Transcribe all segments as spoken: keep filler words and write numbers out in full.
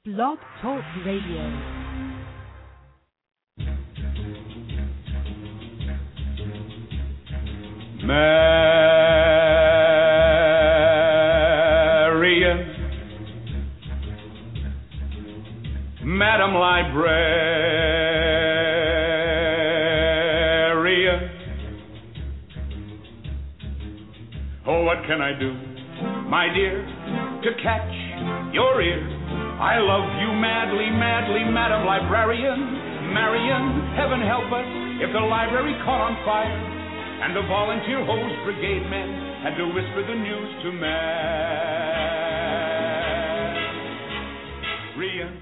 Blog Talk Radio. Marian, Madam Librarian, oh, what can I do, my dear, to catch your ear? I love you madly, madly, Madam Librarian. Marian, heaven help us if the library caught on fire and the volunteer hose brigade men had to whisper the news to Marian.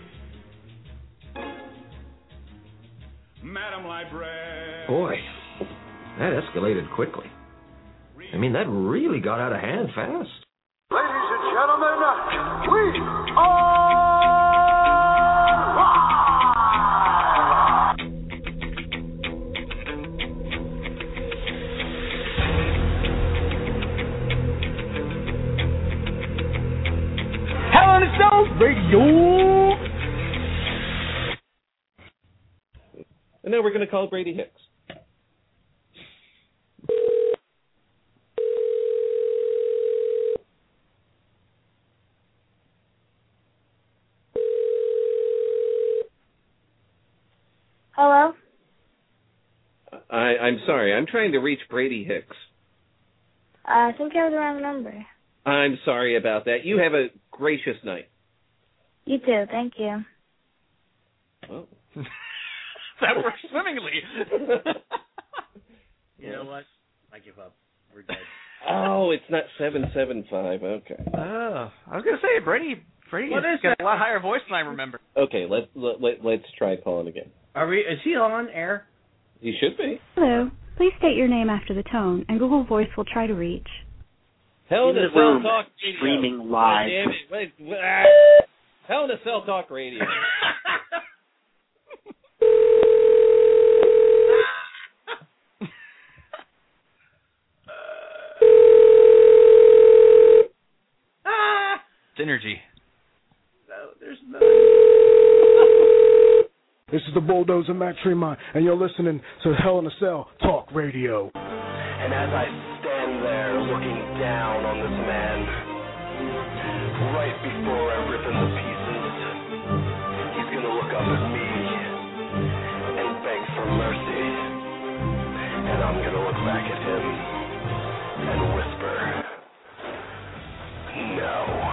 Madam Librarian. Boy, that escalated quickly. I mean, that really got out of hand fast. Ladies and gentlemen, we are Hell in a Cell Radio. And now we're going to call Brady Hicks. Hello? I, I'm sorry. I'm trying to reach Brady Hicks. Uh, I think I have the wrong number. I'm sorry about that. You have a gracious night. You too. Thank you. Oh. That works swimmingly. You know what? I give up. We're dead. Oh, it's not seven seven five. Okay. Oh, I was going to say, Brady, Brady What has is got that? a lot higher voice than I remember. Okay, let, let, let, let's try calling again. Are we? Is he on air? He should be. Hello. Please state your name after the tone, and Google Voice will try to reach. Hell in In a the Cell room, Talk Radio. streaming God live. damn it. Wait, wait, ah. Hell in a Cell Talk Radio. Synergy. No, there's no. This is the Bulldozer Matt Tremont, and you're listening to Hell in a Cell Talk Radio. And as I stand there looking down on this man, right before I rip him to pieces, he's gonna look up at me and beg for mercy. And I'm gonna look back at him and whisper, no.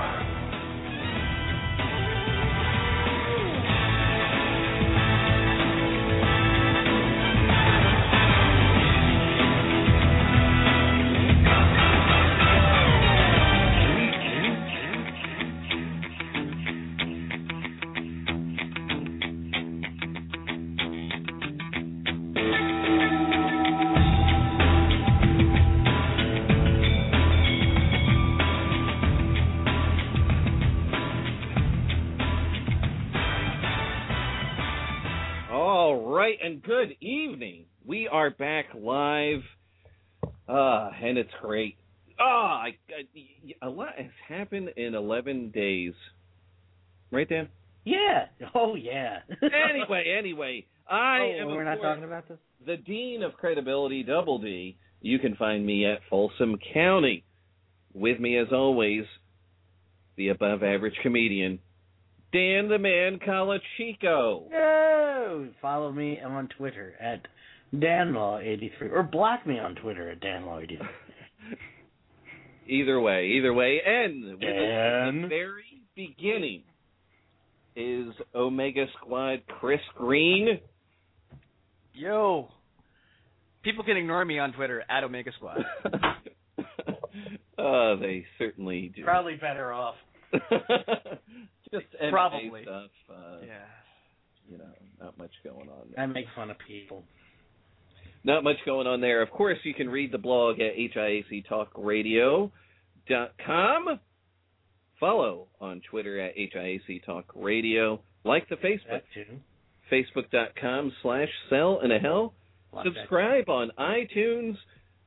All right, and good evening. We are back live, uh, and it's great. Ah, I, I, a lot has happened in eleven days. Right, Dan? Yeah. Oh, yeah. Anyway, anyway, I oh, am, we're of not course, talking about this? the Dean of Credibility, Double D. You can find me at Folsom County. With me, as always, the above-average comedian, Dan the Man Calachico. No. Follow me on Twitter at Danlaw eighty-three, or block me on Twitter at Danlaw eighty-three. Either way, either way. And with us at Dan. the very beginning is Omega Squad Chris Green. Yo. People can ignore me on Twitter at Omega Squad. Oh, they certainly do. Probably better off. Just M M A Probably. stuff. Uh, Yeah. You know, not much going on there. I make fun of people. Not much going on there. Of course, you can read the blog at H I A C talk radio dot com. Follow on Twitter at H I A C talk radio. Like the Facebook. That too. Facebook.com slash Cell in a Hell. Block Subscribe on iTunes.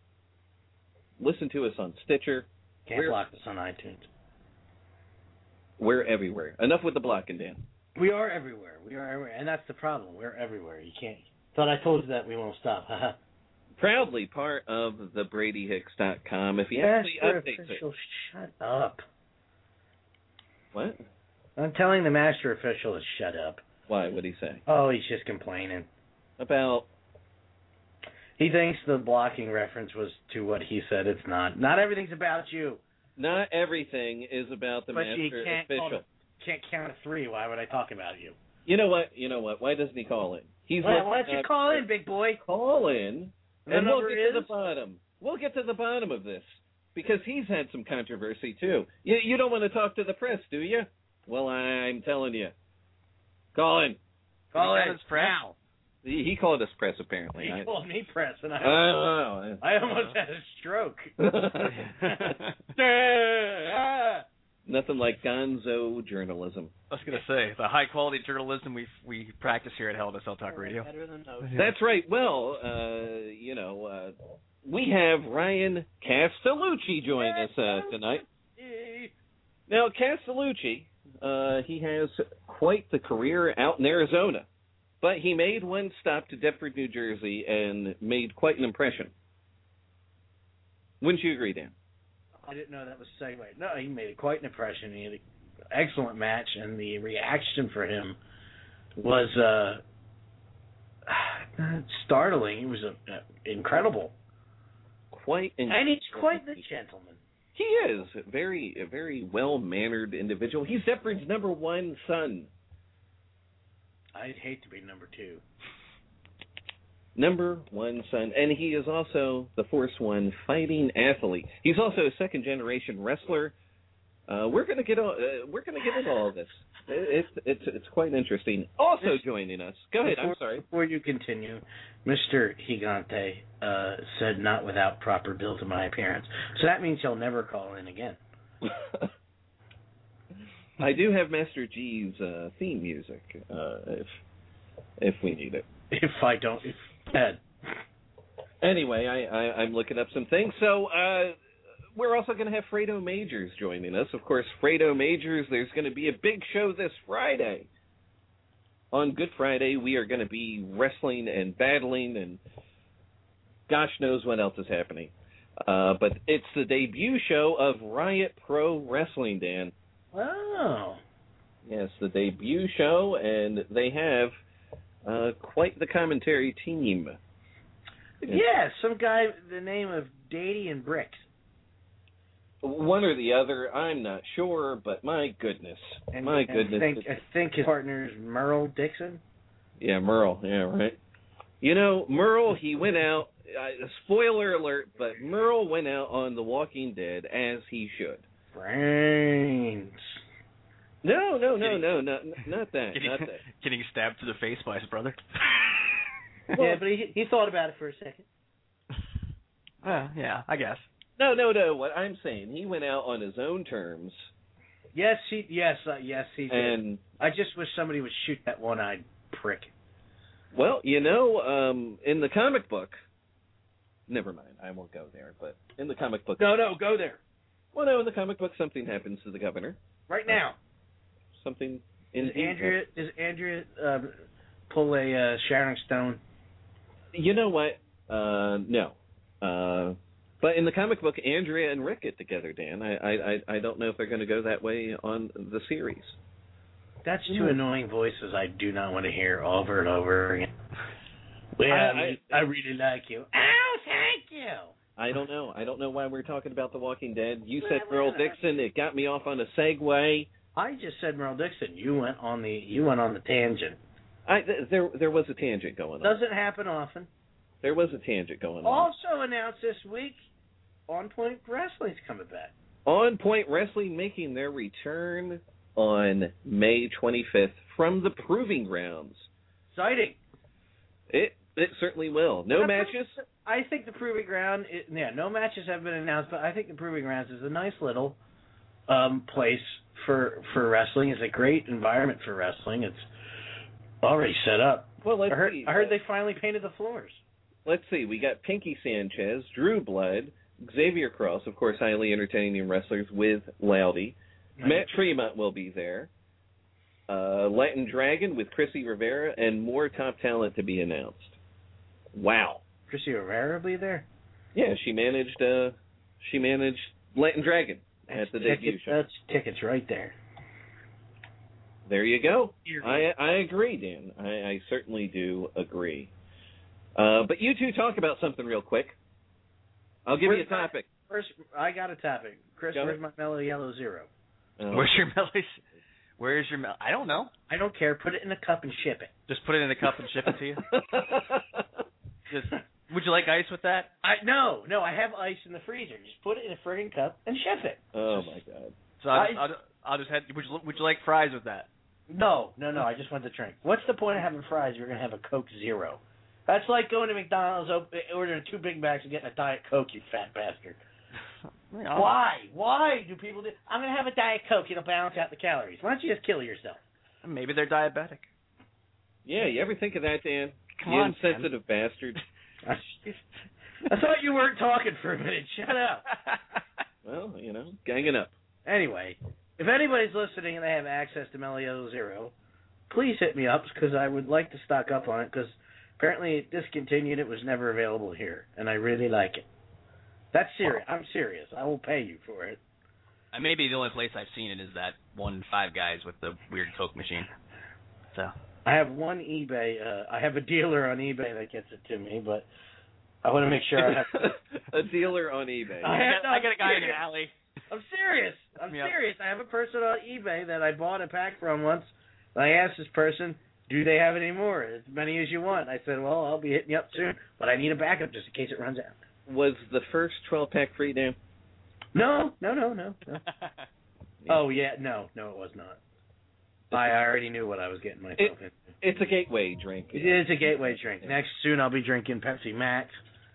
Listen to us on Stitcher. Can't We're- block this on iTunes. We're everywhere. Enough with the blocking, Dan. We are everywhere. We are everywhere. And that's the problem. We're everywhere. You can't. Thought I told you that we won't stop. Proudly part of the Brady Hicks dot com. If he Master actually updates official, it. shut up. What? I'm telling the master official to shut up. Why? What'd he say? Oh, he's just complaining. About? He thinks the blocking reference was to what he said. It's not. Not everything's about you. Not everything is about the but master you can't official. Call the, can't count to three. Why would I talk about you? You know what? You know what? Why doesn't he call in? He's Why, why don't you call in, big boy? Call in, The and we'll number get is? to the bottom. We'll get to the bottom of this because he's had some controversy too. You, you don't want to talk to the press, do you? Well, I'm telling you. Call in. Call Did he in call us press? now. He, he called us press, apparently. He I, called me press, and I, I don't know. I almost had a stroke. Nothing like gonzo journalism. I was going to say, the high-quality journalism we we practice here at Hell in a Cell Talk Radio. Better than those. That's right. Well, uh, you know, uh, we have Ryan Castellucci join us uh, tonight. Now, Castellucci, uh, he has quite the career out in Arizona, but he made one stop to Deptford, New Jersey, and made quite an impression. Wouldn't you agree, Dan? I didn't know that was a segue. No, he made quite an impression. He had an excellent match, and the reaction for him was uh, startling. It was uh, incredible. Quite, in- and he's quite the gentleman. He is a very, a very well-mannered individual. He's Deptford's number one son. I'd hate to be number two. Number one son, and he is also the Force One fighting athlete. He's also a second generation wrestler. Uh, we're gonna get all, uh, we're gonna get into all of this. It's it's it's quite interesting. Also joining us. Go ahead. Before, I'm sorry. Before you continue, Mister Gigante uh, said not without proper bill to my appearance. So that means he'll never call in again. I do have Master G's uh, theme music uh, if if we need it. If I don't, if Ed. Anyway, I, I, I'm looking up some things. So uh, we're also going to have Fredo Majors joining us. Of course, Fredo Majors, there's going to be a big show this Friday. On Good Friday, we are going to be wrestling and battling, and gosh knows what else is happening. Uh, but it's the debut show of Riot Pro Wrestling, Dan. Oh. Yes, the debut show, and they have uh, quite the commentary team. Yeah, some guy the name of Dady and Bricks. One or the other, I'm not sure, but my goodness, And, my and goodness. I think, I think his partner is Merle Dixon. Yeah, Merle, yeah, right. You know, Merle, he went out, uh, spoiler alert, but Merle went out on The Walking Dead as he should. Brains. No, no, no, no, not, not that, Getting, not that. getting stabbed to the face by his brother. Yeah, but he he thought about it for a second. Well, yeah, I guess. No, no, no, what I'm saying, he went out on his own terms. Yes, he yes uh, yes he did. And, I just wish somebody would shoot that one-eyed prick. well, you know, um, in the comic book, never mind, I won't go there, but in the comic book. No, no, go there. Well, no, in the comic book, something happens to the governor. Right now. Something Does in Andrea does Andrea uh, pull a uh, Sharon Stone? You know what? Uh, no. Uh, but in the comic book, Andrea and Rick get together, Dan. I I, I don't know if they're going to go that way on the series. That's two Yeah. annoying voices I do not want to hear over and over again. Well, I- I, I- I really like you. Oh, thank you. I don't know. I don't know why we're talking about The Walking Dead. You Well, said well, Merle Dixon. It got me off on a segue. I just said Merle Dixon. You went on the you went on the tangent. I th- there there was a tangent going on. Doesn't happen often. There was a tangent going on. Also announced this week, On Point Wrestling's coming back. On Point Wrestling making their return on May twenty-fifth from the Proving Grounds. Exciting. It it certainly will. No I matches. think- I think the Proving Ground, it, yeah, no matches have been announced, but I think the Proving Grounds is a nice little um, place for for wrestling. It's a great environment for wrestling. It's already set up. Well, let's I heard, see. I heard they finally painted the floors. Let's see. We got Pinky Sanchez, Drew Blood, Xavier Cross, of course, highly entertaining wrestlers with Loudy, Matt Tremont will be there. Uh, Latin Dragon with Chrissy Rivera, and more top talent to be announced. Wow. Chrissy Rivera will be there? Yeah, she managed uh, she managed Latin Dragon that's at the ticket, debut show. That's tickets right there. There you go. I I agree, Dan. I, I certainly do agree. Uh, but you two talk about something real quick. I'll give where's you a topic. My, first, I got a topic. Chris, go where's my Mellow Yellow Zero? Uh, Where's your Mellow? Where's your Mellow? I don't know. I don't care. Put it in a cup and ship it. Just put it in a cup and ship it to you. Just, would you like ice with that? I no, no. I have ice in the freezer. Just put it in a friggin' cup and ship it. Oh my God. So I'll, I'll, I'll just have. Would you, would you like fries with that? No, no, no. I just want the drink. What's the point of having fries? You're gonna have a Coke Zero. That's like going to McDonald's, ordering two Big Macs, and getting a Diet Coke. You fat bastard. Yeah. Why? Why do people do? I'm gonna have a Diet Coke. It'll balance out the calories. Why don't you just kill yourself? Maybe they're diabetic. Yeah, you ever think of that, Dan? Come you on, insensitive bastard. I thought you weren't talking for a minute. Shut up. Well, you know, ganging up. Anyway, if anybody's listening and they have access to Mellow Yellow Zero, please hit me up because I would like to stock up on it because apparently it discontinued. It was never available here, and I really like it. That's serious. I'm serious. I will pay you for it. Uh, maybe the only place I've seen it is that one Five Guys with the weird Coke machine. So I have one eBay. Uh, I have a dealer on eBay that gets it to me, but I want to make sure I have a dealer on eBay. I, have, no, I got a guy serious. in an alley. I'm serious. I'm Yep. serious. I have a person on eBay that I bought a pack from once. And I asked this person, do they have any more? As many as you want. I said, well, I'll be hitting you up soon, but I need a backup just in case it runs out. Was the first twelve pack free, Dan? No, no, no, no. no. Oh, yeah, no, no, it was not. I already knew what I was getting myself it, into. It's a gateway drink. It is a gateway drink. Next, soon I'll be drinking Pepsi Max,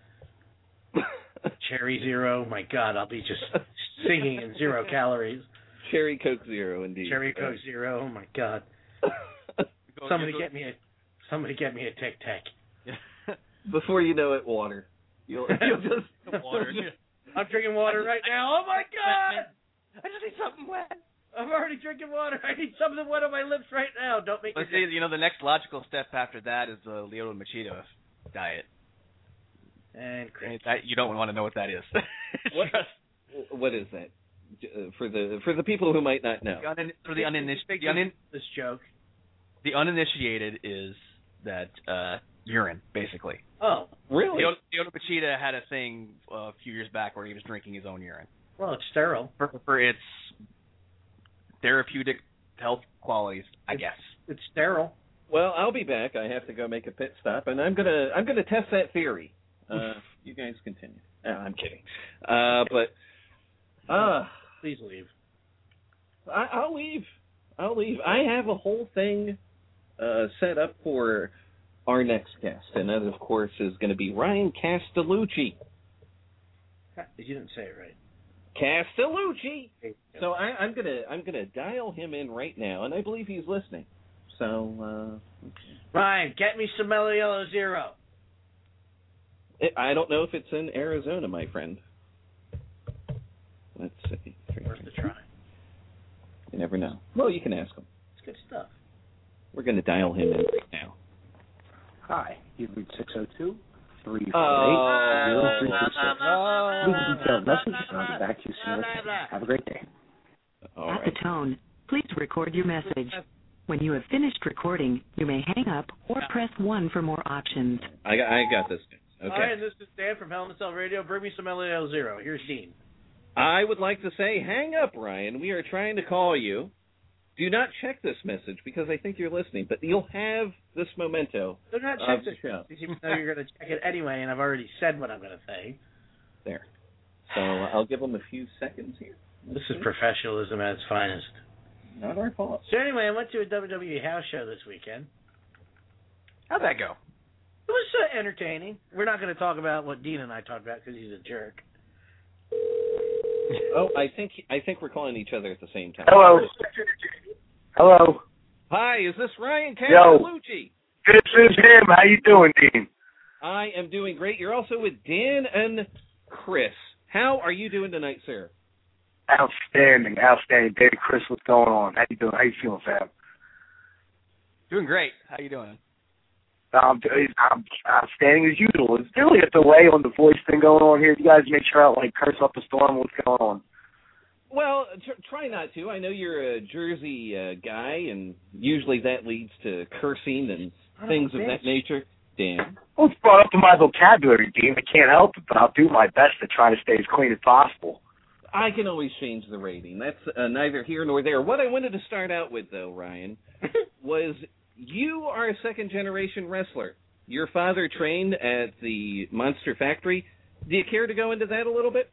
Cherry Zero. My God, I'll be just singing in zero calories. Cherry Coke Zero, indeed. Cherry Coke Zero. Oh my God. Somebody get me a, somebody get me a Tic Tac. Before you know it, water. You'll, you'll just water. I'm drinking water right now. Oh my God! I just need something wet. I'm already drinking water. I need something wet on my lips right now. Don't make Let's me. see. You know, the next logical step after that is the Leo Machito diet. And And that, you don't want to know what that is. what, what is that? Uh, for the for the people who might not know. The unin- for the, uniniti- the, unin- this joke. the uninitiated is that uh, urine, basically. Oh, really? Leo, Leo Machida had a thing uh, a few years back where he was drinking his own urine. Well, it's sterile. For, for its therapeutic health qualities, I it's, guess. It's sterile. Well, I'll be back. I have to go make a pit stop, and I'm gonna I'm gonna test that theory. Uh, you guys continue. No, I'm kidding. Uh, but uh, please leave. I, I'll leave. I'll leave. I have a whole thing uh, set up for our next guest, and that, of course, is going to be Ryan Castellucci. You didn't say it right. Castellucci. So I, I'm gonna I'm gonna dial him in right now, and I believe he's listening. So uh, okay. Ryan, get me some Mellow Yellow Zero. It, I don't know if it's in Arizona, my friend. Let's see. Worth a try. You never know. Well, you can ask him. It's good stuff. We're going to dial him in right now. Hi, you've reached six oh two, three four eight, Oh. zero three two six. Leave a detailed message, and I'll get back to you soon. Have a great day. All At right. the tone, please record your message. When you have finished recording, you may hang up or press one for more options. I got, I got this. Okay. Hi, and this is Dan from Hell in a Cell Radio. Bring me some Mellow Yellow Zero. Here's Dean. I would like to say, hang up, Ryan. We are trying to call you. Do not check this message because I think you're listening, but you'll have this memento. Do not of check the this, show. even though you're going to check it anyway, and I've already said what I'm going to say. There. So uh, I'll give them a few seconds here. This is professionalism at its finest. Not our fault. So anyway, I went to a W W E house show this weekend. How'd that go? It was uh, entertaining. We're not going to talk about what Dean and I talked about because he's a jerk. Oh, I think I think we're calling each other at the same time. Hello. Hello. Hi, is this Ryan Yo. Castellucci? This is him. How you doing, Dean? I am doing great. You're also with Dan and Chris. How are you doing tonight, sir? Outstanding, outstanding. David, Chris, what's going on? How you doing? How you feeling, fam? Doing great. How you doing? Um, I'm outstanding as usual. Is there really a delay on the voice thing going on here? You guys make sure I like curse up the storm. What's going on? Well, tr- try not to. I know you're a Jersey uh, guy, and usually that leads to cursing and things of that nature. Dan? Well, it's brought up to my vocabulary, Dean. I can't help it, but I'll do my best to try to stay as clean as possible. I can always change the rating. That's uh, neither here nor there. What I wanted to start out with, though, Ryan, was you are a second-generation wrestler. Your father trained at the Monster Factory. Do you care to go into that a little bit?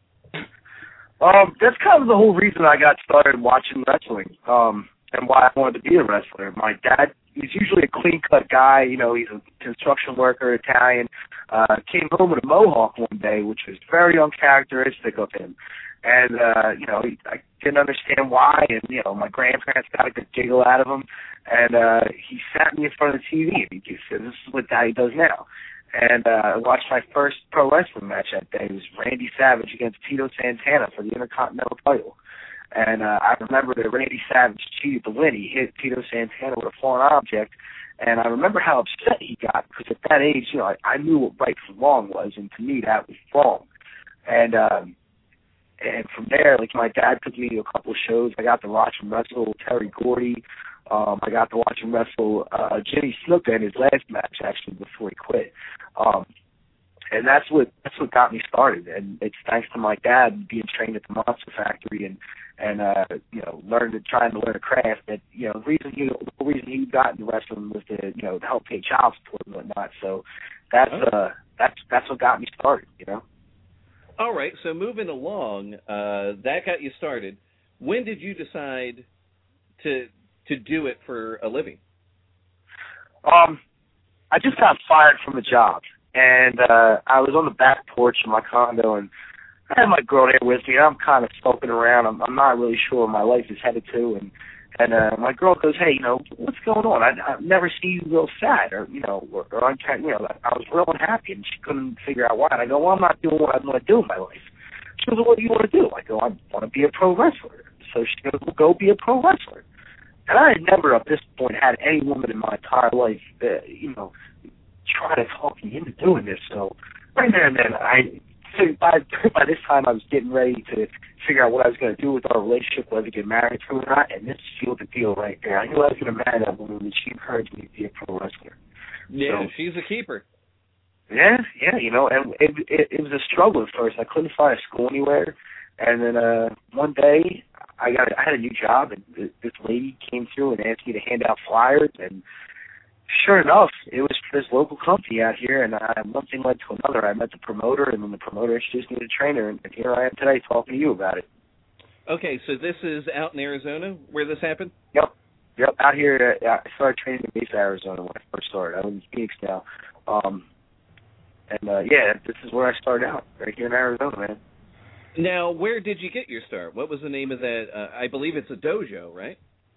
Um, that's kind of the whole reason I got started watching wrestling, um, and why I wanted to be a wrestler. My dad, he's usually a clean-cut guy. You know, he's a construction worker, Italian. Uh, came home with a mohawk one day, which was very uncharacteristic of him. And, uh, you know, he, I didn't understand why, and, you know, my grandparents got a good giggle out of him, and uh, he sat me in front of the T V, and he said, this is what Daddy does now. And uh, I watched my first pro wrestling match that day. It was Randy Savage against Tito Santana for the Intercontinental title. And uh, I remember that Randy Savage cheated to win. He hit Tito Santana with a foreign object, and I remember how upset he got, because at that age, you know, I, I knew what right from wrong was, and to me, that was wrong. And, um, And from there, like, my dad took me to a couple of shows. I got to watch him wrestle Terry Gordy. Um, I got to watch him wrestle uh, Jimmy Snuka in his last match, actually, before he quit. Um, and that's what that's what got me started. And it's thanks to my dad being trained at the Monster Factory and and uh, you know, learning trying to learn a craft. That, you know, the reason he the reason he got into wrestling was to, you know, to help pay child support and whatnot. So that's uh that's that's what got me started. You know. All right, so moving along, uh, that got you started. When did you decide to to do it for a living? Um, I just got fired from a job, and uh, I was on the back porch of my condo, and I had my girl there with me. And I'm kind of skulking around. I'm, I'm not really sure where my life is headed to, and and uh, my girl goes, "Hey, you know, what's going on? I I never see you real sad, or you know, or, or unca- you know, I was real unhappy," and she couldn't figure out why. And I go, "Well, I'm not doing what I want to do in my life." She goes, "Well, what do you want to do?" I go, "I want to be a pro wrestler." So she goes, "Well, go be a pro wrestler." And I had never, up this point, had any woman in my entire life, uh, you know, try to talk me into doing this. So right there and then, I so by by this time, I was getting ready to figure out what I was going to do with our relationship, whether to get married to or not, and this sealed the deal right there. I knew I was going to marry that woman, and she encouraged me to be a pro wrestler. Yeah, so, she's a keeper. Yeah, yeah, you know, and it, it, it was a struggle at first. I couldn't find a school anywhere, and then uh, one day I got I had a new job, and th- this lady came through and asked me to hand out flyers, and sure enough, it was for this local company out here, and uh, one thing led to another. I met the promoter, and then the promoter introduced me to the trainer, and, and here I am today talking to you about it. Okay, so this is out in Arizona where this happened? Yep, yep, out here. Uh, I started training in Mesa, Arizona when I first started. I live in Phoenix now. Um, and, uh, yeah, this is where I started out, right here in Arizona, man. Now, where did you get your start? What was the name of that? Uh, I believe it's a dojo, right?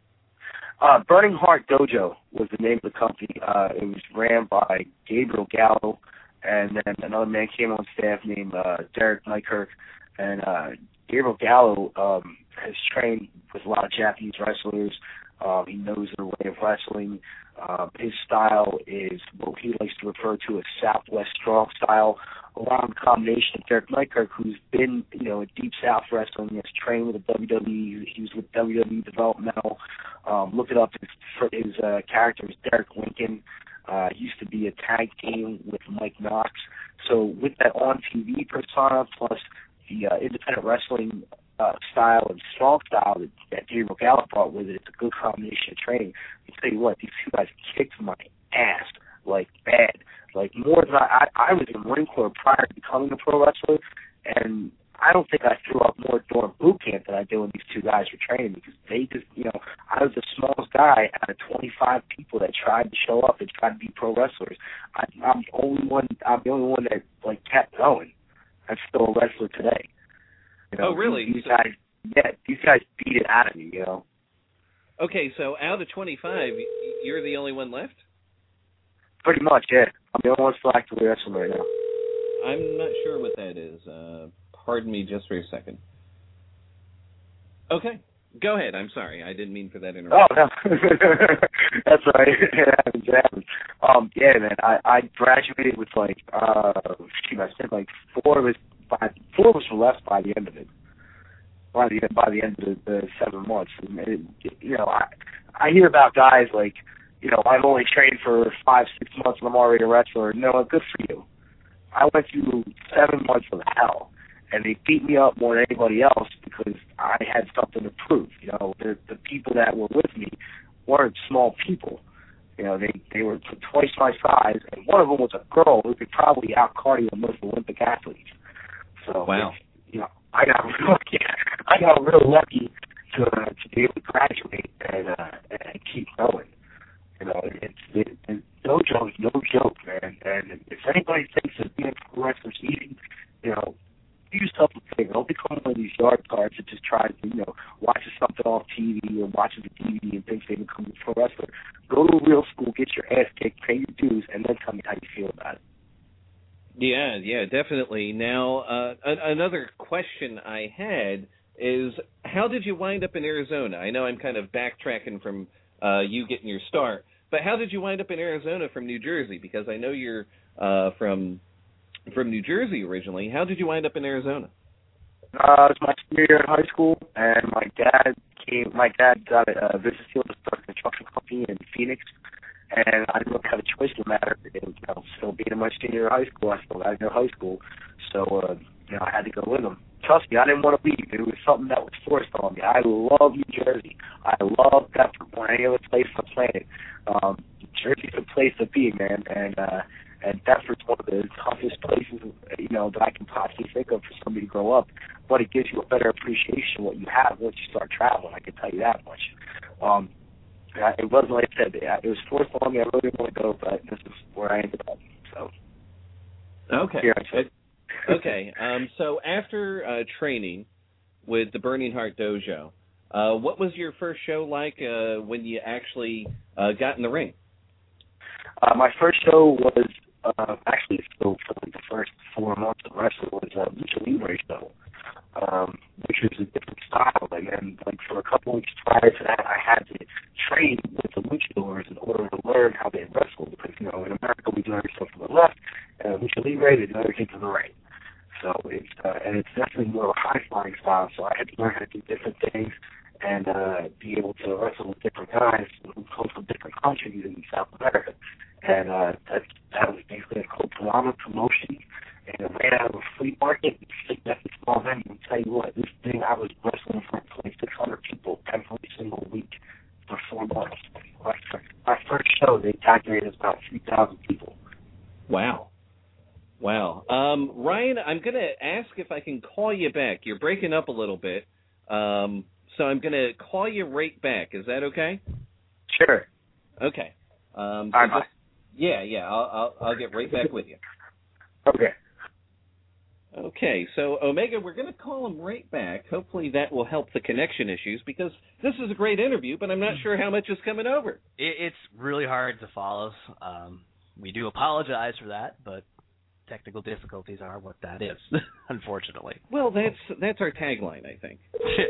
Uh, Burning Heart Dojo was the name of the company. Uh, it was ran by Gabriel Gallo, and then another man came on staff named uh, Derek Nykirk. And uh, Gabriel Gallo um, has trained with a lot of Japanese wrestlers. Um, he knows their way of wrestling. Uh, his style is what he likes to refer to as Southwest Strong style, along with a combination of Derek Nykirk, who's been, you know, in Deep South wrestling. He has trained with the W W E. He was with W W E Developmental. Um, look it up. His, his uh, character is Derek Lincoln. Uh, he used to be a tag team with Mike Knox. So with that on-T V persona plus the uh, independent wrestling uh, style and strong style that, that Gabriel Gallo brought with it, it's a good combination of training. I'll tell you what, these two guys kicked my ass, like, bad. Like, more than I, I, I was in Marine Corps prior to becoming a pro wrestler, and I don't think I threw up more during boot camp than I did when these two guys were training, because they just, you know, I was the smallest guy out of twenty-five people that tried to show up and tried to be pro wrestlers. I, I'm the only one. I'm the only one that like kept going. I'm still a wrestler today. You know, oh, really? These guys, yeah, these guys beat it out of me. You know. Okay, so out of twenty-five, you're the only one left? Pretty much, yeah. I'm the only one still actively wrestling right now. I'm not sure what that is. Uh, pardon me just for a second. Okay. Go ahead. I'm sorry. I didn't mean for that interruption. Oh, no. That's right. It happens. It happens. Um, yeah, man, I, I graduated with, like, uh, shoot, I spent, like, four of it, by, four of us were left by the end of it. By the, by the end of the, the seven months. And it, you know, I, I hear about guys like, you know, I've only trained for five, six months and I'm already a wrestler. No, good for you. I went through seven months of hell, and they beat me up more than anybody else because I had something to prove. You know, the, the people that were with me weren't small people. You know, they, they were twice my size, and one of them was a girl who could probably out-cardio most Olympic athletes. So, wow. You know, I got real lucky. I got real lucky to uh, to be able to graduate and uh, and keep going. You know, it's it, it, no joke, no joke, man. And if anybody thinks that being a pro wrestler is easy, you know, do yourself a favor. Don't become one of these yard cards that just tries to, you know, watches something off T V or watches a D V D and thinks they become a pro wrestler. Go to a real school, get your ass kicked, pay your dues, and then tell me how you feel about it. Yeah, yeah, definitely. Now, uh, a- another question I had is, how did you wind up in Arizona? I know I'm kind of backtracking from uh, you getting your start, but how did you wind up in Arizona from New Jersey? Because I know you're uh, from from New Jersey originally. How did you wind up in Arizona? Uh, it was my senior year in high school, and my dad came. My dad got a, a business deal to start a construction company in Phoenix. And I didn't really have a choice in the matter. And, you know, still being in my senior year of high school, I still had to go to high school. So, uh, you know, I had to go with them. Trust me, I didn't want to leave. It was something that was forced on me. I love New Jersey. I love Bedford more than any other place on the planet. Um, Jersey's a place to be, man. And, uh, and Bedford's one of the toughest places, you know, that I can possibly think of for somebody to grow up. But it gives you a better appreciation of what you have once you start traveling. I can tell you that much. Um, Uh, it wasn't like I said. It was forced on me. I really didn't want to go, but this is where I ended up. So. Okay. Here I said. Okay. Um, so after uh, training with the Burning Heart Dojo, uh, what was your first show like uh, when you actually uh, got in the ring? Uh, my first show was uh, actually still for like the first four months of wrestling was a Lucha Libre show. Um, which was a different style, and then like for a couple weeks prior to that, I had to train with the luchadors in order to learn how they wrestle. Because you know, in America we do everything from the left, and Lucha Libre they do everything from the right. So it's uh, and it's definitely more of a high flying style. So I had to learn how to do different things and uh, be able to wrestle with different guys who come from different countries in South America. And uh, that that was basically a Kopalama promotion. And it ran out of a flea market. That's a small venue. I'll tell you what, this thing, I was wrestling in front of twenty-six hundred people every single week for four months. My first, my first show, they calculated about three thousand people. Wow. Wow. Um, Ryan, I'm going to ask if I can call you back. You're breaking up a little bit, um, so I'm going to call you right back. Is that okay? Sure. Okay. Um, so All right, just, yeah, yeah, I'll, I'll, I'll get right back with you. Okay. Okay, so Omega, we're going to call him right back. Hopefully that will help the connection issues, because this is a great interview, but I'm not sure how much is coming over. It, it's really hard to follow. Um, we do apologize for that, but technical difficulties are what that is, unfortunately. Well, that's that's our tagline, I think.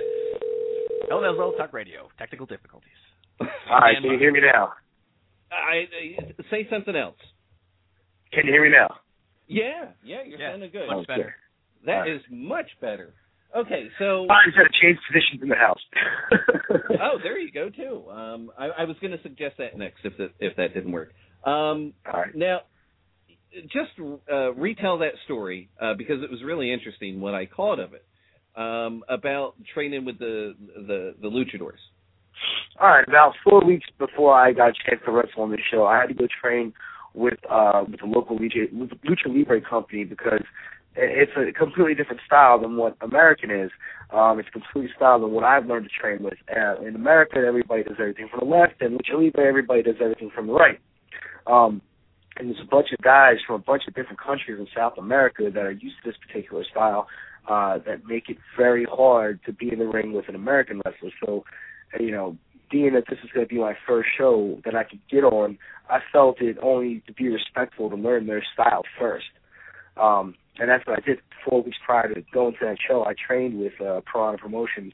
Oh, that's Old Talk Radio. Technical difficulties. All right, can you hear me now? I, I say something else. Can you hear me now? Yeah, yeah, you're yeah, sounding good. Much better. That right. is much better. Okay, so I just had to change positions in the house. Oh, there you go too. Um, I, I was going to suggest that next if that if that didn't work. Um, All right. Now, just uh, retell that story uh, because it was really interesting what I caught of it um, about training with the the the luchadors. All right, about four weeks before I got a chance to wrestle on this show, I had to go train with uh, with a local Lucha, Lucha Libre company because it's a completely different style than what American is. Um, it's a completely style than what I've learned to train with. Uh, in America, everybody does everything from the left, and Lucha Libre, everybody does everything from the right. Um, and there's a bunch of guys from a bunch of different countries in South America that are used to this particular style uh, that make it very hard to be in the ring with an American wrestler. So, you know, being that this is going to be my first show that I could get on, I felt it only to be respectful to learn their style first. Um, and that's what I did four weeks prior to going to that show. I trained with uh, Piranha Promotions,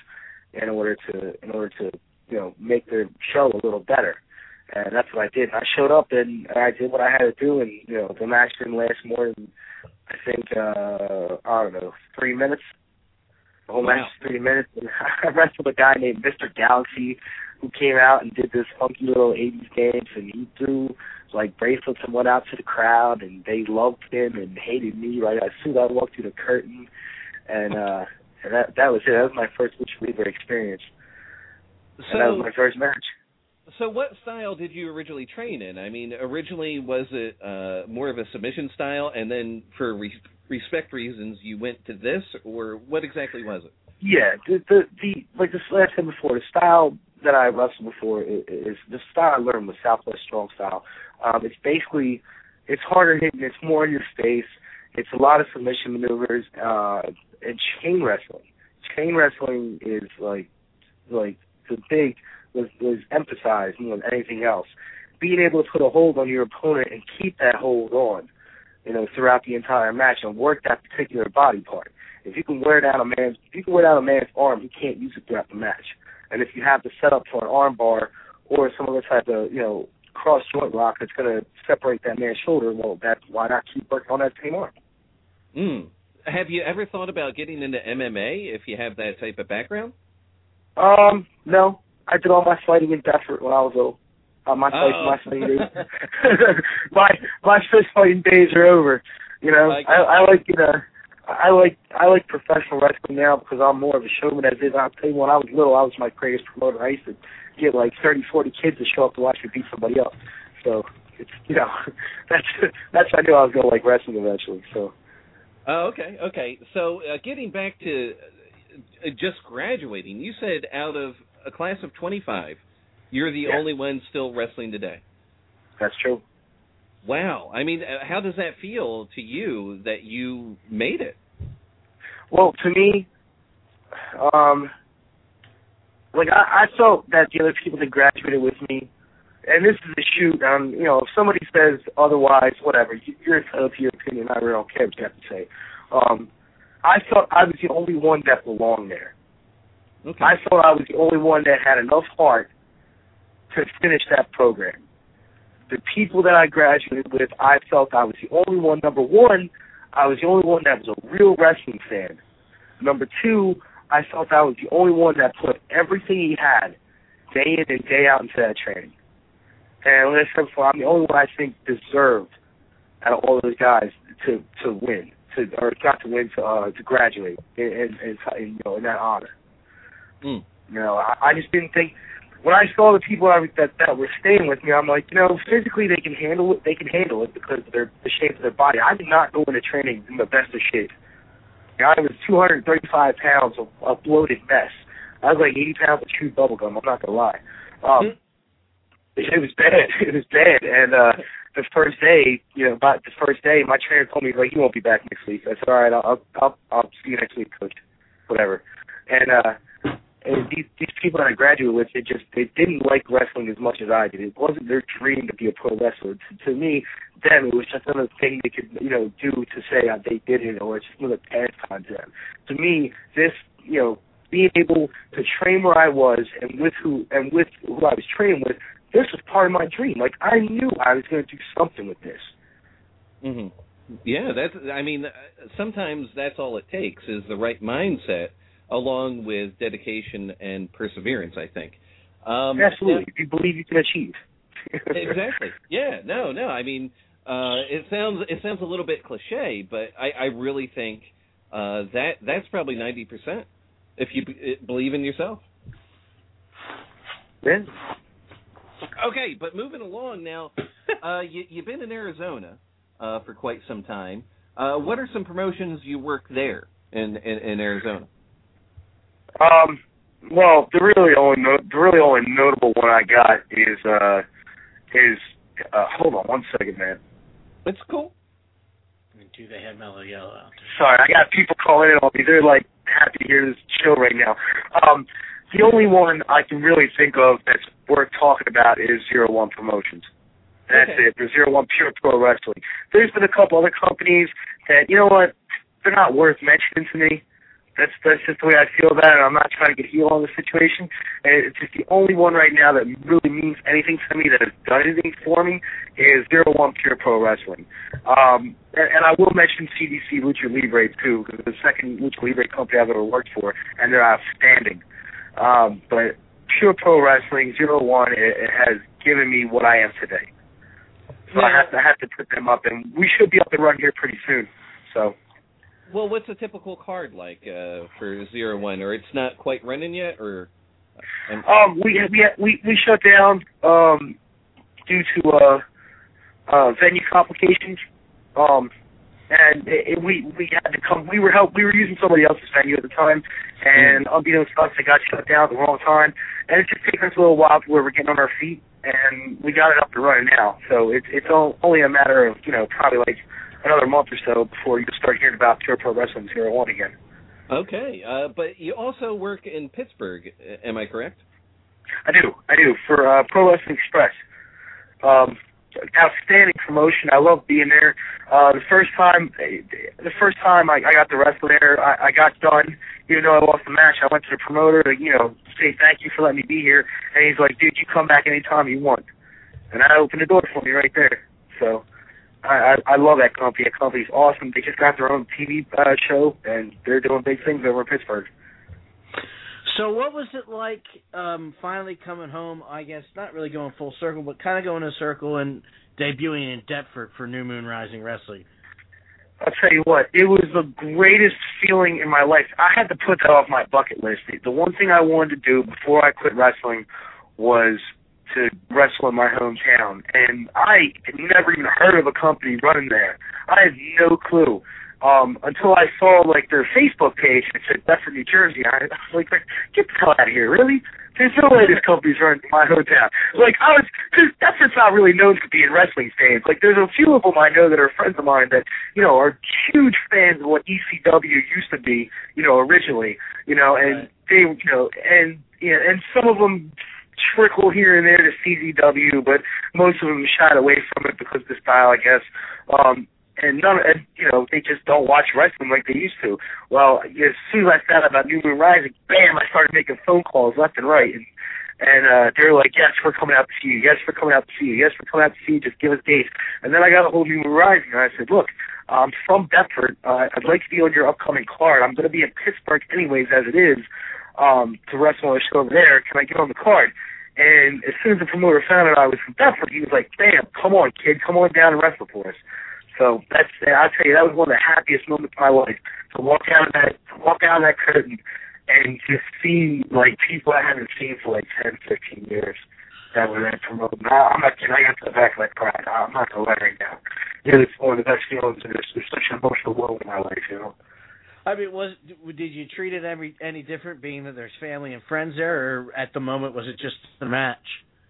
in order to in order to you know make their show a little better. And that's what I did. I showed up and I did what I had to do, and you know the match didn't last more than I think uh, I don't know three minutes. The whole wow. match was three minutes. And I wrestled a guy named Mister Galaxy, who came out and did this funky little eighties dance, and he threw like bracelets and went out to the crowd, and they loved him and hated me right as soon as I walked through the curtain, and uh, and that that was it. That was my first Lucha Libre experience, so, and that was my first match. So what style did you originally train in? I mean, originally was it uh, more of a submission style, and then for re- respect reasons you went to this, or what exactly was it? Yeah, the the, the like this last time before, the style that I wrestled before is, is the style I learned was Southwest Strong Style. Um, it's basically, it's harder hitting, it's more in your face, it's a lot of submission maneuvers, uh, and chain wrestling. Chain wrestling is like, like the big, was, was emphasized more than anything else. Being able to put a hold on your opponent and keep that hold on, you know, throughout the entire match and work that particular body part. If you can wear down a man's, if you can wear down a man's arm, he can't use it throughout the match. And if you have the setup for an arm bar or some other type of, you know, cross joint lock that's going to separate that man's shoulder, well, that's why not keep working on that same arm. Mm. Have you ever thought about getting into M M A if you have that type of background? Um, no. I did all my fighting in Bedford when I was little. Uh, my fight, oh. my fighting days, my my fist fighting days are over. You know, I, I, I like you know, I like I like professional wrestling now because I'm more of a showman. As is, I'll tell you, when I was little, I was my greatest promoter. I used to get like thirty, forty kids to show up to watch me beat somebody up. So it's you know, that's that's I knew I was gonna like wrestling eventually. So. Oh, okay, okay. So uh, getting back to uh, just graduating, you said out of a class of twenty-five, you're the yeah. only one still wrestling today. That's true. Wow. I mean, how does that feel to you that you made it? Well, to me, um, like I, I felt that the other people that graduated with me, and this is a shoot, um, you know, if somebody says otherwise, whatever, you're entitled to your opinion. I really don't care what you have to say. Um, I felt I was the only one that belonged there. Okay. I thought I was the only one that had enough heart to finish that program. The people that I graduated with, I felt I was the only one. Number one, I was the only one that was a real wrestling fan. Number two, I felt I was the only one that put everything he had day in and day out into that training. And like I said before, I'm the only one I think deserved out of all those guys to to win, to or not to win, to uh, to graduate in, in, in, in you know in that honor. Mm. You know, I, I just didn't think. When I saw the people I, that that were staying with me, I'm like, you know, physically they can handle it. They can handle it because of their, the shape of their body. I did not go into training in the best of shape. You know, I was two hundred thirty-five pounds of a bloated mess. I was like eighty pounds of chewed bubble gum. I'm not gonna lie. Um, it, it was bad. It was bad. And uh, the first day, you know, about the first day, my trainer told me like, you won't be back next week. I said, all right, I'll I'll I'll see you next week, coach. Whatever. And uh. And these these people that I graduated with, they just they didn't like wrestling as much as I did. It wasn't their dream to be a pro wrestler. To, to me, them it was just another thing they could you know do to say uh, they did it, or it's just another pastime to them. To me, this you know being able to train where I was and with who and with who I was training with, this was part of my dream. Like I knew I was going to do something with this. Mm-hmm. Yeah, that's. I mean, sometimes that's all it takes is the right mindset, along with dedication and perseverance, I think. Um, Absolutely. Now, if you believe you can achieve. Exactly. Yeah, no, no. I mean, uh, it sounds it sounds a little bit cliche, but I, I really think uh, that that's probably ninety percent if you b- believe in yourself. Yeah. Okay, but moving along now, uh, you, you've been in Arizona uh, for quite some time. Uh, what are some promotions you work there in, in, in Arizona? Um, well, the really only no, the really only notable one I got is uh is uh, hold on one second, man. It's cool. I mean, do they have Mellow Yellow out there? Sorry, I got people calling in on me. They're like happy to hear this show right now. Um, the only one I can really think of that's worth talking about is Zero One Promotions. That's okay. it. The Zero One Pure Pro Wrestling. There's been a couple other companies that you know what, they're not worth mentioning to me. That's that's just the way I feel about it. I'm not trying to get heel on the situation. And it's just the only one right now that really means anything to me, that has done anything for me, is Zero One Pure Pro Wrestling. Um, and, and I will mention C D C Lucha Libre too, because it's the second Lucha Libre company I've ever worked for, and they're outstanding. Um, but Pure Pro Wrestling, Zero One, it, it has given me what I am today. So yeah. I have to I have to put them up, and we should be up and running here pretty soon. So. Well, what's a typical card like uh, for Zero One, or it's not quite running yet, or? Um, um we we we we shut down um due to uh uh venue complications, um and it, it, we we had to come. We were help. We were using somebody else's venue at the time, and mm. unbeknownst to us, it got shut down at the wrong time, and it's just taken us a little while to where we're getting on our feet, and we got it up and running now. So it's it's all, only a matter of, you know, probably like another month or so before you start hearing about Pure Pro Wrestling Zero One again. Okay, uh, but you also work in Pittsburgh, am I correct? I do, I do, for uh, Pro Wrestling Express. Um, outstanding promotion. I love being there. Uh, the first time, the first time I, I got to wrestle there, I, I got done. Even though I lost the match, I went to the promoter to, you know, say thank you for letting me be here. And he's like, dude, you come back anytime you want. And that opened the door for me right there. So I, I, I love that company. That company's awesome. They just got their own T V uh, show, and they're doing big things over in Pittsburgh. So what was it like um, finally coming home, I guess, not really going full circle, but kind of going a circle and debuting in Deptford for New Moon Rising Wrestling? I'll tell you what, it was the greatest feeling in my life. I had to put that off my bucket list. The one thing I wanted to do before I quit wrestling was to wrestle in my hometown. And I had never even heard of a company running there. I had no clue. Um, until I saw, like, their Facebook page and it said Deptford, New Jersey. I, I was like, get the hell out of here, really? There's no way this company's running in my hometown. Like, I was, because Deptford's not really known for being wrestling fans. Like, there's a few of them I know that are friends of mine that, you know, are huge fans of what E C W used to be, you know, originally, you know, and right. they, you know, and, you know, and some of them trickle here and there to C Z W, but most of them shied away from it because of the style, I guess. Um, And none, and, you know, they just don't watch wrestling like they used to. Well, as soon as I found out about New Moon Rising, bam, I started making phone calls left and right, and and uh, they were like, "Yes, we're coming out to see you. Yes, we're coming out to see you. Yes, we're coming out to see you. Just give us dates." And then I got a hold of New Moon Rising, and I said, "Look, I'm from Deptford. Uh, I'd like to be on your upcoming card. I'm going to be in Pittsburgh anyways, as it is, um, to wrestle on a show over there. Can I get on the card?" And as soon as the promoter found out I was from Deptford, he was like, "Bam, come on, kid, come on down and wrestle for us." So that's, I'll tell you, that was one of the happiest moments of my life, to walk down that, to walk down that curtain and just see, like, people I haven't seen for like ten, fifteen years that were there promoting. I'm not kidding, I got to the back of that cried. I'm not going to lie right now. It was one of the best feelings, and it's, it's such an emotional moment in my life, you know. I mean, was did you treat it every, any different, being that there's family and friends there, or at the moment was it just the match?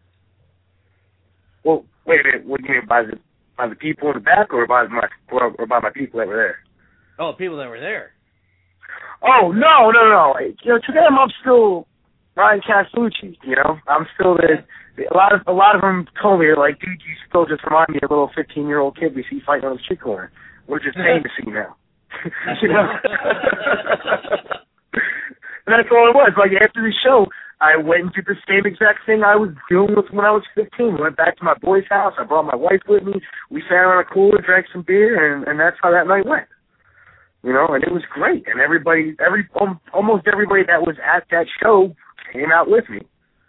Well, wait a minute, what do you mean by the... By the people in the back, or by my or by my people that were there? Oh, people that were there. Oh no, no, no! You know, to them, I'm still Ryan Castellucci. You know, I'm still the. A lot of a lot of them told me, like, dude, you still just remind me of a little fifteen year old kid we see fighting on the street corner. We're just paying to see now. You know. And that's all it was. Like, after the show, I went and did the same exact thing I was doing with when I was fifteen. Went back to my boy's house. I brought my wife with me. We sat around a cooler, drank some beer, and, and that's how that night went. You know, and it was great. And everybody, every um, almost everybody that was at that show came out with me.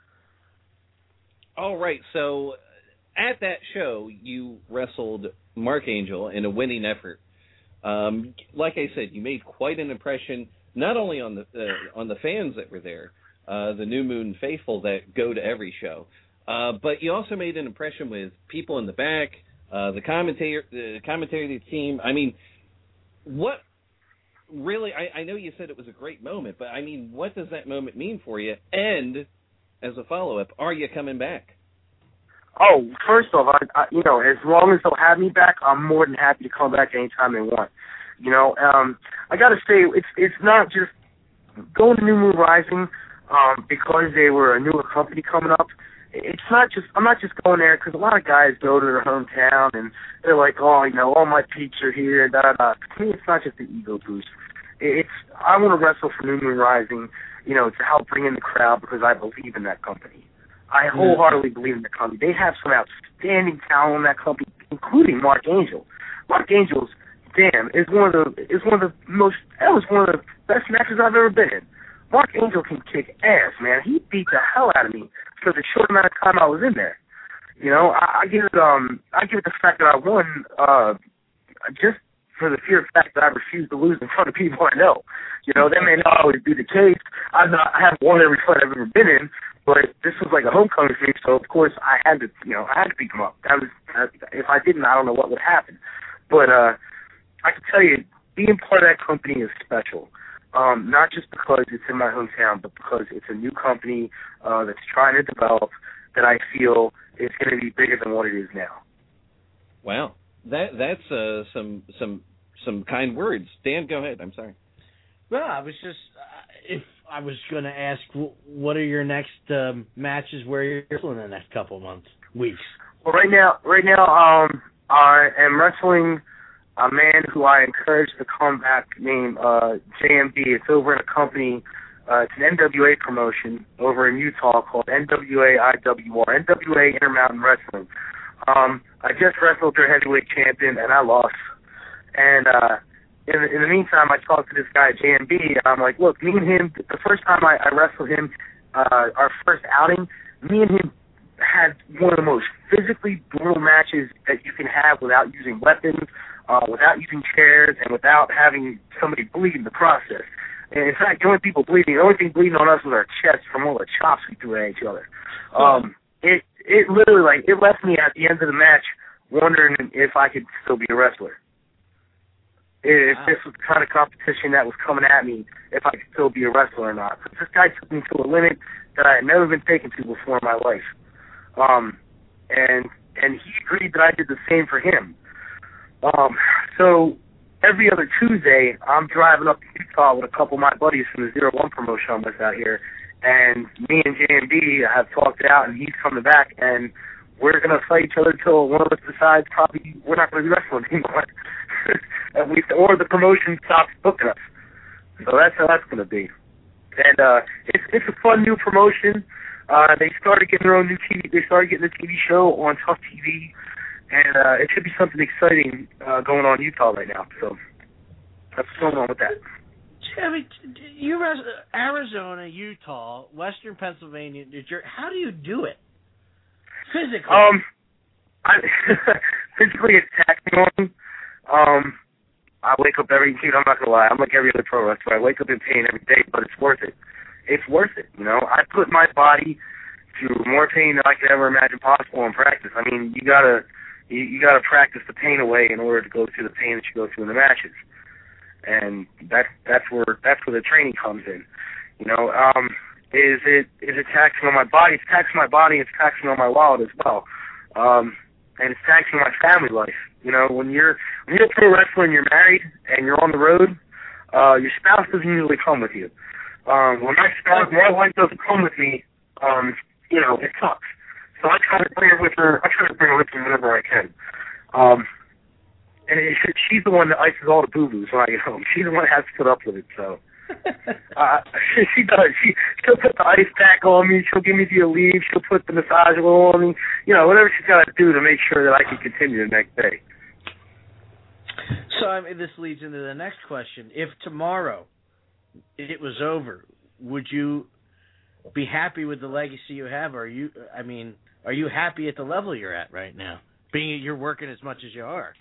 All right. So at that show, you wrestled Mark Angel in a winning effort. Um, like I said, you made quite an impression, not only on the uh, on the fans that were there, uh, the New Moon faithful that go to every show, uh, but you also made an impression with people in the back, uh, the commentator, the commentary team. I mean, what really? I, I know you said it was a great moment, but I mean, what does that moment mean for you? And as a follow up, are you coming back? Oh, first off, I, I, you know, as long as they'll have me back, I'm more than happy to come back anytime they want. You know, um, I got to say, it's it's not just going to New Moon Rising um, because they were a newer company coming up. It's not just, I'm not just going there because a lot of guys go to their hometown and they're like, oh, you know, all my peeps are here, da da da. To me, it's not just an ego boost. it's I want to wrestle for New Moon Rising, you know, to help bring in the crowd because I believe in that company. I wholeheartedly believe in the company. They have some outstanding talent in that company, including Mark Angel. Mark Angel's, damn, is one of the is one of the most that was one of the best matches I've ever been in. Mark Angel can kick ass, man. He beat the hell out of me for the short amount of time I was in there. You know, I, I give it um I give it the fact that I won uh just for the sheer fact that I refuse to lose in front of people I know. You know, that may not always be the case. I've not I haven't won every fight I've ever been in, but this was like a homecoming for me, so of course I had to you know, I had to beat them up. That was uh, if I didn't, I don't know what would happen. But uh I can tell you, being part of that company is special. Um, not just because it's in my hometown, but because it's a new company uh, that's trying to develop that I feel is going to be bigger than what it is now. Wow, that that's uh, some some some kind words. Dan, go ahead. I'm sorry. Well, I was just uh, if I was going to ask, what are your next um, matches where you're wrestling in the next couple of months, weeks? Well, right now, right now, um, I am wrestling a man who I encourage to come back named uh, J M B. It's over in a company, uh, it's an N W A promotion over in Utah called N W A I W R, N W A Intermountain Wrestling. Um, I just wrestled their heavyweight champion, and I lost. And uh, in, in the meantime, I talked to this guy, J M B, and I'm like, look, me and him, the first time I, I wrestled him, uh, our first outing, me and him had one of the most physically brutal matches that you can have without using weapons, Uh, without using chairs, and without having somebody bleed in the process. And in fact, the only people bleeding, the only thing bleeding on us was our chest from all the chops we threw at each other. Um, it it literally, like, it left me at the end of the match wondering if I could still be a wrestler. If wow. this was the kind of competition that was coming at me, if I could still be a wrestler or not. But this guy took me to a limit that I had never been taken to before in my life. Um, and and he agreed that I did the same for him. Um, so every other Tuesday, I'm driving up to Utah with a couple of my buddies from the Zero One promotion I'm with out here, and me and J M B have talked it out, and he's coming back, and we're going to fight each other until one of us decides probably we're not going to be wrestling anymore, at least, or the promotion stops booking us. So that's how that's going to be. And uh, it's it's a fun new promotion. Uh, they started getting their own new T V. They started getting a T V show on Tough T V. And uh, it should be something exciting uh, going on in Utah right now. So that's what's going on with that. Jimmy, you Arizona, Utah, Western Pennsylvania, New Jersey. How do you do it physically? Um, I, physically it's taxing on me. Um, I wake up every dude. I'm not gonna lie. I'm like every other pro wrestler. I wake up in pain every day, but it's worth it. It's worth it. You know, I put my body through more pain than I could ever imagine possible in practice. I mean, you gotta. You, you got to practice the pain away in order to go through the pain that you go through in the matches, and that's that's where that's where the training comes in. You know, um, is it is it taxing on my body? It's taxing my body. It's taxing on my wallet as well, um, and it's taxing my family life. You know, when you're when you're a pro wrestler and you're married and you're on the road, uh, your spouse doesn't usually come with you. Um, when my spouse, my wife doesn't come with me, um, you know, it sucks. So I try to bring her with her. I try to bring her with me whenever I can. Um, and it, she's the one that ices all the boo-boos when I get home. She's the one that has to put up with it. So uh, she, she does. She she'll put the ice pack on me. She'll give me the Aleve. She'll put the massage oil on me. You know, whatever she's got to do to make sure that I can continue the next day. So I mean, this leads into the next question. If tomorrow it was over, would you be happy with the legacy you have? Or are you? I mean. Are you happy at the level you're at right now, being you're working as much as you are?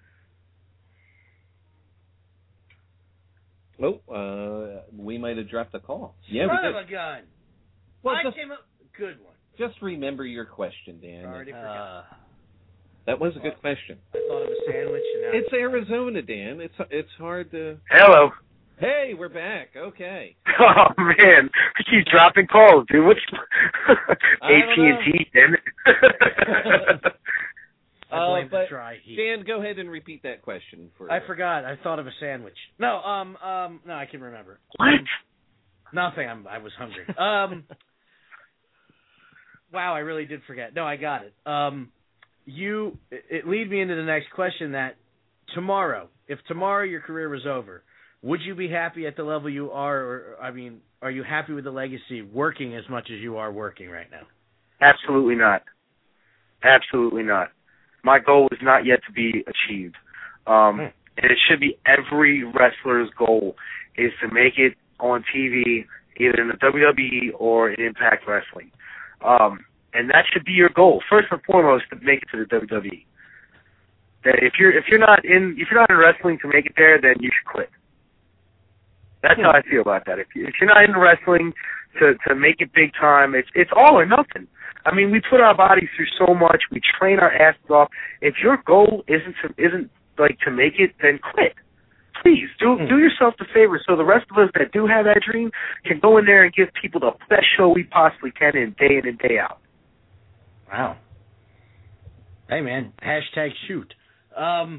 Oh, uh, we might have dropped the call. Yeah, Son we did. of a gun. Well, I just, came up. Good one. Just remember your question, Dan. Already uh, forgot. That was a good question. I thought it was sandwich. And now it's Arizona, Dan. It's it's hard to. Hello. Hey, we're back. Okay. Oh man, we keep dropping calls, dude. What's A T and T? Damn it. uh, but Dan, go ahead and repeat that question for. I forgot. I thought of a sandwich. No, um, um, no, I can remember. What? Um, nothing. I'm. I was hungry. Um. Wow, I really did forget. No, I got it. Um, you. It lead me into the next question. That tomorrow, if tomorrow your career was over, would you be happy at the level you are, or, I mean, are you happy with the legacy working as much as you are working right now? Absolutely not. Absolutely not. My goal is not yet to be achieved. Um, hmm. And it should be every wrestler's goal is to make it on T V, either in the W W E or in Impact Wrestling. Um, and that should be your goal, first and foremost, to make it to the W W E. That if you're if you're not in if you're not in wrestling to make it there, then you should quit. That's how I feel about that. If, you, if you're not in wrestling to to make it big time, it's it's all or nothing. I mean, we put our bodies through so much. We train our asses off. If your goal isn't to, isn't like to make it, then quit. Please do do yourself the favor, so the rest of us that do have that dream can go in there and give people the best show we possibly can, in day in and day out. Wow. Hey man, hashtag shoot. Um,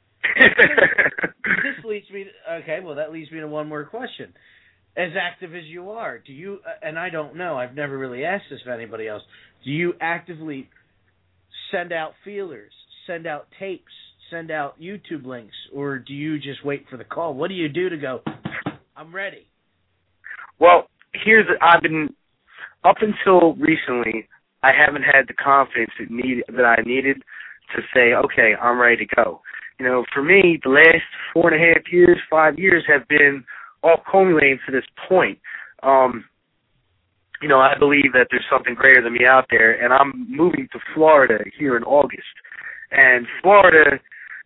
this leads me to, okay, well, that leads me to one more question. As active as you are, do you, and I don't know, I've never really asked this of anybody else, do you actively send out feelers, send out tapes, send out YouTube links, or do you just wait for the call? What do you do to go, I'm ready? Well, here's, I've been, up until recently, I haven't had the confidence that, need, that I needed to say, okay, I'm ready to go. You know, for me, the last four and a half years, five years have been all culminating to this point. Um, you know, I believe that there's something greater than me out there, and I'm moving to Florida here in August. And Florida,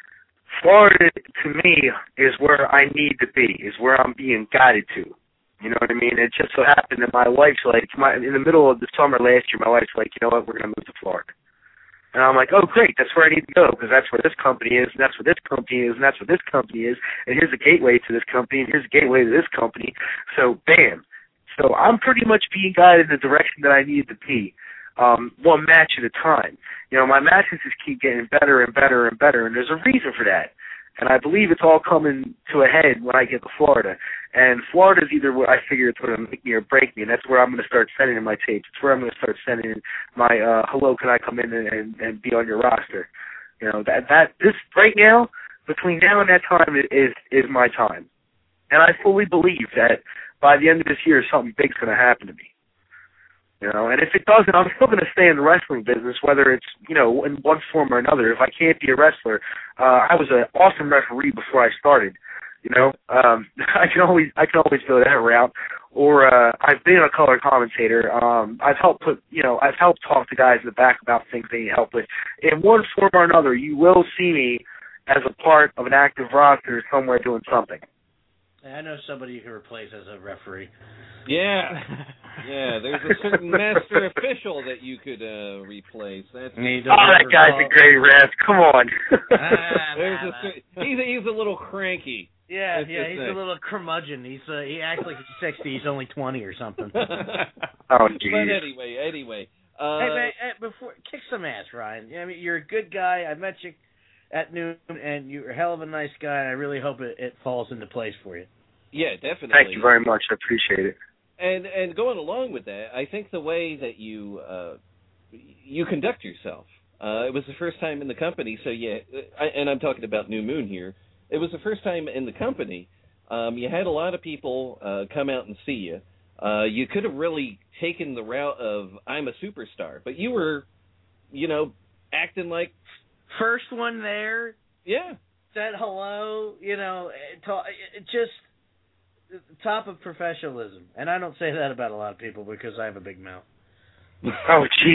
Florida to me is where I need to be, is where I'm being guided to. You know what I mean? It just so happened that my wife's like, my, in the middle of the summer last year, my wife's like, you know what, we're going to move to Florida. And I'm like, oh, great, that's where I need to go, because that's where this company is, and that's where this company is, and that's where this company is, and here's a gateway to this company, and here's a gateway to this company. So, bam. So I'm pretty much being guided in the direction that I need to be, um, one match at a time. You know, my matches just keep getting better and better and better, and there's a reason for that. And I believe it's all coming to a head when I get to Florida. And Florida's either where I figure it's going to make me or break me, and that's where I'm going to start sending in my tapes. It's where I'm going to start sending in my, uh, hello, can I come in and, and, and be on your roster? You know, that, that, this, right now, between now and that time is, is my time. And I fully believe that by the end of this year, something big's going to happen to me. You know, and if it doesn't, I'm still going to stay in the wrestling business, whether it's, you know, in one form or another. If I can't be a wrestler, uh, I was an awesome referee before I started. You know, um, I can always, I can always go that route. Or uh, I've been a color commentator. Um, I've helped put, you know, I've helped talk to guys in the back about things they need help with. In one form or another, you will see me as a part of an active roster somewhere doing something. I know somebody you can replace as a referee. Yeah, yeah. There's a certain master official that you could uh, replace. That's oh, that guy's a great ref. Come on. ah, There's a, he's a, he's a little cranky. Yeah, That's yeah. He's thing. a little curmudgeon. He's uh, he acts like he's sixty. He's only twenty or something. Oh, geez. But anyway, anyway. Uh, hey, man, before kick some ass, Ryan. I mean, you're a good guy. I met you at noon, and you're a hell of a nice guy. And I really hope it, it falls into place for you. Yeah, definitely. Thank you very much. I appreciate it. And and going along with that, I think the way that you uh, you conduct yourself. Uh, it was the first time in the company, so yeah. I, and I'm talking about New Moon here. It was the first time in the company. Um, you had a lot of people uh, come out and see you. Uh, you could have really taken the route of I'm a superstar, but you were, you know, acting like first one there. Yeah. Said hello. You know, ta- just. Top of professionalism, and I don't say that about a lot of people because I have a big mouth. Oh, geez.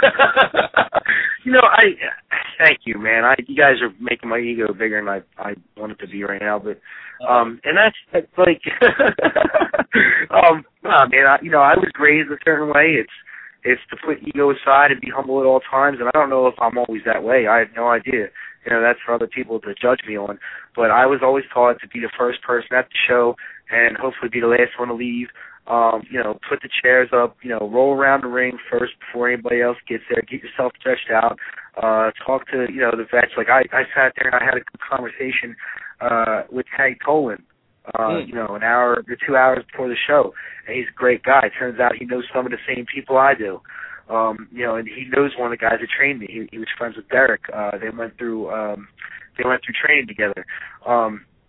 You know, I thank you, man. I you guys are making my ego bigger than I I want it to be right now, but um, and that's, that's like, um, oh, man, I, you know, I was raised a certain way. It's it's to put ego aside and be humble at all times, and I don't know if I'm always that way. I have no idea. You know, that's for other people to judge me on. But I was always taught to be the first person at the show and hopefully be the last one to leave. Um, you know, put the chairs up, you know, roll around the ring first before anybody else gets there. Get yourself stretched out. Uh, talk to, you know, the vets. Like, I, I sat there and I had a good conversation uh, with Tag Tolan, uh, mm. you know, an hour or two hours before the show. And he's a great guy. Turns out he knows some of the same people I do. Um, you know, and he knows one of the guys that trained me. He, he was friends with Derek. Uh, they went through, um, they went through training together. Um,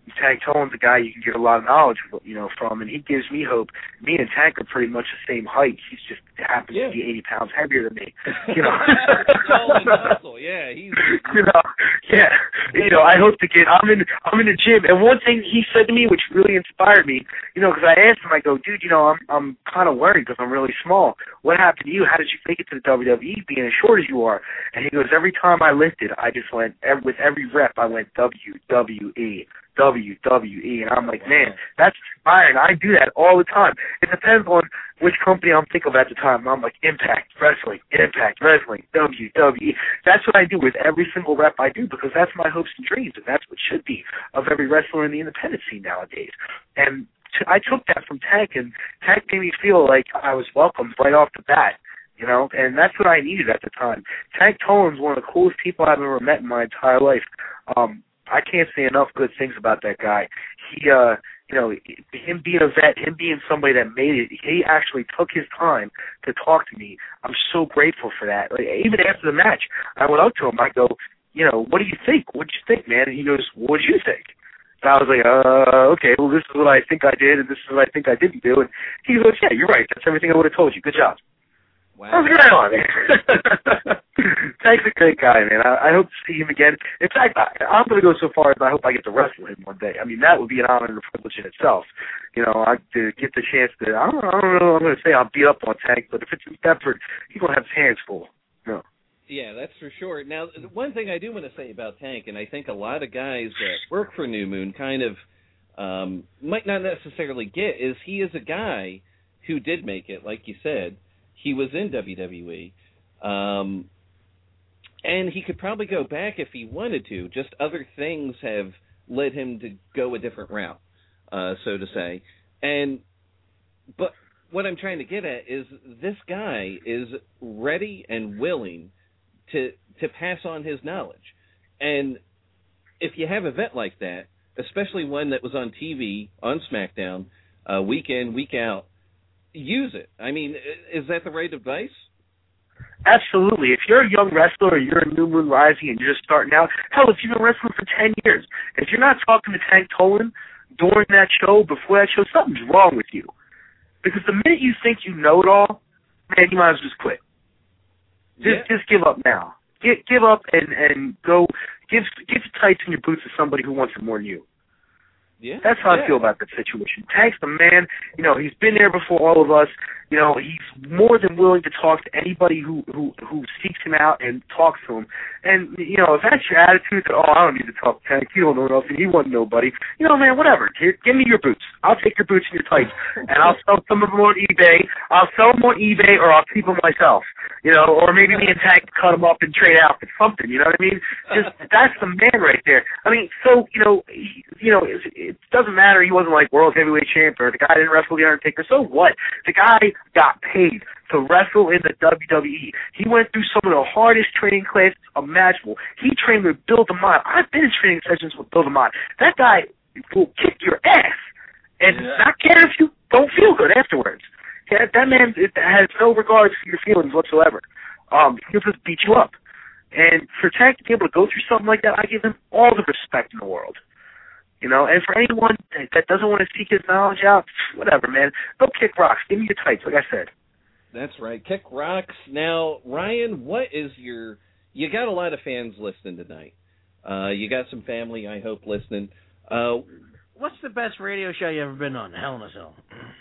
Tank Toland's a guy you can get a lot of knowledge, you know, from, and he gives me hope. Me and Tank are pretty much the same height. He's just happens yeah. to be eighty pounds heavier than me. You know, tall and muscle. Yeah, he's. You know, yeah. You know, I hope to get. I'm in. I'm in the gym, and one thing he said to me, which really inspired me, you know, because I asked him, I go, dude, you know, I'm I'm kind of worried because I'm really small. What happened to you? How did you make it to the W W E being as short as you are? And he goes, every time I lifted, I just went every, with every rep, I went W W E. W W E, and I'm like, man, that's inspiring. I do that all the time. It depends on which company I'm thinking of at the time. I'm like, Impact Wrestling, Impact Wrestling, W W E. That's what I do with every single rep I do because that's my hopes and dreams, and that's what should be of every wrestler in the independent scene nowadays. And t- I took that from Tank, and Tank made me feel like I was welcomed right off the bat. You know, and that's what I needed at the time. Tank Toland's one of the coolest people I've ever met in my entire life. Um, I can't say enough good things about that guy. He, uh, you know, him being a vet, him being somebody that made it, he actually took his time to talk to me. I'm so grateful for that. Like, even after the match, I went up to him. I go, you know, what do you think? What did you think, man? And he goes, what did you think? And I was like, uh, okay, well, this is what I think I did, and this is what I think I didn't do. And he goes, yeah, you're right. That's everything I would have told you. Good job. Wow. I was right on, man. Tank's a great guy, man. I, I hope to see him again. In fact, I, I'm going to go so far as I hope I get to wrestle him one day. I mean, that would be an honor and a privilege in itself. You know, I to get the chance to, I don't, I don't know, I'm going to say I'll beat up on Tank, but if it's in Bedford, he's going to have his hands full. You know. Yeah, that's for sure. Now, one thing I do want to say about Tank, and I think a lot of guys that work for New Moon kind of um, might not necessarily get, is he is a guy who did make it, like you said. He was in W W E, um, and he could probably go back if he wanted to. Just other things have led him to go a different route, uh, so to say. And but what I'm trying to get at is this guy is ready and willing to to pass on his knowledge. And if you have a vet like that, especially one that was on T V, on SmackDown, uh, week in, week out, use it. I mean, is that the right advice? Absolutely. If you're a young wrestler or you're a New Moon Rising and you're just starting out, hell, if you've been wrestling for ten years, if you're not talking to Tank Toland during that show, before that show, something's wrong with you. Because the minute you think you know it all, man, you might as well just quit. Just yeah. just give up now. Get, give up and, and go give give the tights in your boots to somebody who wants it more than you. Yeah, That's how yeah. I feel about that situation. Tank's the man. You know, he's been there before all of us. You know, he's more than willing to talk to anybody who, who, who seeks him out and talks to him. And, you know, if that's your attitude that, oh, I don't need to talk to Tank, you don't know nothing, he wasn't nobody, you know, man, whatever. Here, give me your boots. I'll take your boots and your tights, and I'll sell some of them on eBay. I'll sell them on eBay, or I'll keep them myself. You know, or maybe me and Tank cut them up and trade out for something, you know what I mean? Just, that's the man right there. I mean, so, you know, he, you know, it, it doesn't matter, he wasn't like world heavyweight champ, or the guy didn't wrestle The Undertaker, so what? The guy got paid to wrestle in the W W E. He went through some of the hardest training classes imaginable. He trained with Bill DeMott. I've been in training sessions with Bill DeMott. That guy will kick your ass, and yeah. not care if you don't feel good afterwards. That, that man it has no regard for your feelings whatsoever. Um, he'll just beat you up. And for Tank to be able to go through something like that, I give him all the respect in the world. You know, and for anyone that doesn't want to seek his knowledge out, whatever, man. Go kick rocks. Give me your tights, like I said. That's right. Kick rocks. Now, Ryan, what is your... You got a lot of fans listening tonight. Uh, you got some family, I hope, listening. Uh, What's the best radio show you ever been on? Hell in a Cell.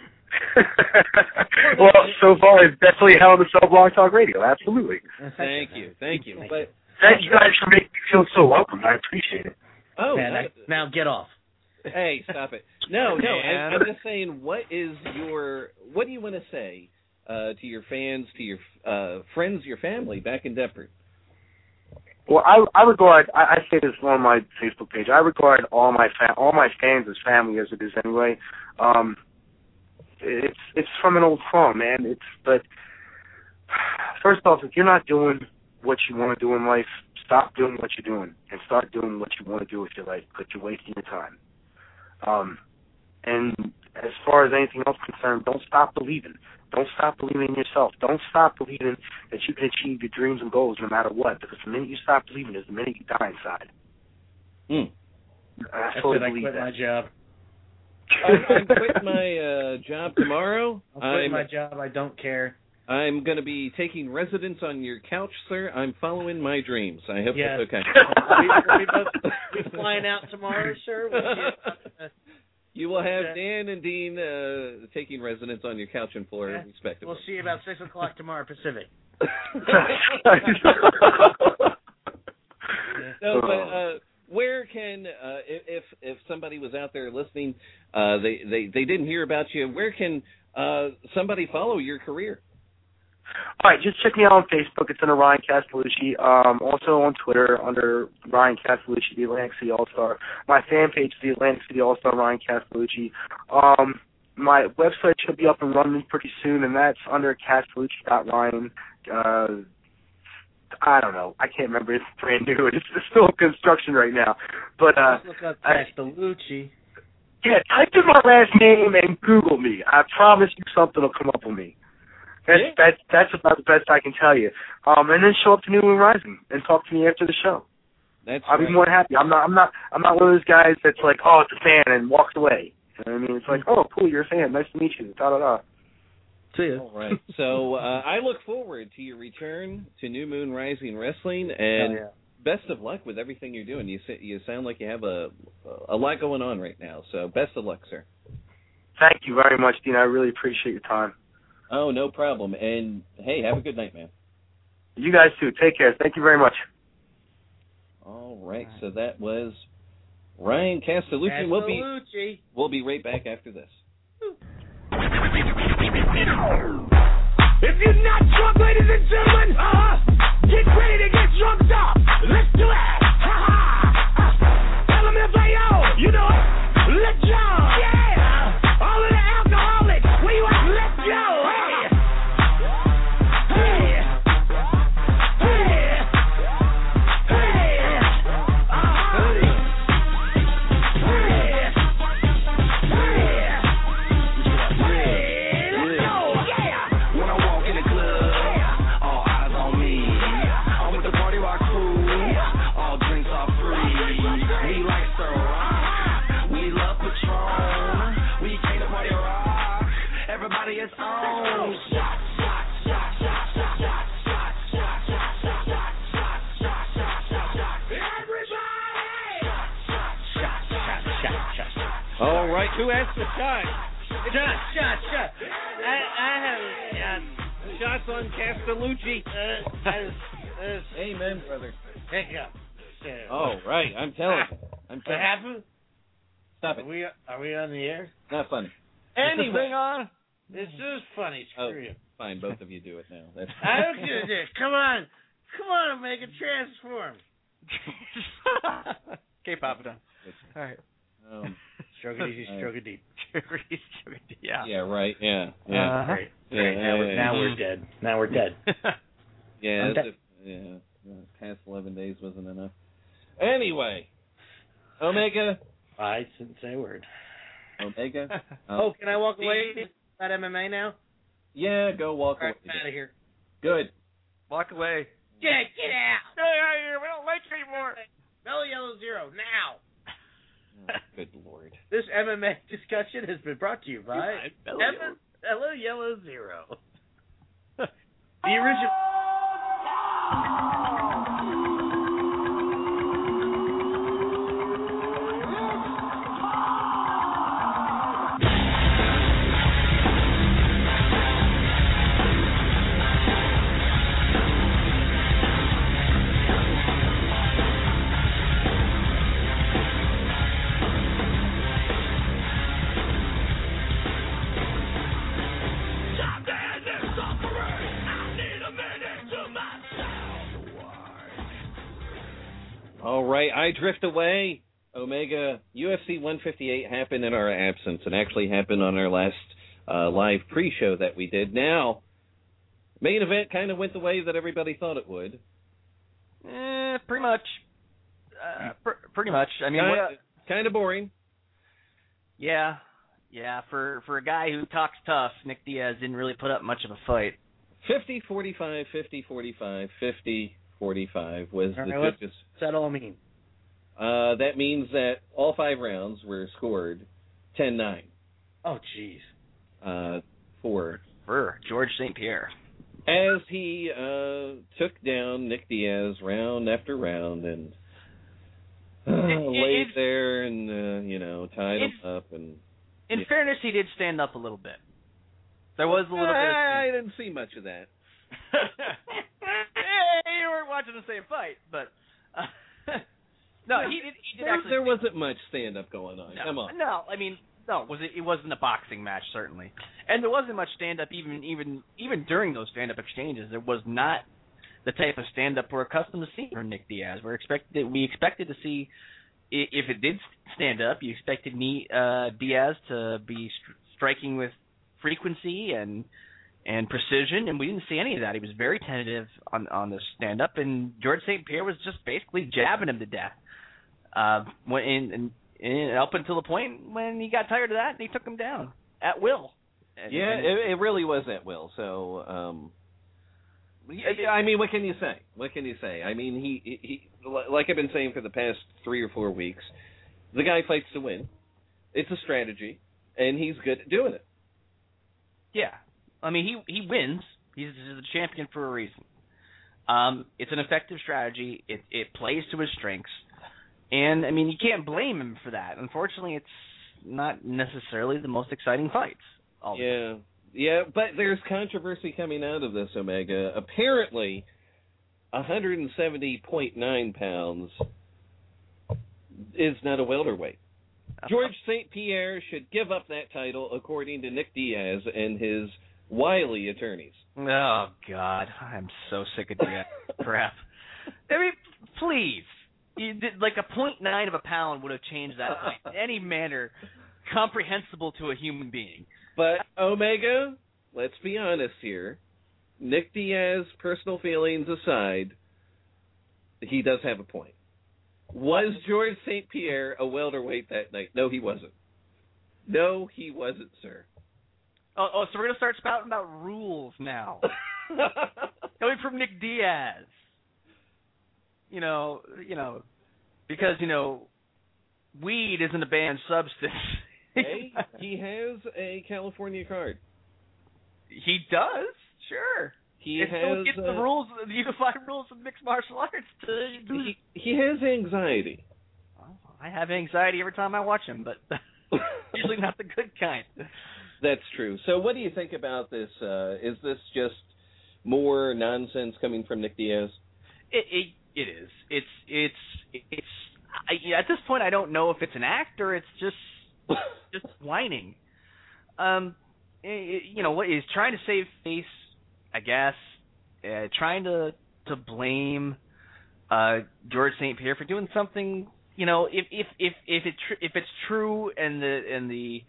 Well, so far, it's definitely Hell in a Cell Blog Talk Radio. Absolutely. Thank you. Thank you. But Thank you guys for making me feel so welcome. I appreciate it. Oh, Man, that, I, now get off. Hey, stop it. No, no, I, I'm just saying, what is your, what do you want to say uh, to your fans, to your uh, friends, your family back in Deptford? Well, I, I regard, I, I say this on my Facebook page, I regard all my fa- all my fans as family as it is anyway. Um, it's it's from an old song, man. It's but first off, if you're not doing what you want to do in life, stop doing what you're doing and start doing what you want to do with your life, because you're wasting your time. Um, and as far as anything else concerned, don't stop believing. Don't stop believing in yourself. Don't stop believing that you can achieve your dreams and goals no matter what, because the minute you stop believing is the minute you die inside. Mm. I, I totally said I believe quit that. my job. I'm, I'm quitting my uh, job tomorrow. I'll quit I'm, my job. I don't care. I'm going to be taking residence on your couch, sir. I'm following my dreams. I hope Yes. that's okay. Are we, are we both we flying out tomorrow, sir? We'll see. You will have Okay. Dan and Dean uh, taking residence on your couch in Florida, Yeah. respectively. We'll see you about six o'clock tomorrow Pacific. No, but uh, where can uh, if if somebody was out there listening, uh, they they they didn't hear about you. Where can uh, somebody follow your career? All right, just check me out on Facebook. It's under Ryan Castellucci. Um, also on Twitter under Ryan Castellucci, the Atlantic City All-Star. My fan page is the Atlantic City All-Star Ryan Castellucci. Um, my website should be up and running pretty soon, and that's under castellucci dot ryan. Uh, I don't know. I can't remember. It's brand new. It's, it's still in construction right now. But uh, Let's look up I, Castellucci. yeah, type in my last name and Google me. I promise you something will come up with me. That's Yeah. that's that's about the best I can tell you. Um, and then show up to New Moon Rising and talk to me after the show. That's I'll right. be more than happy. I'm not I'm not I'm not one of those guys that's like, oh, it's a fan and walks away. You know what I mean? It's like, oh, cool, you're a fan. Nice to meet you. Da da da. See ya. All right. So uh, I look forward to your return to New Moon Rising Wrestling, and Oh, yeah. best of luck with everything you're doing. You sa- you sound like you have a a lot going on right now. So best of luck, sir. Thank you very much, Dean. I really appreciate your time. Oh, no problem. And hey, have a good night, man. You guys too. Take care. Thank you very much. All right. So that was Ryan Castellucci. We'll be Castellucci. we'll be right back after this. If you're not drunk, ladies and gentlemen, uh, get ready to get drunk up. Let's do it. Ha ha. Tell them if they owe. You know it. Let's go. Yeah. All of the alcoholics. Where you at? Let's go. Hey. Hey. Hey. Hey. Uh-huh. Hey. Hey. Let's go. Yeah. When I walk in the club, all eyes on me. I'm with the party rock crew, all drinks are free. We like to rock, we love Patron. We came to party rock, everybody is on. Shot, shot, shot, shot, shot, shot, shot, shot, shot, shot, shot, shot, shot, shot, shot, shot. Everybody! Shot, shot, shot, shot, shot, shot. All right. Who asked the shot? Shot, shot, shot. I, I have shot. Shots on Castellucci. Uh, that is, that is, Amen, brother. Heck up. Yeah. All right. I'm telling you. I'm What telling you. happened? Stop Are it. we, are we on the air? Not funny. Is the Anyway. thing on? This is funny. Screw Oh, you. fine. Both of you do it now. That's I don't give a dick. Come on. Come on and make a transform. Okay, Papa Don. All right. Um, Stroke it easy, stroke it deep. yeah. yeah. Right. Yeah. Yeah. Uh-huh. Great. Yeah, Great. Now, yeah, we're, yeah. now we're dead. Now we're dead. Yeah. I'm That's dead. a, yeah. The past eleven days wasn't enough. Anyway, Omega. I didn't say a word. Omega. Oh, can I walk away? About M M A now? Yeah. Go walk All right, away. I'm out of here. Good. Walk away. Yeah, get out. Get out of here. We don't like you anymore. Mellow Yellow Zero, now. Oh, good Lord. This M M A discussion has been brought to you by Mellow Mellow, Mellow Yellow Zero. The original. All right, I drift away. Omega, U F C one fifty-eight happened in our absence and actually happened on our last uh, live pre-show that we did. Now, main event kind of went the way that everybody thought it would. Eh, pretty much. Uh, pr- pretty much. I mean, kind, what, kind of boring. yeah, yeah. For for a guy who talks tough, Nick Diaz didn't really put up much of a fight. fifty forty-five, fifty forty-five, fifty forty-five was All the right, judges. What's that all mean? Uh, that means that all five rounds were scored ten nine. Oh, jeez. Uh, for for George Saint Pierre, as he uh, took down Nick Diaz round after round and uh, it, laid it, there and uh, you know tied him up. And in yeah. fairness, he did stand up a little bit. There was a little bit. Of I didn't see much of that. Hey, you weren't watching the same fight, but uh, no, he did. He did there, actually. There wasn't much stand up going on. No, Come on. No, I mean. No, was it? It wasn't a boxing match, certainly, and there wasn't much stand-up even even even during those stand-up exchanges. There was not the type of stand-up we're accustomed to seeing from Nick Diaz. We're expected we expected to see, if it did stand up, you expected uh, Diaz to be st- striking with frequency and and precision, and we didn't see any of that. He was very tentative on on the stand-up, and George Saint Pierre was just basically jabbing him to death. Uh, when and. and And up until the point when he got tired of that, and he took him down at will. And, yeah, and it, it really was at will. So, um, I mean, what can you say? What can you say? I mean, he, he, like I've been saying for the past three or four weeks, the guy fights to win. It's a strategy, and he's good at doing it. Yeah, I mean, he he wins. He's, he's a champion for a reason. Um, it's an effective strategy. It it plays to his strengths. And, I mean, you can't blame him for that. Unfortunately, it's not necessarily the most exciting fights. Yeah, yeah, but there's controversy coming out of this, Omega. Apparently, one seventy point nine pounds is not a welterweight. George Saint Pierre should give up that title, according to Nick Diaz and his wily attorneys. Oh, God. I'm so sick of that crap. I mean, please. You did, like a point nine of a pound would have changed that in any manner comprehensible to a human being. But, Omega, let's be honest here. Nick Diaz, personal feelings aside, he does have a point. Was George Saint Pierre a welterweight that night? No, he wasn't. No, he wasn't, sir. Oh, oh so we're going to start spouting about rules now. Coming from Nick Diaz. You know, you know, because, you know, weed isn't a banned substance. Hey, he has a California card. He does, sure. He it has still gets uh, the rules, the unified rules of mixed martial arts. To he, he has anxiety. Well, I have anxiety every time I watch him, but usually not the good kind. That's true. So what do you think about this? Uh, is this just more nonsense coming from Nick Diaz? It, it It is. It's it's it's. I, at this point, I don't know if it's an act or it's just just whining. Um, it, you know what? He's trying to save face, I guess. Uh, trying to to blame uh, George Saint Pierre for doing something. You know, if if if if it tr- if it's true and the and the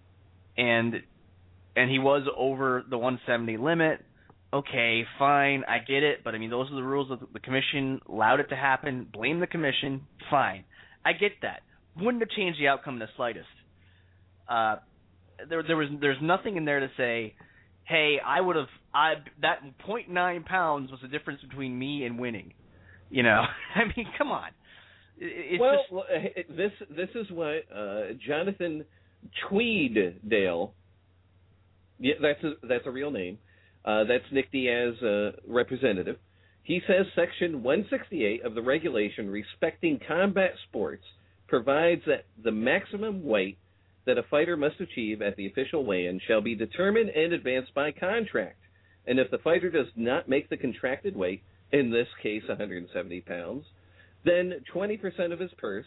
and and he was over the one seventy limit. Okay, fine, I get it, but I mean, those are the rules of the commission, allowed it to happen, blame the commission, fine. I get that. Wouldn't have changed the outcome in the slightest. Uh, there, there was, there's nothing in there to say, hey, I would have, I that point nine pounds was the difference between me and winning. You know, I mean, come on. It's well, just, this this is what uh, Jonathan Tweeddale, yeah, that's a, that's a real name. Uh, that's Nick Diaz, uh, representative. He says Section one sixty-eight of the regulation respecting combat sports provides that the maximum weight that a fighter must achieve at the official weigh-in shall be determined in advance by contract. And if the fighter does not make the contracted weight, in this case one hundred seventy pounds, then twenty percent of his purse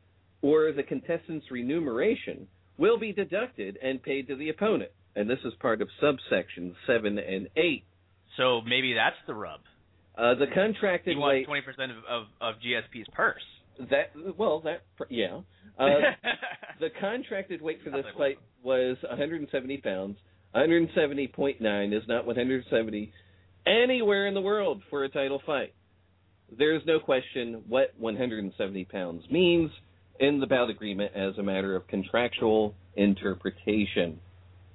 or the contestant's remuneration will be deducted and paid to the opponent. And this is part of subsections seven and eight. So maybe that's the rub. Uh, the contracted he wants weight twenty percent of, of of G S P's purse. That well, that yeah. Uh, the contracted weight for this fight was one hundred seventy pounds. one hundred seventy point nine is not one hundred seventy anywhere in the world for a title fight. There's no question what one hundred seventy pounds means in the bout agreement as a matter of contractual interpretation.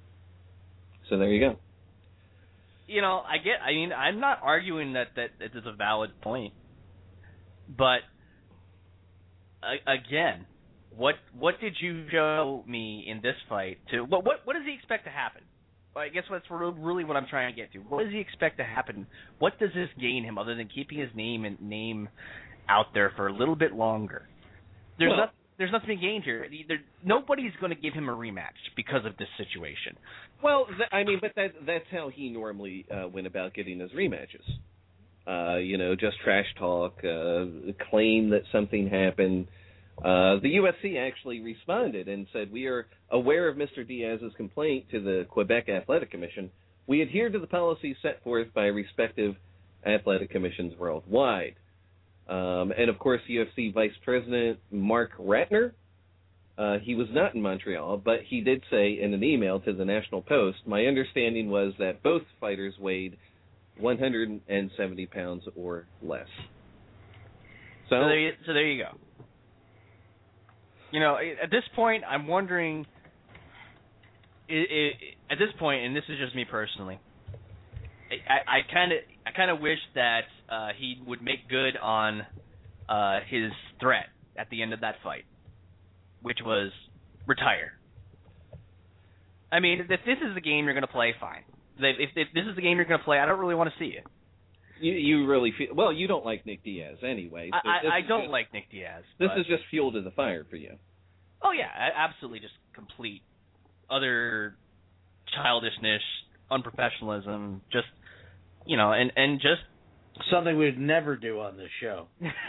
So there you go. You know, I get. I mean, I'm not arguing that that it is a valid point, but uh, again, what what did you show me in this fight? To what what what does he expect to happen? I guess that's really what I'm trying to get to. What does he expect to happen? What does this gain him other than keeping his name and name out there for a little bit longer? There's well, not, there's nothing to gain here. There, nobody's going to give him a rematch because of this situation. Well, th- I mean, but that that's how he normally uh, went about getting his rematches. Uh, you know, just trash talk, uh, claim that something happened. Uh, the U F C actually responded and said, "We are aware of Mister Diaz's complaint to the Quebec Athletic Commission. We adhere to the policies set forth by respective athletic commissions worldwide." Um, and, of course, U F C Vice President Mark Ratner, uh, he was not in Montreal, but he did say in an email to the National Post, "My understanding was that both fighters weighed one hundred seventy pounds or less." So, so, there, you, so there you go. You know, at this point, I'm wondering, it, it, at this point, and this is just me personally, I kind of I kind of wish that uh, he would make good on uh, his threat at the end of that fight, which was retire. I mean, if this is the game you're going to play, fine. If, if this is the game you're going to play, I don't really want to see it. You, you really feel well. You don't like Nick Diaz anyway. So I, I don't just, like Nick Diaz. This but, is just fuel to the fire for you. Oh yeah, absolutely, just complete utter childishness, unprofessionalism, just you know, and, and just something we'd never do on this show.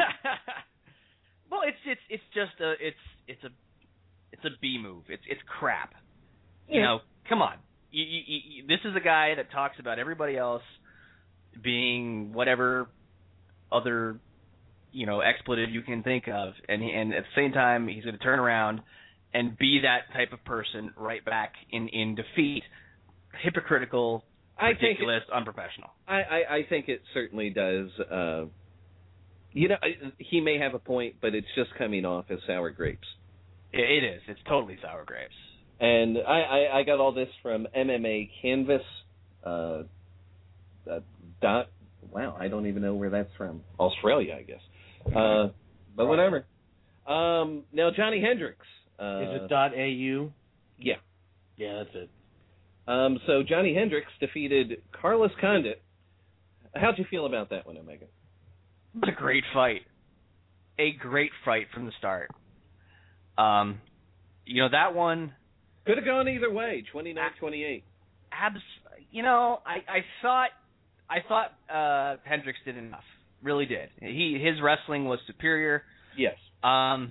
Well, it's it's it's just a it's it's a it's a B move. It's it's crap. Yeah. You know, come on. You, you, you, this is a guy that talks about everybody else being whatever other, you know, expletive you can think of, and and at the same time he's going to turn around and be that type of person right back in, in defeat. Hypocritical, ridiculous, it, unprofessional. I, I, I think it certainly does. Uh, you know, he may have a point, but it's just coming off as sour grapes. It, it is. It's totally sour grapes. And I, I, I got all this from M M A Canvas. Uh, uh, dot. Wow, I don't even know where that's from. Australia, I guess. Uh, but whatever. Um, now, Johnny Hendricks. Uh, Is it dot A U? Yeah. Yeah, that's it. Um, so Johnny Hendricks defeated Carlos Condit. How'd you feel about that one, Omega? It was a great fight. A great fight from the start. Um, you know, that one... Could have gone either way, twenty-nine twenty-eight. Abs- you know, I, I thought I thought uh, Hendricks did enough. Really did. He His wrestling was superior. Yes. Um,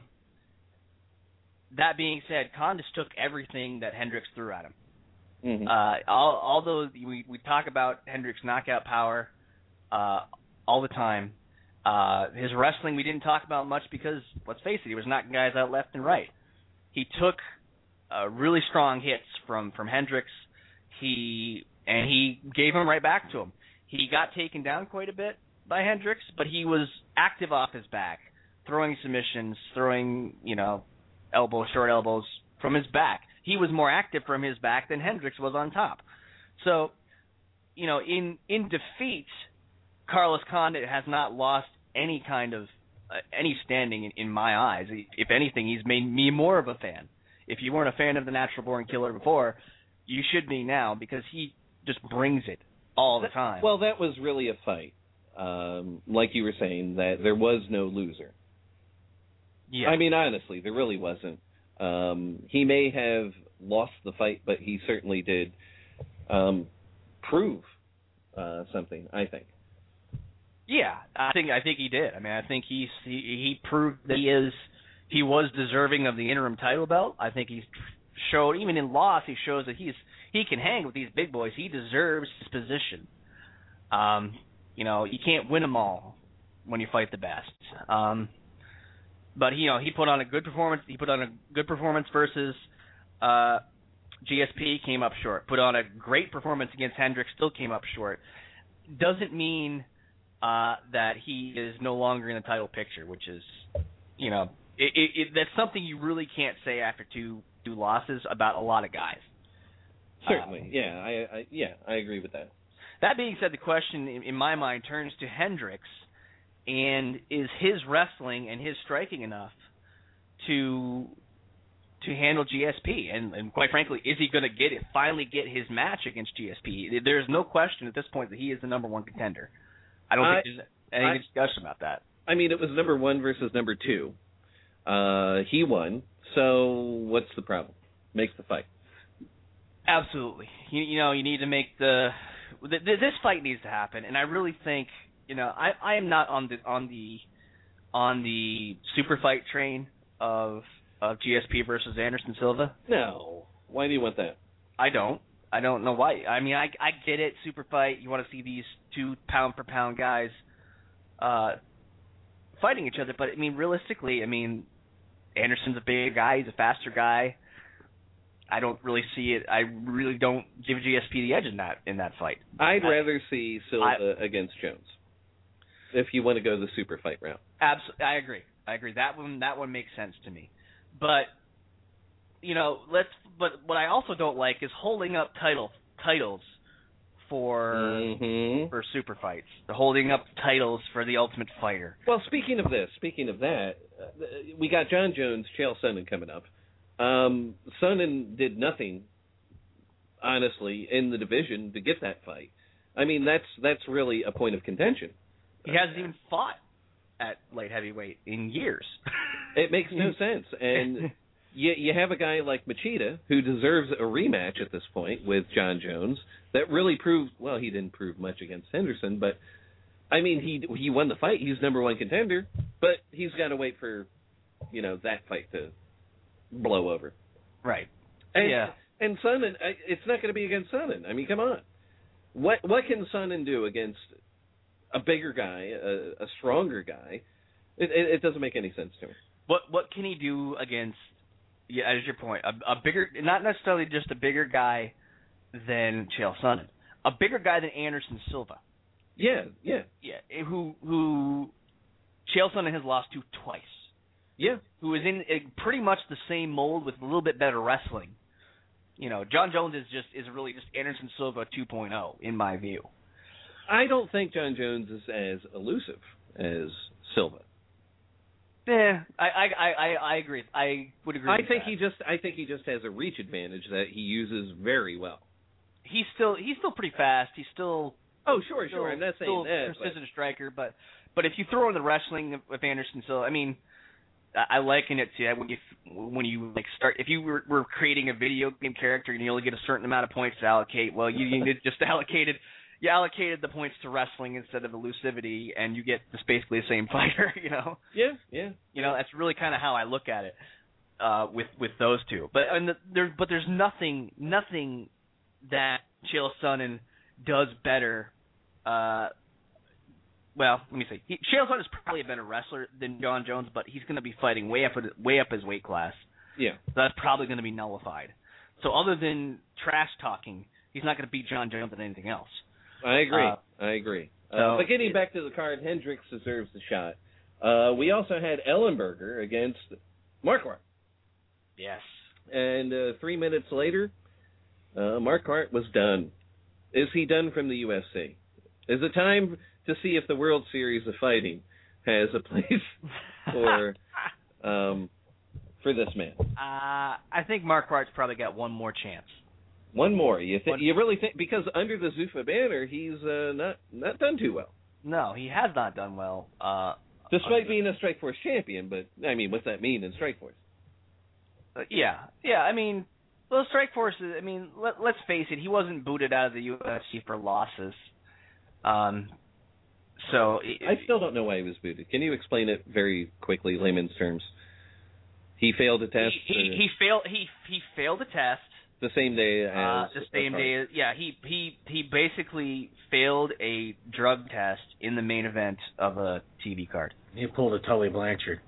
that being said, Condit took everything that Hendricks threw at him. Mm-hmm. Uh, all, although we, we talk about Hendricks' knockout power uh, all the time, uh, his wrestling we didn't talk about much because, let's face it, he was knocking guys out left and right. He took uh, really strong hits from, from Hendricks, he and he gave them right back to him. He got taken down quite a bit by Hendricks, but he was active off his back, throwing submissions, throwing, you know, elbows, short elbows from his back. He was more active from his back than Hendricks was on top. So, you know, in in defeat, Carlos Condit has not lost any kind of uh, any standing in, in my eyes. If anything, he's made me more of a fan. If you weren't a fan of the Natural Born Killer before, you should be now because he just brings it all the time. Well, that was really a fight. Um, like you were saying, that there was no loser. Yeah. I mean, honestly, there really wasn't. Um, he may have lost the fight, but he certainly did um, prove uh, something, I think. Yeah, I think I think he did. I mean, I think he he, he proved that he is he was deserving of the interim title belt. I think he showed, even in loss, he shows that he's he can hang with these big boys. He deserves his position. Um, you know, you can't win them all when you fight the best. Um, but you know, he put on a good performance. He put on a good performance versus uh, G S P. Came up short. Put on a great performance against Hendricks. Still came up short. Doesn't mean uh, that he is no longer in the title picture, which is, you know, it, it, it, that's something you really can't say after two two losses about a lot of guys. Certainly, um, yeah, I, I yeah, I agree with that. That being said, the question in, in my mind turns to Hendricks, and is his wrestling and his striking enough to to handle G S P, and, and quite frankly, is he going to get it? Finally, get his match against G S P? There's no question at this point that he is the number one contender. I don't I, think there's any I, discussion about that. I mean, it was number one versus number two. Uh, he won. So what's the problem? Makes the fight. Absolutely. You, you know, you need to make the, the this fight needs to happen, and I really think, you know, I, I am not on the on the on the super fight train of of G S P versus Anderson Silva. No. Why do you want that? I don't. I don't know why. I mean, I I get it. Super fight. You want to see these two pound for pound guys uh, fighting each other, but I mean, realistically, I mean, Anderson's a bigger guy. He's a faster guy. I don't really see it. I really don't give G S P the edge in that in that fight. I'd I, rather see Silva I, against Jones. If you want to go the super fight route. Absolutely, I agree. I agree. That one that one makes sense to me. But you know, let's. But what I also don't like is holding up title titles for mm-hmm. for super fights. They're holding up titles for the Ultimate Fighter. Well, speaking of this, speaking of that, uh, we got John Jones, Chael Sonnen coming up. Um, Sonnen did nothing, honestly, in the division to get that fight. I mean, that's that's really a point of contention. He hasn't even fought at light heavyweight in years. It makes no sense. And you, you have a guy like Machida, who deserves a rematch at this point with John Jones, that really proved, well, he didn't prove much against Henderson, but, I mean, he he won the fight. He's number one contender, but he's got to wait for, you know, that fight to blow over. Right. And, yeah. And Sonnen, it's not going to be against Sonnen. I mean, come on. What what can Sonnen do against a bigger guy, a, a stronger guy? It, it, it doesn't make any sense to me. What what can he do against? Yeah, as your point, a, a bigger, not necessarily just a bigger guy than Chael Sonnen, a bigger guy than Anderson Silva. Yeah, yeah, yeah. Who who Chael Sonnen has lost to twice. Yeah, who is in a, pretty much the same mold with a little bit better wrestling. You know, John Jones is just is really just Anderson Silva two point oh in my view. I don't think John Jones is as elusive as Silva. Yeah, I I, I, I agree. I would agree. I with think that. he just I think he just has a reach advantage that he uses very well. He's still he's still pretty fast. He's still oh sure still, sure. I'm not saying still that. Precision but... striker, but but if you throw in the wrestling with Anderson Silva, I mean, I, I liken it to when you when you like start if you were, were creating a video game character and you only get a certain amount of points to allocate. Well, you, you just allocated. You allocated the points to wrestling instead of elusivity, and you get this basically the same fighter, you know? Yeah, yeah. You know, that's really kind of how I look at it uh, with with those two. But and the, there, but there's nothing nothing that Chael Sonnen does better. Uh, well, let me see. He, Chael Sonnen is probably a better wrestler than John Jones, but he's going to be fighting way up way up his weight class. Yeah. So that's probably going to be nullified. So other than trash talking, he's not going to beat John Jones at anything else. I agree. Uh, I agree. So uh, but getting back to the card, Hendricks deserves the shot. Uh, we also had Ellenberger against Marquardt. Yes. And uh, three minutes later, uh, Marquardt was done. Is he done from the U F C? Is it time to see if the World Series of Fighting has a place for um, for this man? Uh, I think Marquardt's probably got one more chance. One more. You think? One. You really think? Because under the Zuffa banner, he's uh, not not done too well. No, he has not done well. Uh, Despite being a Strikeforce champion, but I mean, what's that mean in Strikeforce? Uh, yeah, yeah. I mean, well, Strikeforce. I mean, let, let's face it. He wasn't booted out of the U F C for losses. Um, so I still don't know why he was booted. Can you explain it very quickly, layman's terms? He failed a test. He, he, he failed. He he failed a test. The same day as uh, the same day. Yeah, he he he basically failed a drug test in the main event of a T V card. He pulled a Tully Blanchard.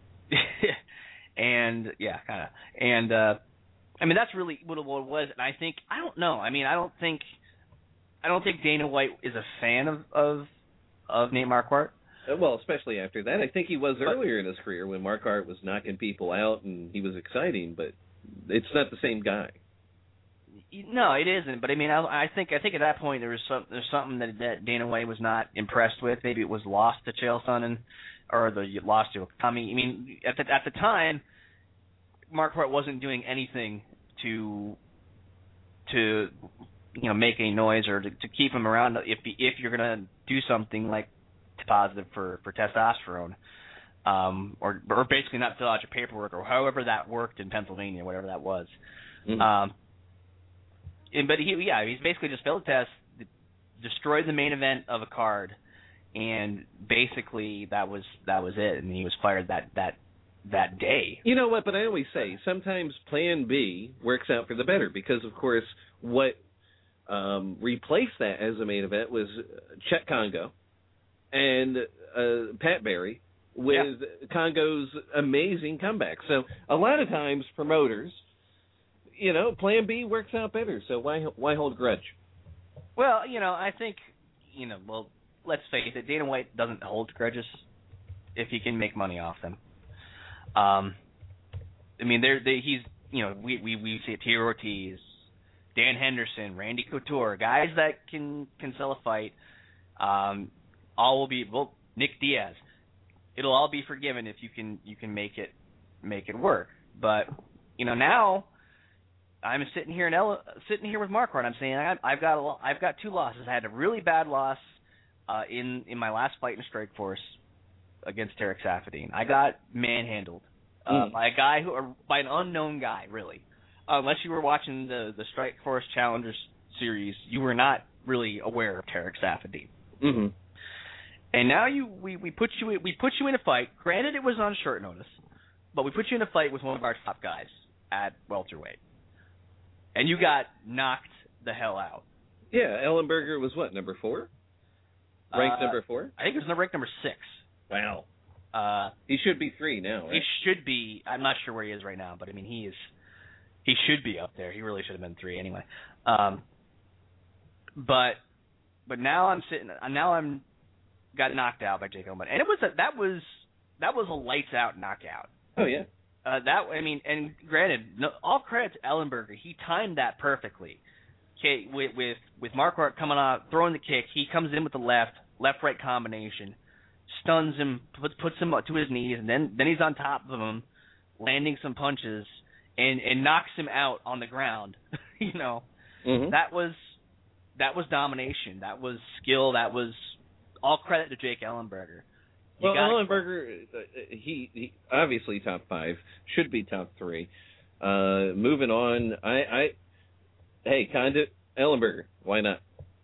and yeah, kind of. And uh, I mean, that's really what it was. And I think I don't know. I mean, I don't think I don't think Dana White is a fan of of, of Nate Marquardt. Well, especially after that. I think he was earlier in his career when Marquardt was knocking people out and he was exciting, but it's not the same guy. No, it isn't. But I mean, I, I think I think at that point there was some there's something that, that Dana White was not impressed with. Maybe it was lost to Chael Sonnen or the lost to Okami. I mean, at the at the time, Marquardt wasn't doing anything to to you know make any noise or to, to keep him around if if you're gonna do something like positive for for testosterone, um, or or basically not fill out your paperwork or however that worked in Pennsylvania, whatever that was. Mm-hmm. Um, and, but he yeah he's basically just failed the test, destroyed the main event of a card, and basically that was that was it, and he was fired that that. that day. You know what, but I always say, sometimes plan B works out for the better, because, of course, what um, replaced that as a main event was Chet Congo and uh, Pat Barry with yeah. Congo's amazing comeback. So a lot of times promoters, you know, plan B works out better, so why why hold grudge? Well, you know, I think, you know, well, let's face it, Dana White doesn't hold grudges if he can make money off them. Um, I mean, they're, they, he's, you know, we we we see Tito Ortiz, Dan Henderson, Randy Couture, guys that can can sell a fight. Um, all will be well, Nick Diaz. It'll all be forgiven if you can you can make it make it work. But you know, now I'm sitting here in Ella, sitting here with Marquardt. I'm saying I, I've got a, I've got two losses. I had a really bad loss uh, in in my last fight in Strikeforce against Tarek Safadine. I got manhandled uh, mm. by a guy who, or by an unknown guy, really. Uh, unless you were watching the the Strikeforce Challengers series, you were not really aware of Tarek Safadine. Mm-hmm. And now you we, we put you we put you in a fight. Granted, it was on short notice, but we put you in a fight with one of our top guys at welterweight, and you got knocked the hell out. Yeah, Ellenberger was what, number four? Ranked uh, number four? I think it was ranked number six. Wow. Uh, he should be three now, right? He should be. I'm not sure where he is right now, but I mean, he is. He should be up there. He really should have been three anyway. Um, but but now I'm sitting. Now I'm got knocked out by Jake Ellenberger, and it was a, that was that was a lights out knockout. Oh yeah. Uh, that I mean, and granted, no, all credit to Ellenberger. He timed that perfectly. Okay, with with with Marquardt coming out, throwing the kick, he comes in with the left left right combination. Stuns him, puts puts him up to his knees, and then then he's on top of him, landing some punches, and, and knocks him out on the ground. you know, mm-hmm. that was that was domination. That was skill. That was all credit to Jake Ellenberger. You well, gotta, Ellenberger, uh, he, he obviously top five, should be top three. Uh, moving on, I, I hey Condit Ellenberger, why not?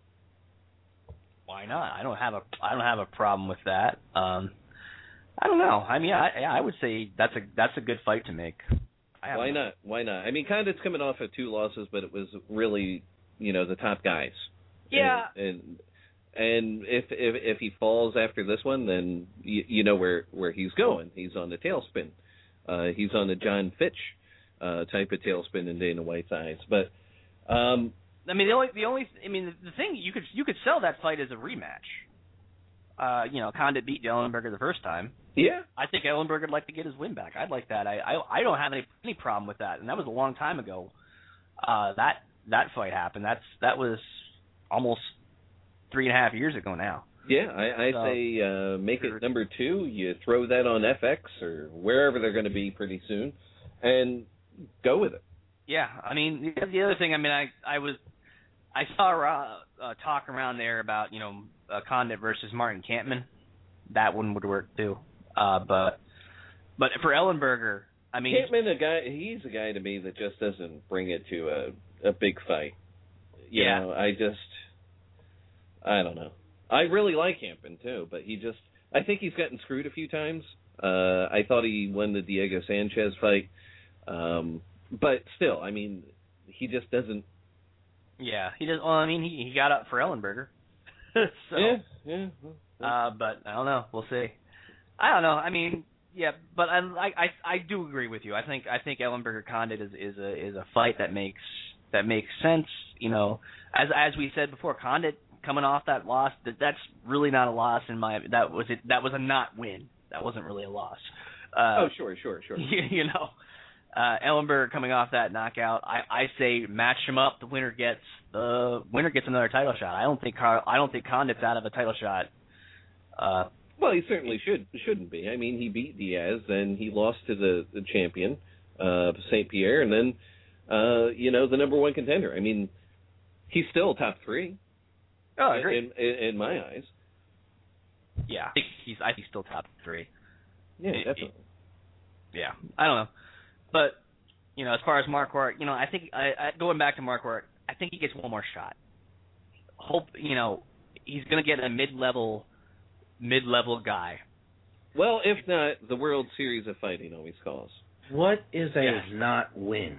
Why not? I don't have a I don't have a problem with that. Um, I don't know. I mean, I I would say that's a that's a good fight to make. I Why not? Why not? I mean, Condit's coming off of two losses, but it was really, you know, the top guys. Yeah. And and, and if, if if he falls after this one, then you, you know where where he's going. He's on the tailspin. Uh, he's on the John Fitch uh, type of tailspin in Dana White's eyes. But um, I mean, the only the only I mean the thing you could you could sell that fight as a rematch. Uh, you know, Condit beat Ellenberger the first time. Yeah, I think Ellenberger would like to get his win back. I'd like that. I I, I don't have any any problem with that. And that was a long time ago. Uh, that that fight happened. That's that was almost three and a half years ago now. Yeah, I, I so, say uh, make it number two. You throw that on F X or wherever they're going to be pretty soon, and go with it. Yeah, I mean the, the other thing. I mean, I I was I saw uh, uh, talk around there about you know uh, Condit versus Martin Kampmann. That one would work too. Uh, but but for Ellenberger, I mean, Kampmann, a guy, he's a guy to me that just doesn't bring it to a a big fight. You yeah, know, I just I don't know. I really like Kampmann too, but he just I think he's gotten screwed a few times. Uh, I thought he won the Diego Sanchez fight, um, but still, I mean, he just doesn't. Yeah, he does. Well, I mean, he he got up for Ellenberger. so, yeah, yeah. Uh, but I don't know. We'll see. I don't know. I mean, yeah, but I I I do agree with you. I think I think Ellenberger Condit is is a is a fight that makes that makes sense. You know, as as we said before, Condit coming off that loss, that that's really not a loss in my. That was it. That was a not win. That wasn't really a loss. Uh, oh sure, sure, sure. You, you know, uh, Ellenberger coming off that knockout. I, I say match him up. The winner gets the winner gets another title shot. I don't think I don't think Condit's out of a title shot. Uh, well, he certainly should shouldn't be. I mean, he beat Diaz, and he lost to the, the champion. uh, Saint Pierre, and then uh, you know the number one contender. I mean, he's still top three. Oh, I agree. In, in, in my eyes. Yeah, I think he's I think he's still top three. Yeah, it, definitely. It, yeah, I don't know, but you know, as far as Marquardt, you know, I think I, I going back to Marquardt, I think he gets one more shot. Hope you know he's going to get a mid-level, mid-level guy. Well, if not, the World Series of Fighting always calls. What is a Yeah. not win?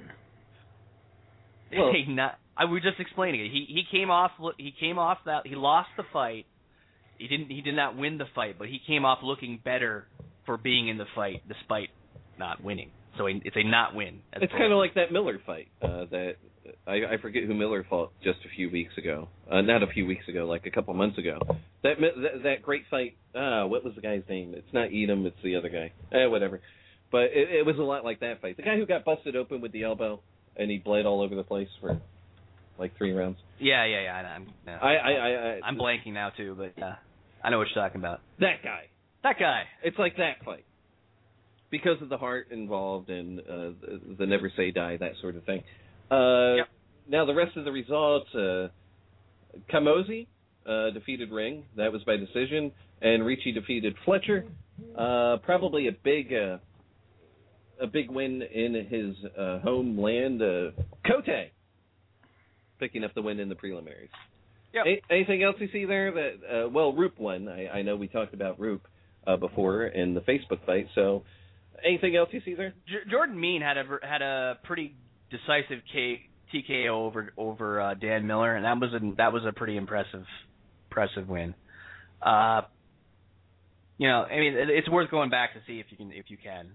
Well, Hey, not. I was just explaining it. He he came off. He came off that. He lost the fight. He didn't. He did not win the fight, but he came off looking better for being in the fight despite not winning. So it's a not win. It's kind of like that Miller fight. Uh, that I, I forget who Miller fought just a few weeks ago. Uh, not a few weeks ago, like a couple months ago. That that, that great fight. Ah, what was the guy's name? It's not Edom. It's the other guy. Eh, whatever. But it, it was a lot like that fight. The guy who got busted open with the elbow and he bled all over the place for like three rounds. Yeah, yeah, yeah. I'm. No, I, I, I, I, I'm blanking now too, but uh, I know what you're talking about. That guy. That guy. It's like that fight. Because of the heart involved and uh, the, the never say die, that sort of thing. Uh, yep. Now the rest of the results, uh, Kamosi uh, defeated Ring. That was by decision. And Ricci defeated Fletcher. Uh, probably a big uh, a big win in his uh, homeland. Uh, Kote picking up the win in the preliminaries. Yep. A- anything else you see there? That uh, well, Roop won. I, I know we talked about Roop uh, before in the Facebook fight. So anything else you see there? J- Jordan Mean had a had a pretty decisive K- T K O over over uh, Dan Miller, and that was a that was a pretty impressive impressive win. Uh, you know, I mean, it, it's worth going back to see if you can if you can.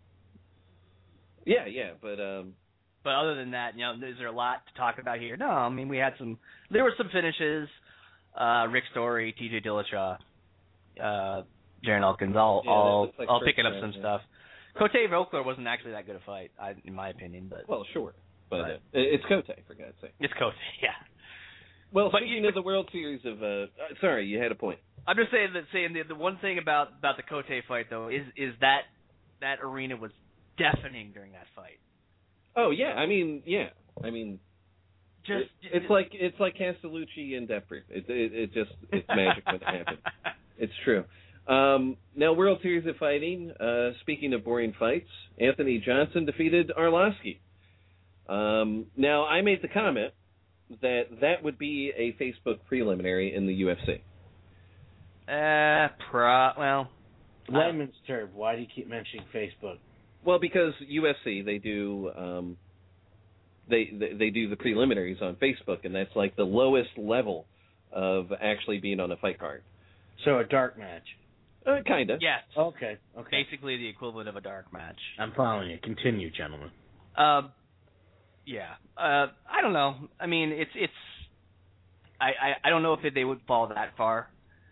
Yeah, yeah, but um, but other than that, you know, is there a lot to talk about here? No, I mean, we had some. There were some finishes. Uh, Rick Story, T J Dillashaw, uh, Jaron Elkins, all Yeah, all like all first picking up round, some yeah. stuff. Cote Vogler wasn't actually that good a fight, I, in my opinion, but well, sure, but Right. uh, it's Kote for God's sake. it's Cote, yeah. Well, But speaking you- of the World Series of, uh, uh, sorry, you had a point. I'm just saying that saying the, the one thing about, about the Cote fight though is is that that arena was deafening during that fight. Oh yeah, I mean, yeah, I mean, Just it, it's like it's like Castellucci and Deptford. It, it it just it's magic when it happens. It's true. Um, now, World Series of Fighting. Uh, speaking of boring fights, Anthony Johnson defeated Arlovsky. Um, now, I made the comment that that would be a Facebook preliminary in the U F C. Uh, pro. Well, Layman's term. Why do you keep mentioning Facebook? Well, because U F C they do um, they, they they do the preliminaries on Facebook, and that's like the lowest level of actually being on a fight card. So a dark match. Uh, kind of. yes. Okay. Okay. Basically the equivalent of a dark match. I'm following you. Continue, gentlemen. Um, yeah. Uh, I don't know. I mean, it's it's. I, I, I don't know if it, they would fall that far.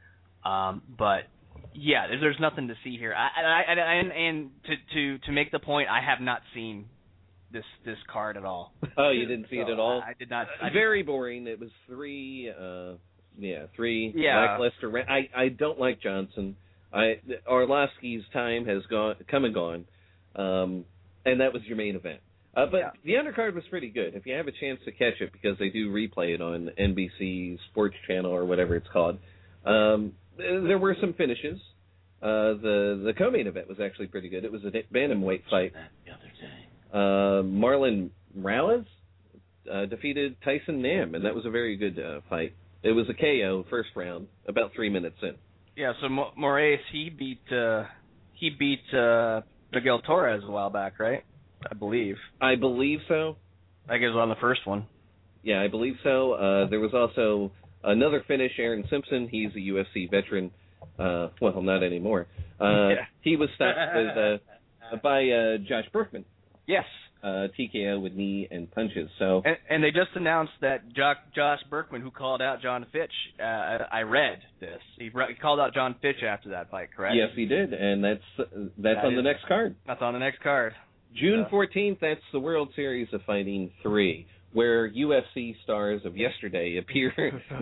Um, but yeah, there's, there's nothing to see here. I, I, I and and to, to to make the point, I have not seen this this card at all. Oh, you didn't see it at all? I, I did not. I did- Very boring. It was three. Uh, yeah, three Yeah. lackluster. ra- I I don't like Johnson. I Arlovsky's time has gone, come and gone, um, and that was your main event. Uh, but Yeah. the undercard was pretty good. If you have a chance to catch it, because they do replay it on N B C Sports Channel or whatever it's called, um, th- there were some finishes. Uh, the the co-main event was actually pretty good. It was a bantamweight fight. That the other day. Uh, Marlon Morales uh, defeated Tyson Nam, and that was a very good uh, fight. It was a K O first round, about three minutes in. Yeah. So Mo- Moraes he beat uh, he beat uh, Miguel Torres a while back, right? I believe. I believe so. I guess it was on the first one. Yeah, I believe so. Uh, there was also another finish, Aaron Simpson. He's a U F C veteran. Uh, well, not anymore. Uh, Yeah. He was stopped with, uh, by uh, Josh Berkman. Yes. Uh, T K O with knee and punches. So And, and they just announced that jo- Josh Berkman, who called out John Fitch, uh, I read this. He, re- he called out John Fitch after that fight, correct? yes, he did, and that's uh, that's That on the is- next card. That's on the next card. June So- fourteenth, that's the World Series of Fighting three, where U F C stars of yesterday appear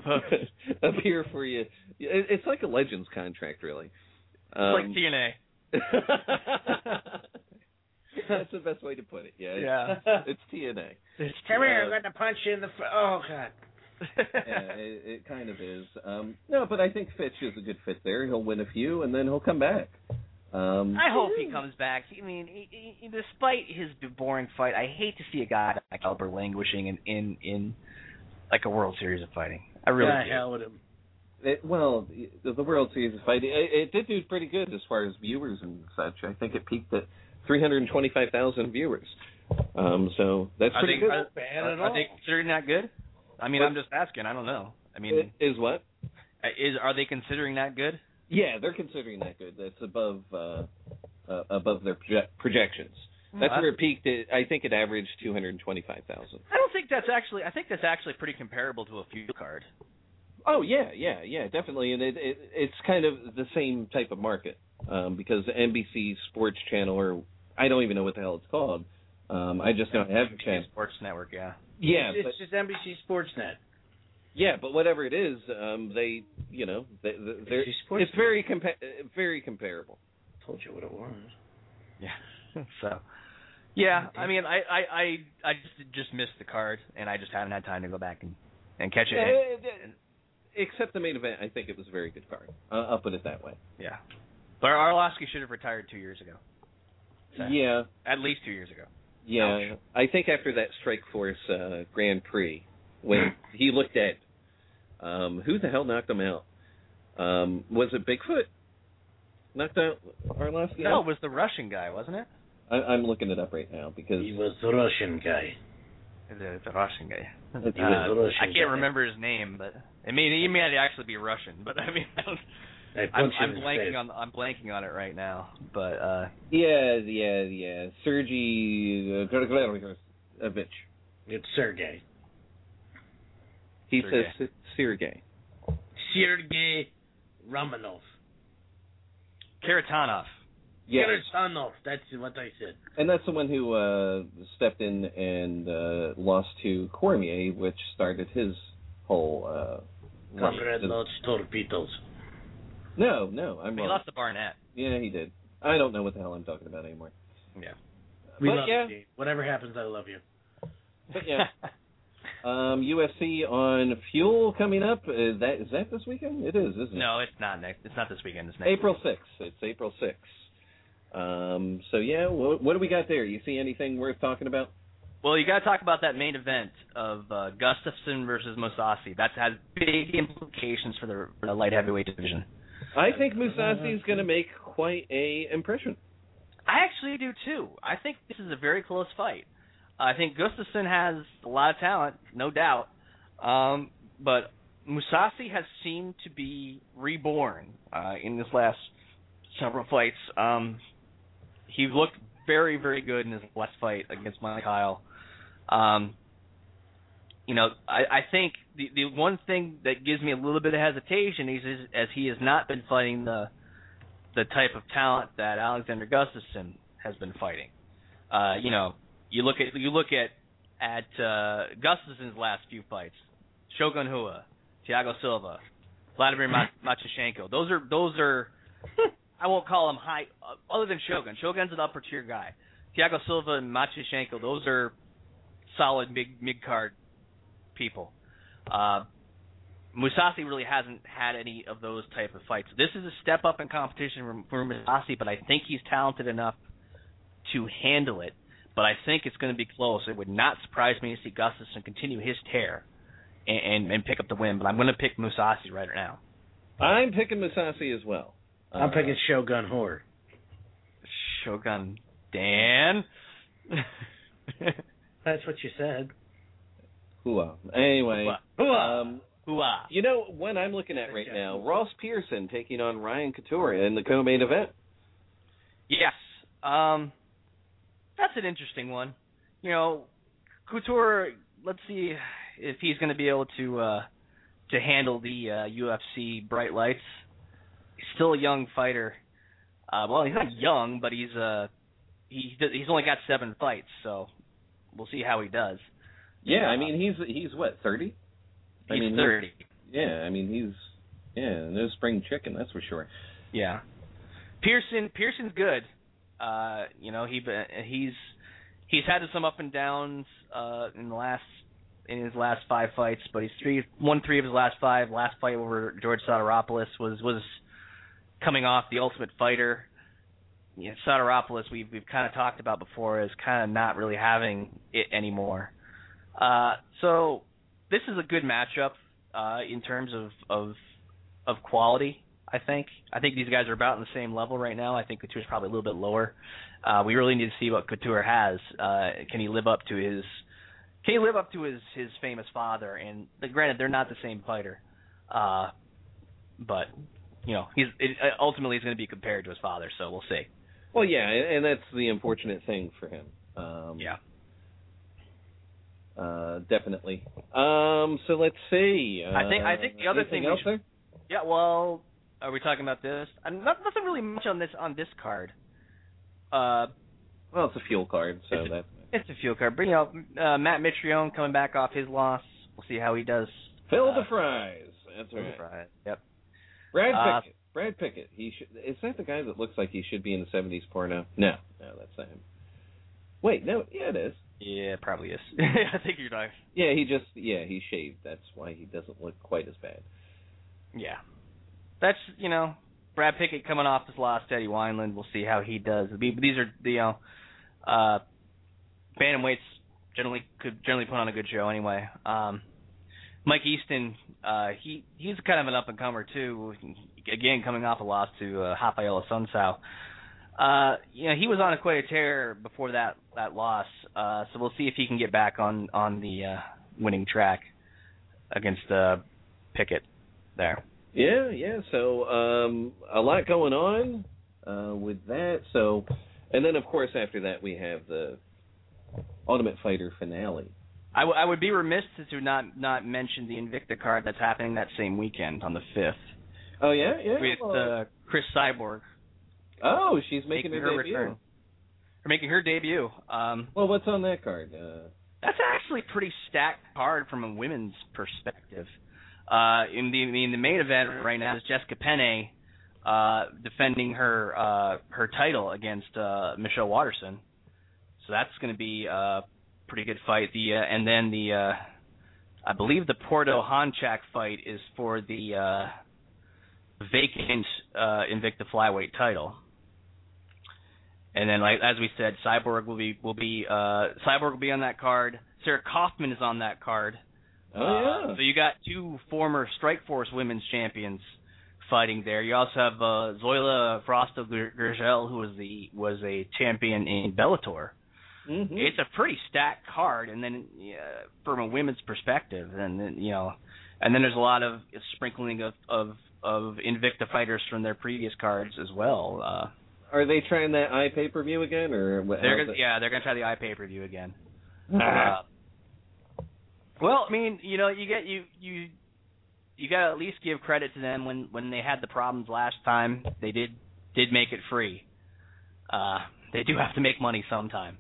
appear for you. It- It's like a Legends contract, really. It's like T N A. That's the best way to put it. Yeah. Yeah. It's, it's T N A. It's Come uh, here, I'm going to punch you in the. F- oh God. yeah, it, it kind of is. Um, no, but I think Fitch is a good fit there. He'll win a few, and then he'll come back. Um, I hope he comes back. I mean, he, he, despite his boring fight, I hate to see a guy like Albert languishing in, in, in like a World Series of fighting. I really yeah, do. hell with him. It, well, the, the World Series of fighting, it, it did do pretty good as far as viewers and such. I think it peaked at three hundred twenty-five thousand viewers. Um, so that's Are pretty they, good. Are, are, are they considering that good? I mean, what? I'm just asking. I don't know. I mean, it, is what? Is are they considering that good? Yeah, they're considering that good. That's above uh, uh, above their proje- projections. That's Well, where it peaked. At, I think it averaged two hundred twenty-five thousand. I don't think that's actually. I think that's actually pretty comparable to a feud card. Oh yeah, yeah, yeah, definitely, and it, it it's kind of the same type of market um, because the N B C Sports Channel, or I don't even know what the hell it's called. Um, I just don't have the channel. Sports Network, yeah. Yeah, it's, but, it's just N B C Sportsnet. yeah, but whatever it is, um, they, you know, they, they're, it's very compa- very comparable. Told you what it was. Yeah. So, yeah, I mean, I, I, I, I just just missed the card, and I just haven't had time to go back and, and catch it. Yeah, and, except the main event, I think it was a very good card. Uh, I'll put it that way. Yeah. But Arlovsky should have retired two years ago. So, yeah. At least two years ago. Yeah. I think after that Strikeforce uh, Grand Prix, when he looked at um, who the hell knocked him out? Um, was it Bigfoot? Knocked out Arlovsky? No, it was the Russian guy, wasn't it? I, I'm looking it up right now because he was the Russian guy. The, the Russian guy. Uh, Russian I can't guy. remember his name, but I mean, he may actually be Russian. But I mean, I don't, I'm, I'm blanking on I'm blanking on it right now. But uh, yeah, yeah, yeah, Sergey uh, It's Sergey. He Sergey. says Sergey. Sergey Romanov. Karatanov. Yes. Karatanov, that's what I said. And that's the one who uh, stepped in and uh, lost to Cormier, which started his whole uh, Comrade Los Torpedos. No, no, I'm he wrong. lost to Barnett. Yeah, he did. I don't know what the hell I'm talking about anymore. Yeah. We but love yeah. you. Whatever happens, I love you. But yeah. um, U F C on Fuel coming up. Is that is that this weekend? It is, isn't it? No, it's not next. It's not this weekend. It's next April weekend. sixth. It's April sixth. Um, so yeah, what, what do we got there? You see anything worth talking about? Well, you got to talk about that main event of uh, Gustafsson versus Mousasi. That has big implications for the, for the light heavyweight division. I think Mousasi is going to make quite a impression. I actually do too. I think this is a very close fight. I think Gustafsson has a lot of talent, no doubt, um, but Mousasi has seemed to be reborn uh, in this last several fights. Um, he looked very, very good in his last fight against Mike Kyle. Um, you know, I, I think the the one thing that gives me a little bit of hesitation is, is as he has not been fighting the the type of talent that Alexander Gustafsson has been fighting. Uh, you know, you look at you look at at uh, Gustafsson's last few fights: Shogun Rua, Thiago Silva, Vladimir Machenko. Those are those are I won't call them high, uh, other than Shogun. Shogun's an upper tier guy. Thiago Silva and Machenko, those are solid mid mid card people. Uh, Mousasi really hasn't had any of those type of fights. This is a step up in competition for, for Mousasi, but I think he's talented enough to handle it. But I think it's going to be close. It would not surprise me to see Gustafsson continue his tear and, and, and pick up the win. But I'm going to pick Mousasi right now. I'm picking Mousasi as well. I'm uh, picking Shogun Horde. Shogun Dan. That's what you said. Hooah. Anyway, Hooah. Um, Hooah. You know what I'm looking at right now? Ross Pearson taking on Ryan Couture in the co-main event. Yes. Um, that's an interesting one. You know, Couture, let's see if he's going to be able to uh, to handle the uh, U F C bright lights. He's still a young fighter. Uh, well, he's not young, but he's uh, he, he's only got seven fights, so we'll see how he does. Yeah, uh, I mean, he's he's what, thirty? He's I mean, thirty. Yeah, I mean, he's, yeah, no spring chicken, that's for sure. Yeah. Pearson, Pearson's good. Uh, you know, he he's he's had some up and downs uh, in the last in his last five fights, but he's three won three of his last five. Last fight over George Sotiropoulos was was coming off the Ultimate Fighter. You know, Sotiropoulos, we've we've kind of talked about before, is kind of not really having it anymore. Uh, so this is a good matchup uh, in terms of, of of quality. I think I think these guys are about on the same level right now. I think Couture's probably a little bit lower. Uh, we really need to see what Couture has. Uh, can he live up to his Can he live up to his, his famous father? And granted, they're not the same fighter, uh, but you know, he's it, ultimately he's going to be compared to his father. So we'll see. Well, yeah, and that's the unfortunate thing for him. Um, yeah. Uh, definitely. Um, so let's see. Uh, I think I think the other thing. Else should, there? Yeah. Well, are we talking about this? Uh, not, nothing really much on this on this card. Uh, well, it's a fuel card, so it's that's. A, it's a fuel card. But you know, uh, Matt Mitrione coming back off his loss. We'll see how he does. Phil uh, the Fries. That's right. The fries. Yep. Brad Uh, Pickett. Brad Pickett. He should. Is that the guy that looks like he should be in the seventies porno? No, no, that's not him. Wait, no, yeah, it is. Yeah, it probably is. I think you're right. Yeah, he just, yeah, he shaved. That's why he doesn't look quite as bad. Yeah. That's, you know, Brad Pickett coming off his loss to Eddie Wineland. We'll see how he does. These are, you know, uh, bantamweights generally could generally put on a good show anyway. Um, Mike Easton, uh, he he's kind of an up-and-comer, too. Again, coming off a loss to uh, Rafael Assunção. Uh, you know, he was on a quite a tear before that, that loss, uh, so we'll see if he can get back on, on the uh, winning track against uh, Pickett there. Yeah, yeah, so um, a lot going on uh, with that. So, and then, of course, after that we have the Ultimate Fighter finale. I, w- I would be remiss to not, not mention the Invicta card that's happening that same weekend on the fifth. Oh, yeah? Yeah. With uh, Chris Cyborg. Oh, she's making, making her, her debut. return. Her making her debut. Um, well, what's on that card? Uh... That's actually a pretty stacked card from a women's perspective. Uh, in the in the main event right now is Jessica Penne uh, defending her uh, her title against uh, Michelle Waterson. So that's going to be a pretty good fight. The uh, and then the uh, I believe the Porto Honchak fight is for the uh, vacant uh, Invicta flyweight title. And then, like as we said, Cyborg will be will be uh, Cyborg will be on that card. Sarah Kaufman is on that card. Oh yeah. Uh, so you got two former Strikeforce women's champions fighting there. You also have uh, Zoila Frosto Gurgel, who was the was a champion in Bellator. Mm-hmm. It's a pretty stacked card, and then uh, from a women's perspective, and then you know, and then there's a lot of sprinkling of of, of Invicta fighters from their previous cards as well. Uh, Are they trying that eye pay per view again, or what? They're gonna, yeah, they're gonna try the eye pay per view again. Ah. uh, well, I mean, you know, you get you you you gotta at least give credit to them when when they had the problems last time. They did did make it free. Uh, they do have to make money sometime.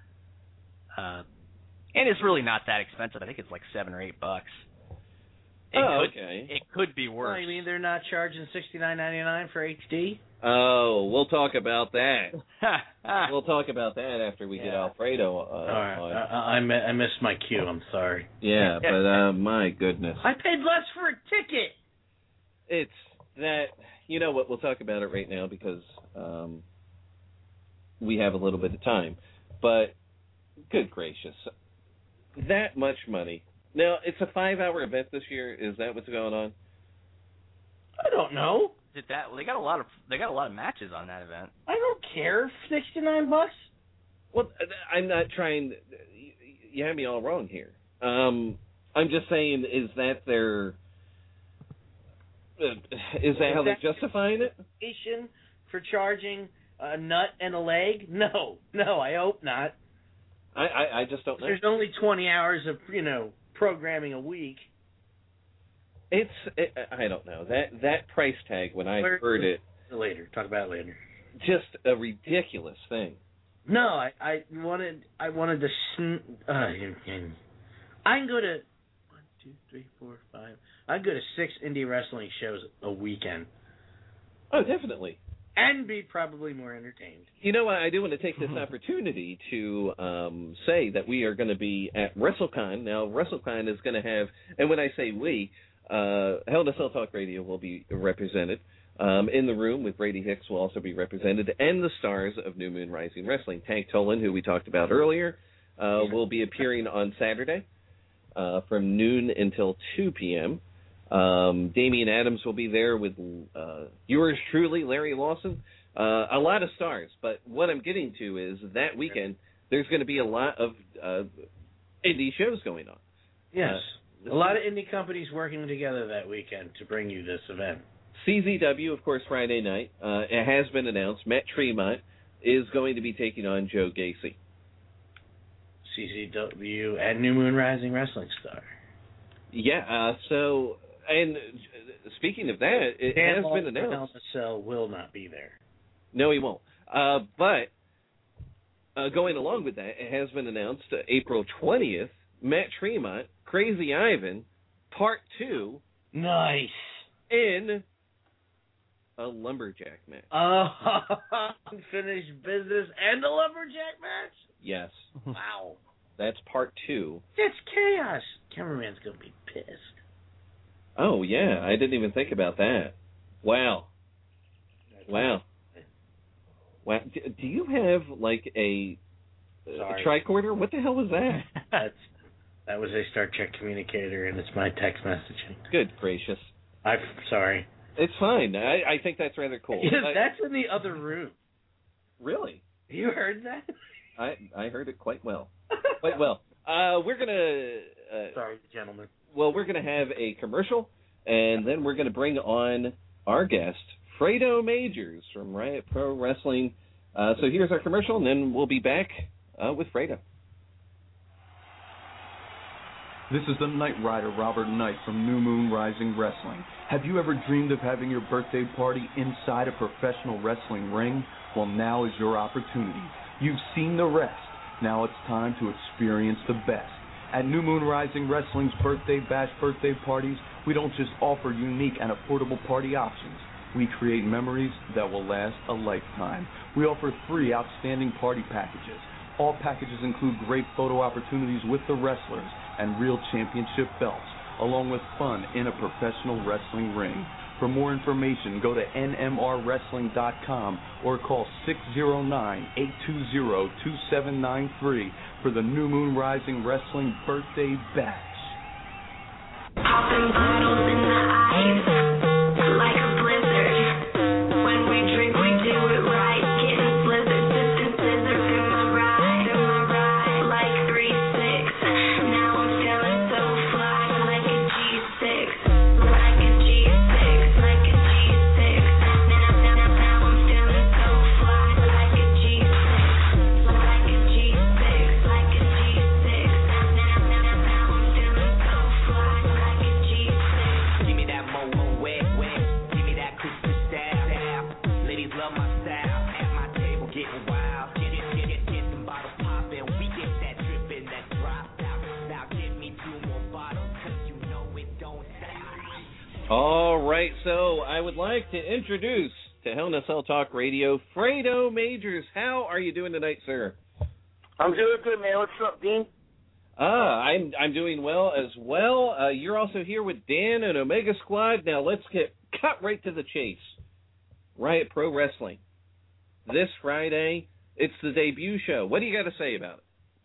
Uh, and it's really not that expensive. I think it's like seven or eight bucks. It oh, could, okay. It could be worse. Well, you mean they're not charging sixty-nine ninety-nine for H D? Oh, we'll talk about that. We'll talk about that after we yeah. get Alfredo. Uh, All right. I, I, I missed my cue. I'm sorry. Yeah, but uh, my goodness. I paid less for a ticket. It's that, you know what, we'll talk about it right now because um, we have a little bit of time. But, good gracious, that much money. Now, it's a five-hour event this year. Is that what's going on? I don't know. Did that? Well, they got a lot of they got a lot of matches on that event. I don't care. Sixty-nine bucks. Well, I'm not trying. You have me all wrong here. Um, I'm just saying, is that their? Uh, is that how they're justifying it? For charging a nut and a leg? No, no, I hope not. I, I, I just don't know. There's only twenty hours of you know programming a week. It's it, I don't know that that price tag when I Where, heard it later. Talk about it later. Just a ridiculous thing. No, I, I wanted I wanted to. Sn- uh, I can go to one, two, three, four, five. I can go to six indie wrestling shows a weekend. Oh, definitely. and be probably more entertained. You know, I do want to take this opportunity to um, say that we are going to be at WrestleCon. Now, WrestleCon is going to have, and when I say we, uh, Hell in a Cell Talk Radio will be represented. Um, in the room with Brady Hicks will also be represented, and the stars of New Moon Rising Wrestling. Tank Tolan, who we talked about earlier, uh, will be appearing on Saturday uh, from noon until two p.m. Um, Damian Adams will be there with uh, yours truly, Larry Lawson. Uh, a lot of stars, but what I'm getting to is that weekend there's going to be a lot of uh, indie shows going on. Yes, uh, a lot of indie companies working together that weekend to bring you this event. C Z W, of course, Friday night. Uh, it has been announced. Matt Tremont is going to be taking on Joe Gacy. C Z W and New Moon Rising Wrestling star. Yeah, uh, so, and speaking of that, it Dan has Lawson been announced. Cell will not be there. No, he won't. Uh, but uh, going along with that, it has been announced uh, April twentieth, Matt Tremont, Crazy Ivan, Part two. Nice. In a lumberjack match. Oh, unfinished business and a lumberjack match? Yes. Wow. That's part two. That's chaos. Cameraman's going to be pissed. Oh, yeah. I didn't even think about that. Wow. Wow. Wow. Do you have, like, a, a tricorder? What the hell was that? That's, that was a Star Trek communicator, and it's my text messaging. Good gracious. I'm sorry. It's fine. I, I think that's rather cool. Yeah, I, that's in the other room. Really? You heard that? I I heard it quite well. Quite well. Uh, we're gonna. Uh, sorry, gentlemen. Well, we're gonna have a commercial, and then we're gonna bring on our guest, Fredo Majors from Riot Pro Wrestling. Uh, so here's our commercial, and then we'll be back uh, with Fredo. This is the Knight Rider, Robert Knight from New Moon Rising Wrestling. Have you ever dreamed of having your birthday party inside a professional wrestling ring? Well, now is your opportunity. You've seen the rest. Now it's time to experience the best. At New Moon Rising Wrestling's Birthday Bash birthday parties, we don't just offer unique and affordable party options. We create memories that will last a lifetime. We offer three outstanding party packages. All packages include great photo opportunities with the wrestlers and real championship belts, along with fun in a professional wrestling ring. For more information, go to N M R wrestling dot com or call six zero nine, eight two zero, two seven nine three for the New Moon Rising Wrestling Birthday Bash. Popping bottles in the ice like a blizzard. When we drink, we do it right. Getting blizzard distances are in my ride, in my ride like three six. Now I'm feeling so fly like a G six, like a G six, like a G six. Now, now, now, now I'm feeling so fly like a G six, like a G six, like a G six. Now, now, now, now I'm feeling so fly like a G six. Give me that mo mo wet wet. Give me that Christmas style. Ladies love my style. At my table getting wild. Get it, get it, get some bottles poppin'. We get that drippin', that drop out. Now give me two more bottles, 'cause you know it don't stop. All right, so I would like to introduce to Hell in a Cell Talk Radio, Fredo Majors. How are you doing tonight, sir? I'm doing good, man. What's up, Dean? Ah, I'm I'm doing well as well. Uh, you're also here with Dan and Omega Squad. Now let's get cut right to the chase. Riot Pro Wrestling. This Friday, it's the debut show. What do you got to say about it?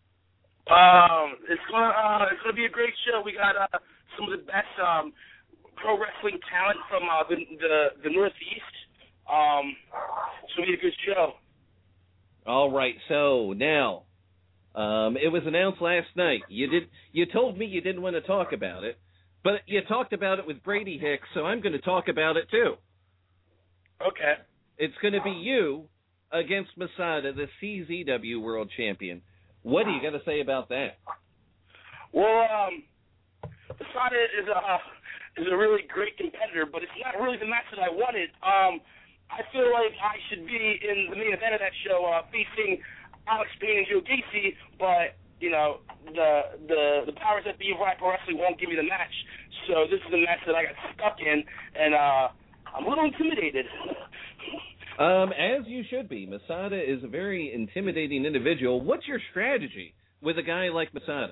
Um, it's gonna uh, it's gonna be a great show. We got uh, some of the best um, pro wrestling talent from uh, the, the the Northeast. Um, it's gonna be a good show. All right, so now, um, it was announced last night. You did. You told me you didn't want to talk about it, but you talked about it with Brady Hicks, so I'm going to talk about it too. Okay. It's going to be you against Masada, the C Z W World Champion. What do you got to say about that? Well, um, Masada is a is a really great competitor, but it's not really the match that I wanted. Um, I feel like I should be in the main event of that show, uh, facing Alex Payne and Joe Gacy, but you know the the the powers that be of Riot Pro Wrestling won't give me the match. So this is the match that I got stuck in, and uh, I'm a little intimidated. Um, as you should be. Masada is a very intimidating individual. What's your strategy with a guy like Masada?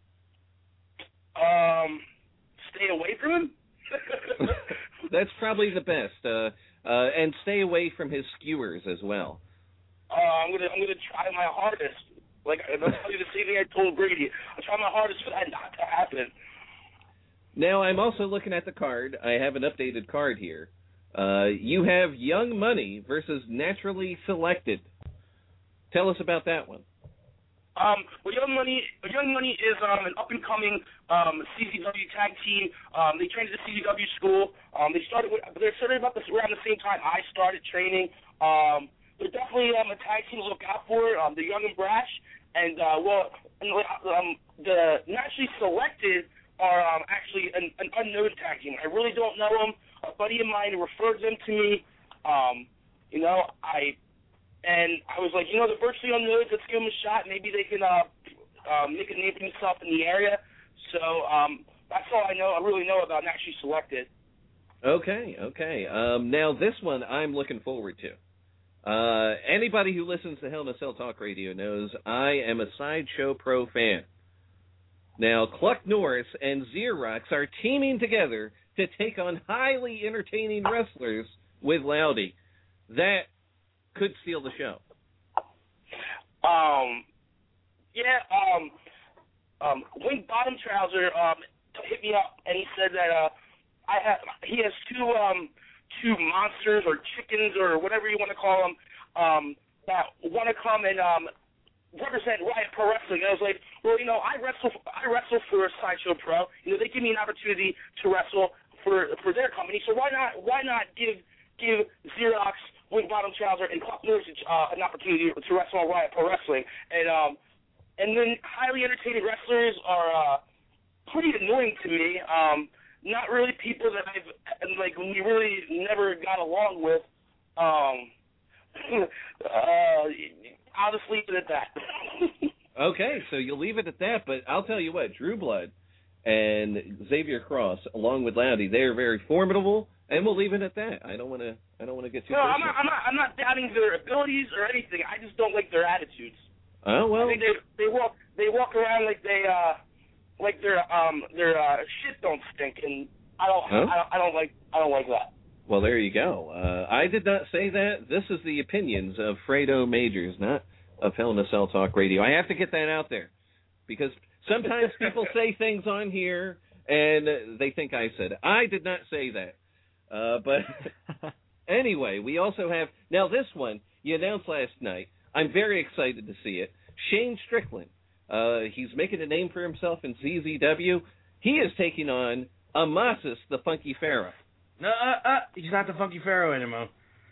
Um, stay away from him. That's probably the best. Uh, uh, and stay away from his skewers as well. Uh, I'm gonna I'm gonna try my hardest. Like I'll tell you the same thing I told Brady. I'll try my hardest for that not to happen. Now I'm also looking at the card. I have an updated card here. Uh, you have Young Money versus Naturally Selected. Tell us about that one. Um, well, Young Money, Young Money is um, an up-and-coming um, C Z W tag team. Um, they trained at the C Z W school. Um, they started with, they started about this around the same time I started training. Um, they're definitely um, a tag team to look out for. Um, they're young and brash, and uh, well, and, um, the Naturally Selected are um, actually an, an unknown tag team. I really don't know them. A buddy of mine referred them to me. Um, you know, I. And I was like, you know, they're virtually unknown. Let's give them a shot. Maybe they can uh, uh, make a name for themselves in the area. So um, that's all I know. I really know about Naturally Selected. Okay, okay. Um, now this one I'm looking forward to. Uh, anybody who listens to Hell in a Cell Talk Radio knows I am a Sideshow Pro fan. Now Cluck Norris and Xerox are teaming together to take on highly entertaining wrestlers with Loudy. That could steal the show. Um, yeah, um, um, Wink Bottom Trouser um, hit me up, and he said that uh, I have he has two um, two monsters or chickens or whatever you want to call them um, that want to come and um, represent Riot Pro Wrestling. And I was like, well, you know, I wrestle I wrestle for Sideshow Pro. You know, they give me an opportunity to wrestle for for their company, so why not why not give give Xerox, Wink Bottom Trouser, and Cluck Norris uh, an opportunity to wrestle on Riot Pro Wrestling. And um, and then highly entertaining wrestlers are uh, pretty annoying to me. Um, not really people that I've, like, we really never got along with. Um, uh, I'll just leave it at that. Okay, so you'll leave it at that, but I'll tell you what, Drew Blood and Xavier Cross, along with Loudy, they are very formidable. And we'll leave it at that. I don't want to. I don't want to get too. No, personal. I'm not. I'm not. I'm not doubting their abilities or anything. I just don't like their attitudes. Oh well. I think they they walk they walk around like they uh like their um their uh shit don't stink, and I don't huh? I, don't, I don't like I don't like that. Well, there you go. Uh, I did not say that. This is the opinions of Fredo Majors, not of Hell in a Cell Talk Radio. I have to get that out there because sometimes people say things on here and they think I said it. I did not say that. Uh, but anyway, we also have, now this one, you announced last night. I'm very excited to see it. Shane Strickland. Uh, he's making a name for himself in Z Z W. He is taking on Amasis, the Funky Pharaoh. No, uh, uh, he's not the Funky Pharaoh anymore.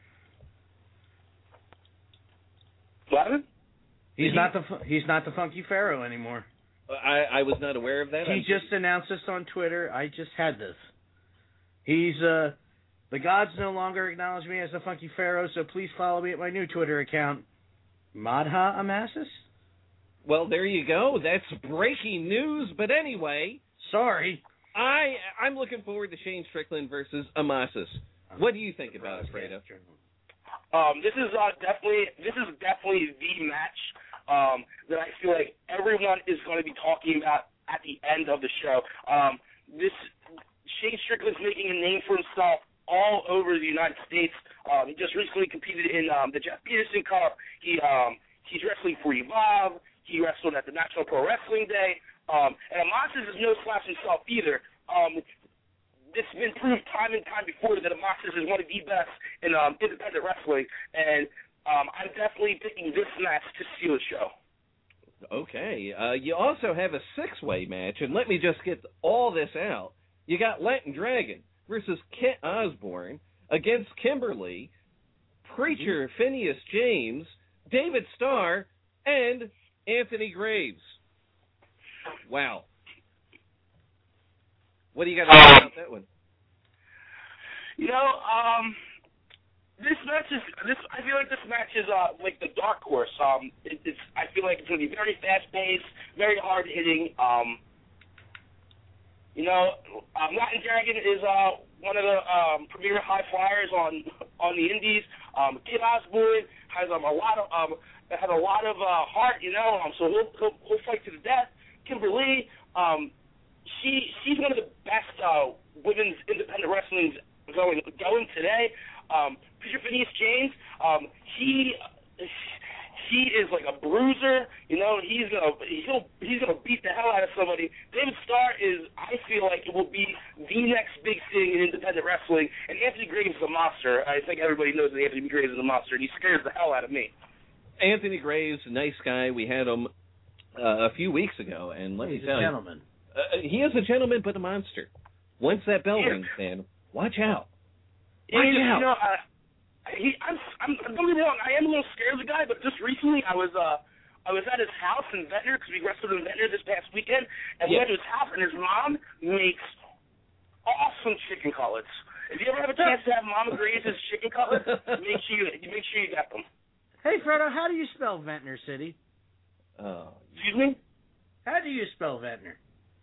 What? He's he, not the he's not the Funky Pharaoh anymore. I, I was not aware of that. He I'm just pretty... announced this on Twitter. I just had this. He's uh. The gods no longer acknowledge me as the Funky Pharaoh, so please follow me at my new Twitter account, Madha Amasis. Well, there you go. That's breaking news. But anyway, sorry, I I'm looking forward to Shane Strickland versus Amasis. What do you think about it, Fredo? Um, this is uh, definitely this is definitely the match um, that I feel like everyone is going to be talking about at the end of the show. Um, this Shane Strickland's making a name for himself all over the United States. Um, he just recently competed in um, the Jeff Peterson Cup. He um, he's wrestling for Evolve. He wrestled at the National Pro Wrestling Day. Um, and Amasis is no slouch himself either. Um, it's been proved time and time before that Amasis is one of the best in um, independent wrestling. And um, I'm definitely picking this match to steal the show. Okay. Uh, you also have a six-way match, and let me just get all this out. You got Latin Dragon versus Kent Osborne against Kimberly, Preacher Phineas James, David Starr, and Anthony Graves. Wow. What do you got to say about that one? You know, um, this match is this. I feel like this match is uh, like the dark horse. Um, it, it's. I feel like it's going to be very fast paced, very hard hitting. Um, You know, um, Latin Dragon is uh, one of the um, premier high flyers on on the Indies. Um, Kid Osborne has um, a lot of um, has a lot of uh, heart, you know. Um, so he'll, he'll he'll fight to the death. Kimberly, um, she she's one of the best uh, women's independent wrestling going going today. Um, Peter Phineas James, um, he. He is like a bruiser, you know. He's gonna he'll he's gonna beat the hell out of somebody. David Starr is, I feel like, it will be the next big thing in independent wrestling. And Anthony Graves is a monster. I think everybody knows that Anthony Graves is a monster, and he scares the hell out of me. Anthony Graves, nice guy. We had him uh, a few weeks ago, and let He's me tell a you, gentleman. Uh, he is a gentleman, but a monster. Once that bell Yeah. rings, man, watch out. Yeah, Watch you out. know, uh, he, I'm, I'm, don't get me wrong, I am a little scared of the guy, but just recently I was, uh, I was at his house in Ventnor, because we wrestled in Ventnor this past weekend, and we Yeah. went to his house, and his mom makes awesome chicken cutlets. If you ever have a chance to have Mama Graves' chicken cutlets, make sure you, make sure you get them. Hey, Fredo, how do you spell Ventnor City? Oh. Excuse me? How do you spell Ventnor?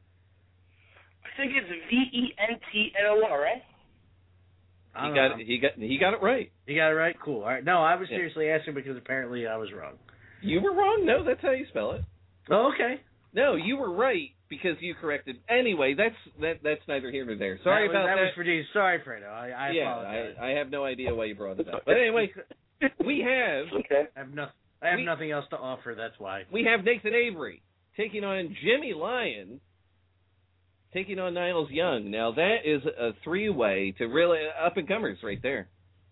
I think it's V E N T N O R, right? He got it, he got he got it right. You got it right? Cool. All right. No, I was Yeah. seriously asking because apparently I was wrong. You were wrong. No, that's how you spell it. Oh, okay. No, you were right because you corrected. Anyway, that's that that's neither here nor there. Sorry that was, about that. that. was for you. Sorry, Fredo. I, I yeah, apologize. I, I have no idea why you brought it up. But anyway, we have okay. I have no, I have we, nothing else to offer. That's why. We have Nathan Avery taking on Jimmy Lyon, taking on Niles Young. Now that is a three-way to really up and comers right there.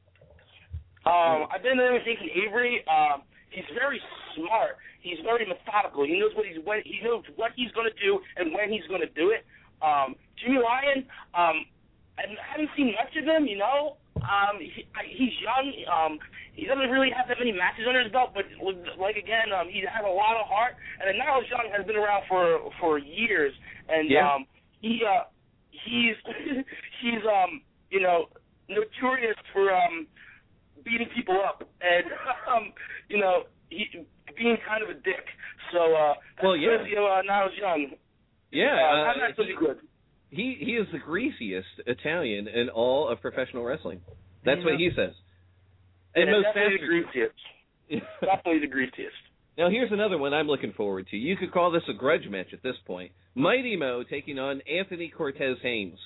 Um, I've been there with Nathan Avery. Um, he's very smart. He's very methodical. He knows what he's when, he knows what he's going to do and when he's going to do it. Um, Jimmy Lyon, um, I haven't seen much of him. You know, um, he, I, he's young. Um, he doesn't really have that many matches under his belt, but like again, um, he has a lot of heart. And then Niles Young has been around for for years, and yeah. um, he uh, he's he's um, you know, notorious for um. beating people up and um, you know, he, being kind of a dick. So uh, well, yeah, you know, uh, Niles Young. Yeah, uh, uh, I'm not so he, good. He he is the greasiest Italian in all of professional wrestling. That's yeah. what he says. And yeah, most definitely the greasiest. Definitely the greasiest. Now here's another one I'm looking forward to. You could call this a grudge match at this point. Mighty Mo taking on Anthony Cortez Haynes.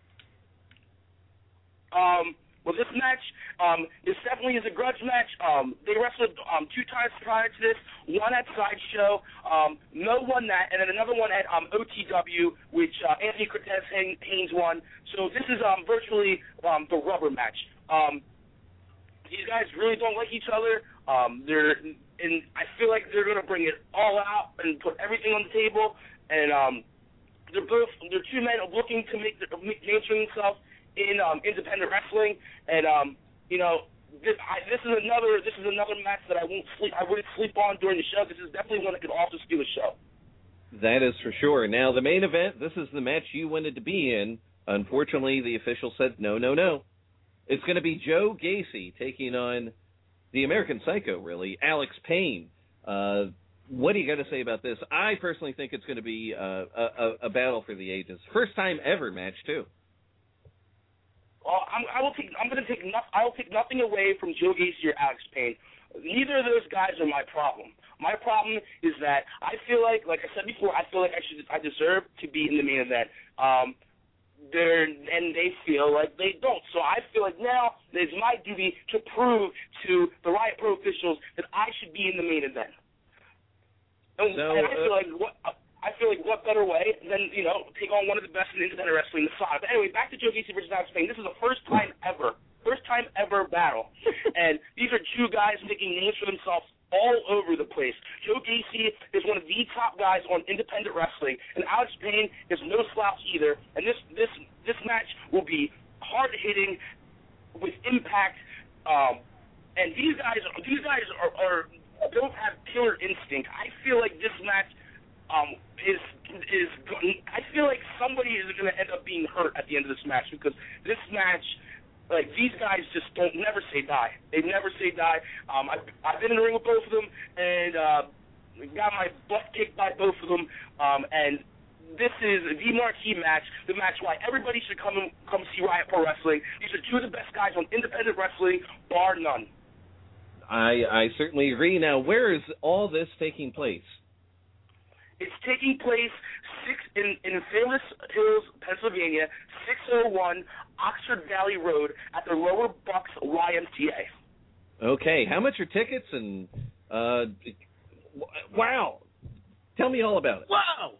Um. Well, this match, um, this definitely is a grudge match. Um, they wrestled um, two times prior to this, one at Sideshow. Um, Mo won that, and then another one at um, O T W, which uh, Anthony Cortez Haynes won. So this is um, virtually um, the rubber match. Um, these guys really don't like each other. Um, they're, and I feel like they're going to bring it all out and put everything on the table. And um, they're both they're two men looking to make, the, make names for themselves in um, independent wrestling, and um, you know, this, I, this is another this is another match that I won't sleep I wouldn't sleep on during the show. This is definitely one that could also steal a show. That is for sure. Now the main event, this is the match you wanted to be in. Unfortunately, the official said no, no, no. It's going to be Joe Gacy taking on the American Psycho, really, Alex Payne. Uh, what do you got to say about this? I personally think it's going to be uh, a, a, a battle for the ages. First time ever match too. Well, I'm, I will take. I'm going to take. No, I will take nothing away from Joe Gacy or Alex Payne. Neither of those guys are my problem. My problem is that I feel like, like I said before, I feel like I should. I deserve to be in the main event. Um, they're and they feel like they don't. So I feel like now it's my duty to prove to the Riot Pro officials that I should be in the main event. And, so, and I feel uh, like what. I feel like what better way than, you know, take on one of the best in independent wrestling, the Saga. But anyway, back to Joe Gacy versus Alex Payne. This is the first time ever, first time ever battle. And these are two guys making names for themselves all over the place. Joe Gacy is one of the top guys on independent wrestling, and Alex Payne is no slouch either. And this this this match will be hard hitting with impact. Um, and these guys these guys are, are don't have killer instinct. I feel like this match. Um, is is I feel like somebody is going to end up being hurt at the end of this match, because this match, like, these guys just don't never say die. They never say die. Um, I've, I've been in the ring with both of them and uh, got my butt kicked by both of them. Um, and this is the marquee match, the match why everybody should come and, come see Riot Pro Wrestling. These are two of the best guys on independent wrestling, bar none. I I certainly agree. Now, where is all this taking place? It's taking place six in, in Falmouth Hills, Pennsylvania, six oh one Oxford Valley Road at the Lower Bucks Y M C A. Okay, how much are tickets? And uh, wow, tell me all about it. Wow.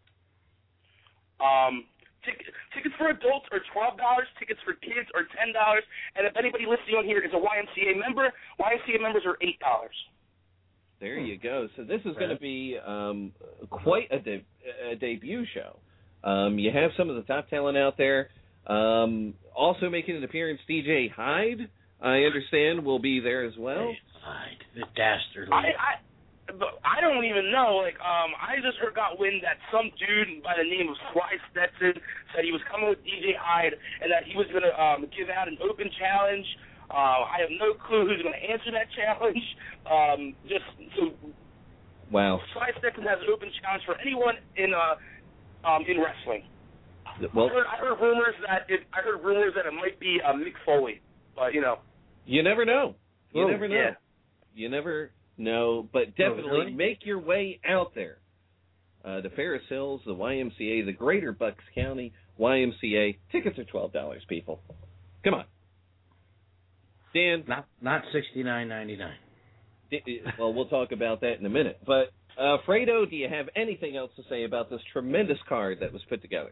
Um, tic- tickets for adults are twelve dollars. Tickets for kids are ten dollars. And if anybody listening on here is a Y M C A member, Y M C A members are eight dollars. There you go. So this is going to be um, quite a, de- a debut show. Um, you have some of the top talent out there. Um, also making an appearance, D J Hyde, I understand, will be there as well. Hyde, the dastardly. I, I, I don't even know. Like, um, I just heard got wind that some dude by the name of Sly Stetson said he was coming with D J Hyde and that he was going to um, give out an open challenge. Uh, I have no clue who's going to answer that challenge. Um, just so. Wow. Sly Stetson has an open challenge for anyone in uh, um, in wrestling. Well, I heard, I heard rumors that it, I heard rumors that it might be uh, Mick Foley, but you know. You never know. You Ooh, never know. Yeah. You never know. But definitely oh, really? make your way out there uh, to Ferris Hills, the Y M C A, the Greater Bucks County Y M C A. Tickets are twelve dollars. People, come on. Dan, not not sixty nine ninety nine. Well, we'll talk about that in a minute. But uh, Fredo, do you have anything else to say about this tremendous card that was put together?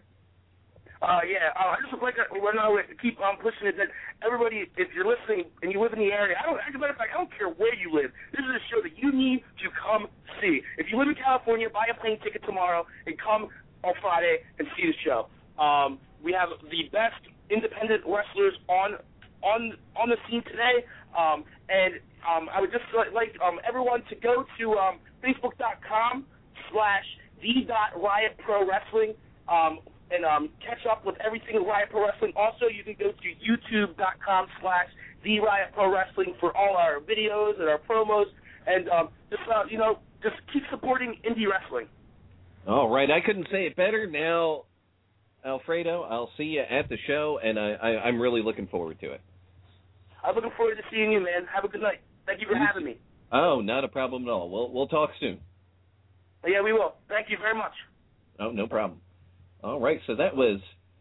Uh, yeah, uh, I just would like to well, no, keep on um, pushing it that everybody, if you're listening and you live in the area, I don't, as a matter of fact, I don't care where you live. This is a show that you need to come see. If you live in California, buy a plane ticket tomorrow and come on Friday and see the show. Um, we have the best independent wrestlers on on on the scene today, um, and um, I would just like um, everyone to go to um, Facebook.com slash the dot Riot Pro Wrestling. Um, and um, catch up with everything in Riot Pro Wrestling. Also, you can go to youtube.com slash the Riot Pro Wrestling for all our videos and our promos, and um, just, uh, you know, just keep supporting indie wrestling. All right, I couldn't say it better. Now, Alfredo, I'll see you at the show, and I, I, I'm really looking forward to it. I'm looking forward to seeing you, man. Have a good night. Thank you for having me. Oh, not a problem at all. We'll, we'll talk soon. Yeah, we will. Thank you very much. Oh, no problem. All right, so that was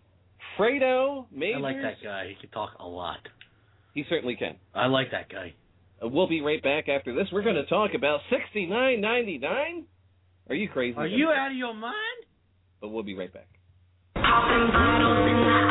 Fredo Majors. I like that guy. He can talk a lot. He certainly can. I like that guy. Uh, we'll be right back after this. We're going to talk about sixty-nine ninety-nine. Are you crazy? Are you out of your mind? But we'll be right back. Popping bottles in the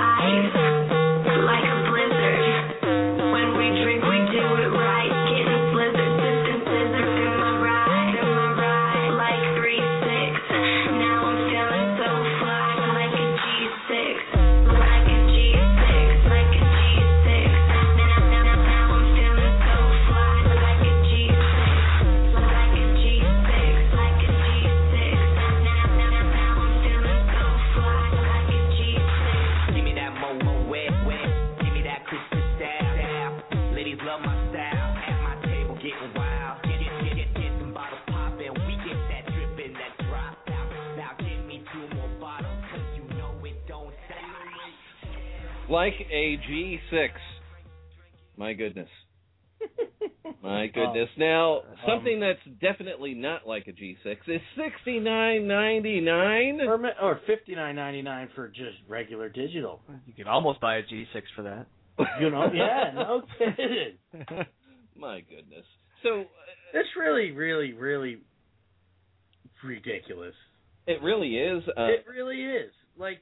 ice like a blizzard. When we drink, we do it right. Getting slizzard, sisters, scissors in my ride, in my ride like three six. Now I'm feeling so fly like a G six, like a G six, like a G six. Now, now, now, now I'm feeling so fly like a G six, like a G six, like a G six. Now, now, now, now I'm feeling so fly like a G six. Give me that mo mo wet wet. Give me that Christmas style. Ladies love my style. At my table getting wild. Get get get get, get some bottles poppin'. We get that drippin', that drop out. Now give me two more bottles, 'cause you know it don't stop. Like a G six. My goodness. My goodness. Now, something that's definitely not like a G six is sixty-nine ninety-nine. Or, or fifty-nine ninety-nine for just regular digital. You could almost buy a G six for that. You know, yeah, no kidding. My goodness. So, uh, it's really, really, really ridiculous. It really is. Uh, it really is. Like,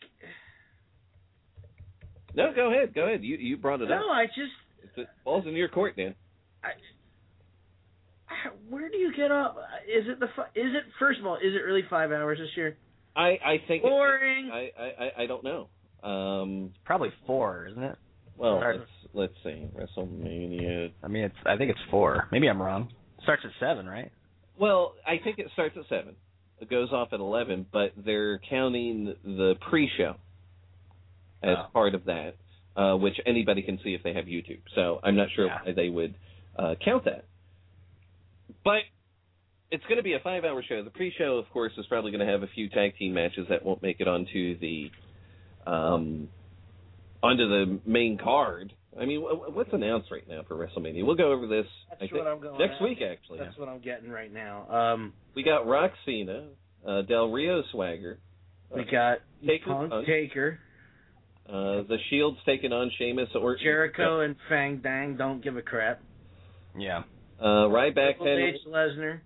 no, go ahead. Go ahead. You you brought it no, up. No, I just... It's, it falls in your court, Dan. I, I, where do you get up? Is it the? Is it first of all? Is it really five hours this year? I I think boring. It, I, I I don't know. Um, Probably four, isn't it? Well, Starts, let's let's see. WrestleMania. I mean, it's. I think it's four. Maybe I'm wrong. It starts at seven, right? Well, I think it starts at seven. It goes off at eleven, but they're counting the pre-show as oh. part of that, uh, which anybody can see if they have YouTube. So I'm not sure yeah. why they would uh, count that. But it's going to be a five-hour show. The pre-show, of course, is probably going to have a few tag team matches that won't make it onto the um, onto the main card. I mean, what's announced right now for WrestleMania? We'll go over this That's I think, what I'm going next at. week, actually. That's what I'm getting right now. Um, we got Rock Cena, uh, Del Rio Swagger. We uh, got Taker. Punk, Punk. Taker. Uh, the Shield's taking on Sheamus or Jericho and Fang Dang don't give a crap. Yeah. Uh, Ryback Triple H Lesnar.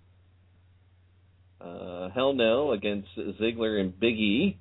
Uh, Hell No against Ziggler and Big E.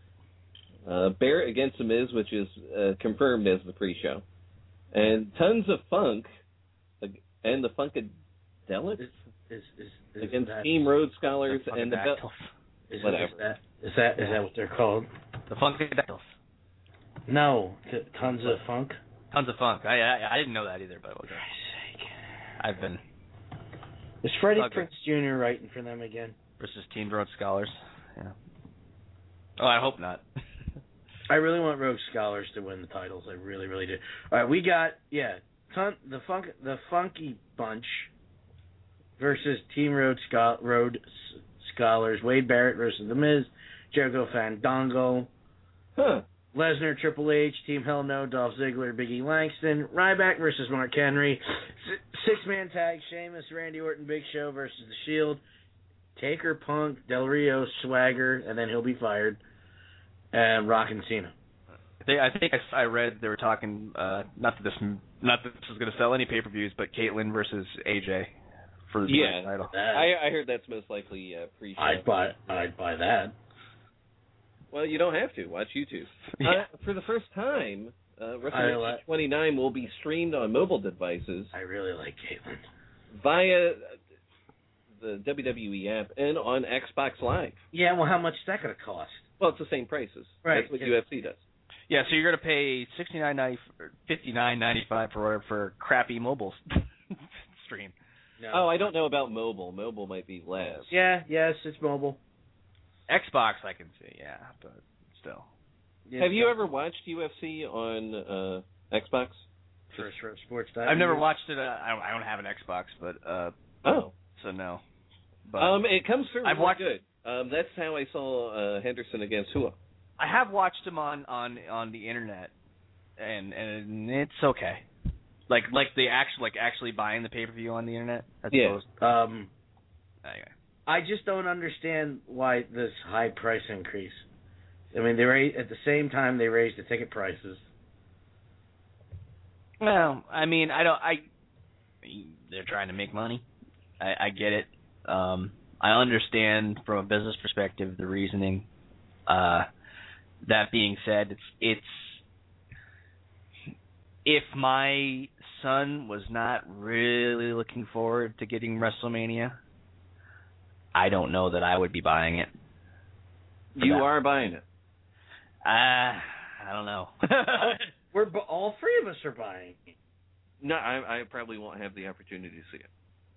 Uh, Barrett against The Miz, which is uh, confirmed as the pre-show. And tons of funk and the Funkadelics Is, is, is, is against that, Team Road Scholars the and the Bel- is, whatever. Is that, is that is that what they're called? The Funkadelics. No, t- tons of funk. Tons of funk. I I, I didn't know that either, but okay. I've been. Is Freddie Okay. Prinze Junior writing for them again? Versus Team Road Scholars. Yeah. Oh, I hope not. I really want Rogue Scholars to win the titles. I really, really do. All right, we got yeah, ton, the funk, the Funky Bunch versus Team Road Scho- Road S- Scholars. Wade Barrett versus The Miz, Jericho Fandango, Huh. Lesnar, Triple H, Team Hell No, Dolph Ziggler, Big E Langston, Ryback versus Mark Henry, S- six man tag, Sheamus, Randy Orton, Big Show versus The Shield, Taker, Punk, Del Rio, Swagger, and then he'll be fired. And Rock and Cena. I think I, think I read they were talking. Uh, not that this not that this is going to sell any pay per views, but Caitlyn versus A J for the Yeah. title. I, I heard that's most likely uh, pre-show. I'd buy I'd buy that. Well, you don't have to. Watch YouTube. Yeah. Uh, for the first time, uh, I WrestleMania like- twenty-nine will be streamed on mobile devices I really like Caitlyn. via the W W E app and on Xbox Live. Yeah, well, how much is that going to cost? Well, it's the same prices. Right. That's what U F C does. Yeah, so you're going to pay sixty nine ninety fifty nine ninety five for for crappy mobile stream. No. Oh, I don't know about mobile. Mobile might be less. Yeah, yes, it's mobile. Xbox, I can see, yeah, but still. Yeah, Have you so- ever watched U F C on uh, Xbox? First Row Sports? I've never watched it. Uh, I don't. I don't have an Xbox, but uh, Oh. so no. But Um, it comes through I've really watched- good. Um, that's how I saw uh, Henderson against Hua. I have watched them on, on, on the internet, and and it's okay. Like like the actual like actually buying the pay per view on the internet. As Yeah. opposed, Um, anyway. I just don't understand why this high price increase. I mean, they raised, at the same time they raised the ticket prices. Well, I mean, I don't. I they're trying to make money. I, I get it. Um, I understand from a business perspective the reasoning. Uh, that being said, it's it's if my son was not really looking forward to getting WrestleMania, I don't know that I would be buying it. You that. are buying it. Uh, I don't know. We're bu- all three of us are buying. No, I, I probably won't have the opportunity to see it.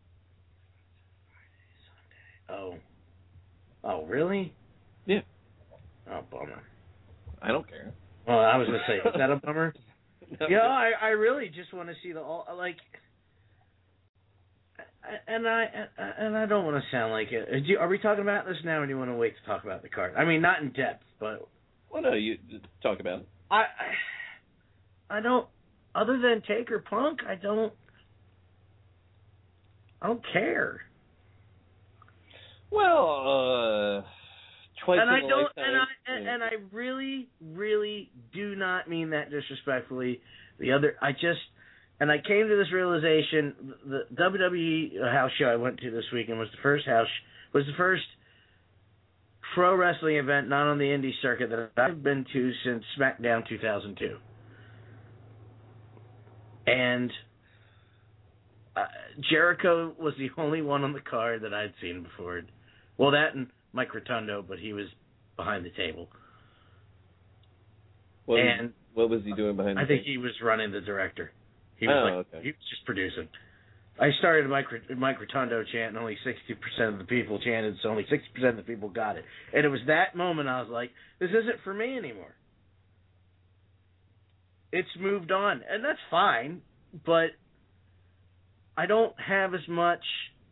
Oh. Oh, really? Yeah. Oh, bummer. I don't care. Well, I was going to say, is that a bummer? No. Yeah, I, I really just want to see the all like, and I and I don't want to sound like it. Do you, are we talking about this now, or do you want to wait to talk about the card? I mean, not in depth, but Well, no, you talk about it. I I, I don't. Other than Taker Punk, I don't. I don't care. Well, uh, twice and in I a don't, lifetime. and I and, and I really, really do not mean that disrespectfully. The other, I just, and I came to this realization: the W W E house show I went to this weekend was the first house was the first pro wrestling event not on the indie circuit that I've been to since SmackDown two thousand two, and uh, Jericho was the only one on the card that I'd seen before. Well, that and Mike Rotundo, but he was behind the table. What, and was, what was he doing behind the I think scenes? he was running the director. He was Oh, like, okay. he was just producing. I started a Mike, Mike Rotundo chant, and only sixty percent of the people chanted, so only sixty percent of the people got it. And it was that moment I was like, this isn't for me anymore. It's moved on, and that's fine, but I don't have as much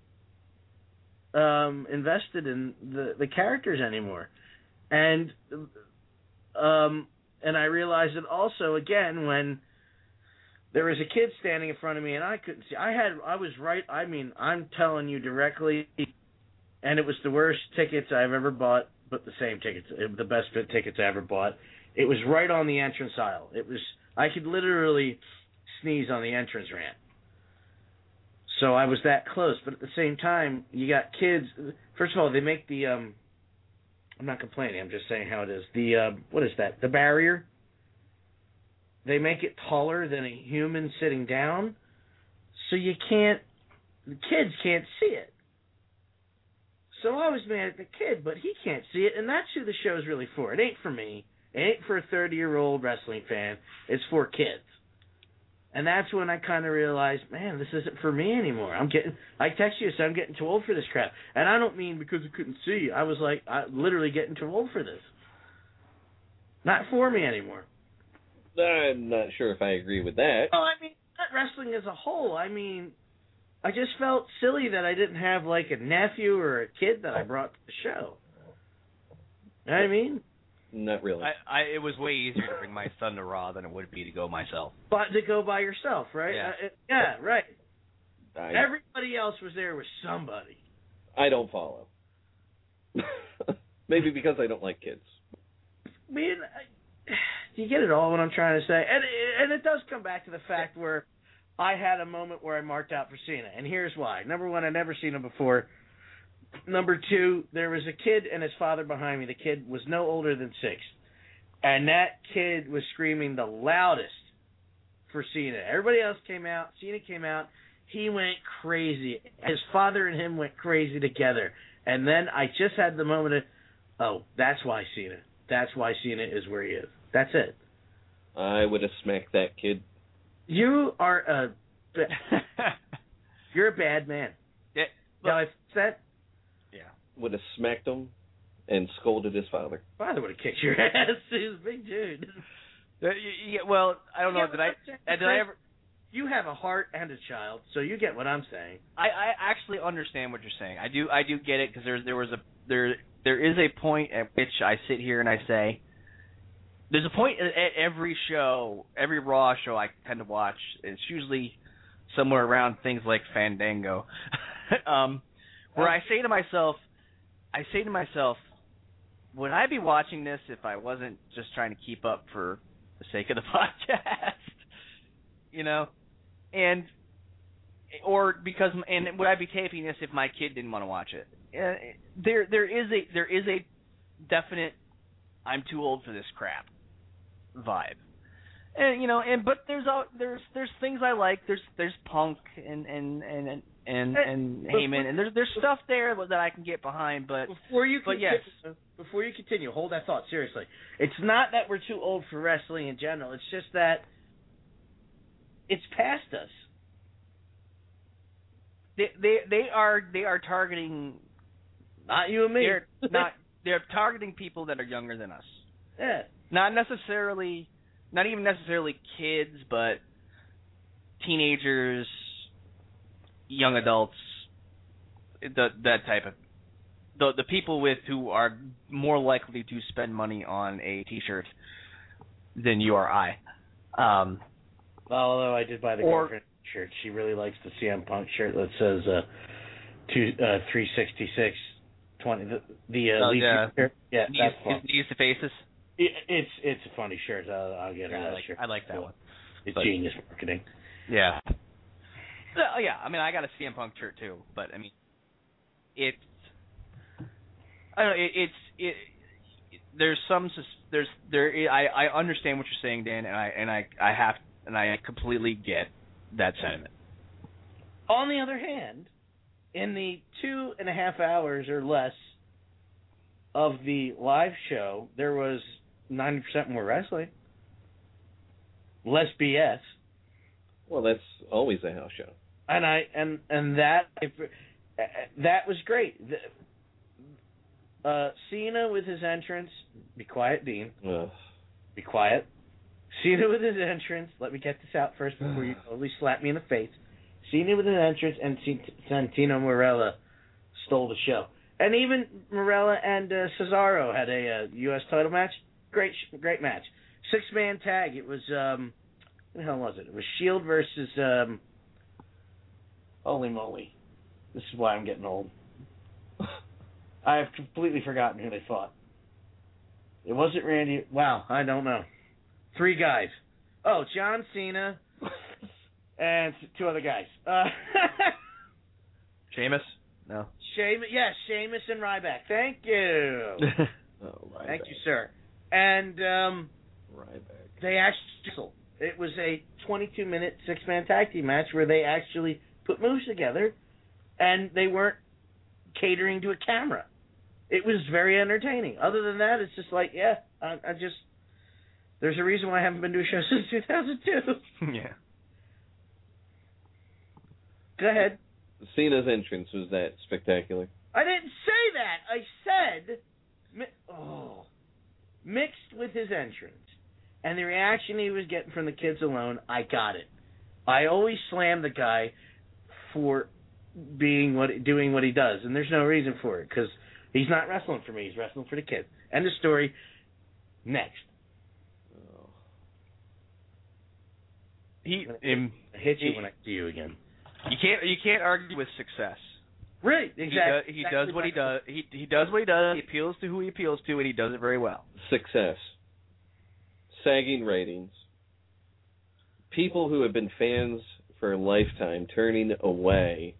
um, invested in the, the characters anymore. And um, and I realized it also, again, when there was a kid standing in front of me, and I couldn't see. I had, I was right. I mean, I'm telling you directly, and it was the worst tickets I've ever bought, but the same tickets, the best fit tickets I ever bought. It was right on the entrance aisle. It was, I could literally sneeze on the entrance ramp. So I was that close, but at the same time, you got kids. First of all, they make the, um, I'm not complaining, I'm just saying how it is. The, uh, what is that? The barrier? They make it taller than a human sitting down, so you can't, the kids can't see it. So I was mad at the kid, but he can't see it, and that's who the show's really for. It ain't for me. It ain't for a thirty-year-old wrestling fan. It's for kids. And that's when I kind of realized, man, this isn't for me anymore. I'm getting, I text you, so I'm getting too old for this crap. And I don't mean because I couldn't see. I was like, I'm literally getting too old for this. Not for me anymore. I'm not sure if I agree with that. Well, I mean, not wrestling as a whole. I mean, I just felt silly that I didn't have, like, a nephew or a kid that I brought to the show. You know what I mean? Not really. I, I it was way easier to bring my son to Raw than it would be to go myself. But to go by yourself, right? Yeah, uh, it, yeah right. I, Everybody else was there with somebody. I don't follow. Maybe because I don't like kids. I mean, I, you get it all what I'm trying to say. And, and it does come back to the fact where I had a moment where I marked out for Cena. And here's why. Number one, I'd never seen him before. Number two, there was a kid and his father behind me. The kid was no older than six. And that kid was screaming the loudest for Cena. Everybody else came out. Cena came out. He went crazy. His father and him went crazy together. And then I just had the moment of, oh, that's why Cena. That's why Cena is where he is. That's it. I would have smacked that kid. You are a... You're a bad man. Yeah, but, now, if that... Yeah. Would have smacked him and scolded his father. Father would have kicked your ass. He was a big dude. Uh, yeah, well, I don't know. Did I? Did I ever? You have a heart and a child, so you get what I'm saying. I, I actually understand what you're saying. I do. I do get it because there there was a there there is a point at which I sit here and I say, there's a point at every show, every Raw show I tend to watch. It's usually somewhere around things like Fandango. um. Where I say to myself, I say to myself, would I be watching this if I wasn't just trying to keep up for the sake of the podcast? You know, and or because and would I be taping this if my kid didn't want to watch it? Uh, there, there is a there is a definite I'm too old for this crap vibe. And you know, and but there's all there's there's things I like. There's there's Punk and and and and and, and Heyman, and there's there's stuff there that I can get behind. But before you but continue, yes, before you continue, hold that thought seriously. It's not that we're too old for wrestling in general. It's just that it's past us. They they they are they are targeting not you and me. They're not they're targeting people that are younger than us. Yeah. Not necessarily. Not even necessarily kids, but teenagers, young adults, the that type of the the people with who are more likely to spend money on a T-shirt than you or I. Um, well, although I did buy the or, girlfriend shirt, she really likes the C M Punk shirt that says uh, two uh, three sixty six twenty. The, the uh, oh, Leaf yeah, shirt, yeah, knees, that's fun. Knees to faces. It, it's it's a funny shirt. I'll, I'll get her yeah, that I like, shirt. I like that cool. one. It's but, genius marketing. Yeah. Oh yeah, I mean I got a C M Punk shirt too, but I mean it's I don't know, it, it's it, it there's some there's there I I understand what you're saying, Dan, and I and I I have and I completely get that sentiment. On the other hand, in the two and a half hours or less of the live show, there was ninety percent more wrestling. Less B S. Well, that's always a house show. And I and and that if, uh, that was great. The, uh, Cena with his entrance. Be quiet, Dean. Ugh. Be quiet. Cena with his entrance. Let me get this out first before you totally slap me in the face. Cena with his entrance and Santino Marella stole the show. And even Marella and uh, Cesaro had a uh, U S title match. Great, great match. Six man tag. It was um, What the hell was it? It was Shield versus um. Holy moly! This is why I'm getting old. I have completely forgotten who they fought. It wasn't Randy. Wow, I don't know. Three guys. Oh, John Cena and two other guys. Uh, Sheamus? No. Sheamus, yes, Sheamus and Ryback. Thank you. Oh, Ryback. Thank you, sir. And um, Ryback. they actually, it was a twenty-two minute six-man tag team match where they actually put moves together, and they weren't catering to a camera. It was very entertaining. Other than that, it's just like, yeah, I, I just, there's a reason why I haven't been to a show since two thousand two. Yeah. Go ahead. Cena's entrance was that spectacular. I didn't say that. I said, mi- oh, mixed with his entrance and the reaction he was getting from the kids alone, I got it. I always slam the guy for being what, doing what he does, and there's no reason for it because he's not wrestling for me. He's wrestling for the kids. End of story. Next. Oh. He um, I hit you when I see you again. You can't you can't argue with success. Right, exactly. He, do, he exactly does what he does. He he does what he does. He appeals to who he appeals to, and he does it very well. Success. Sagging ratings. People who have been fans for a lifetime turning away.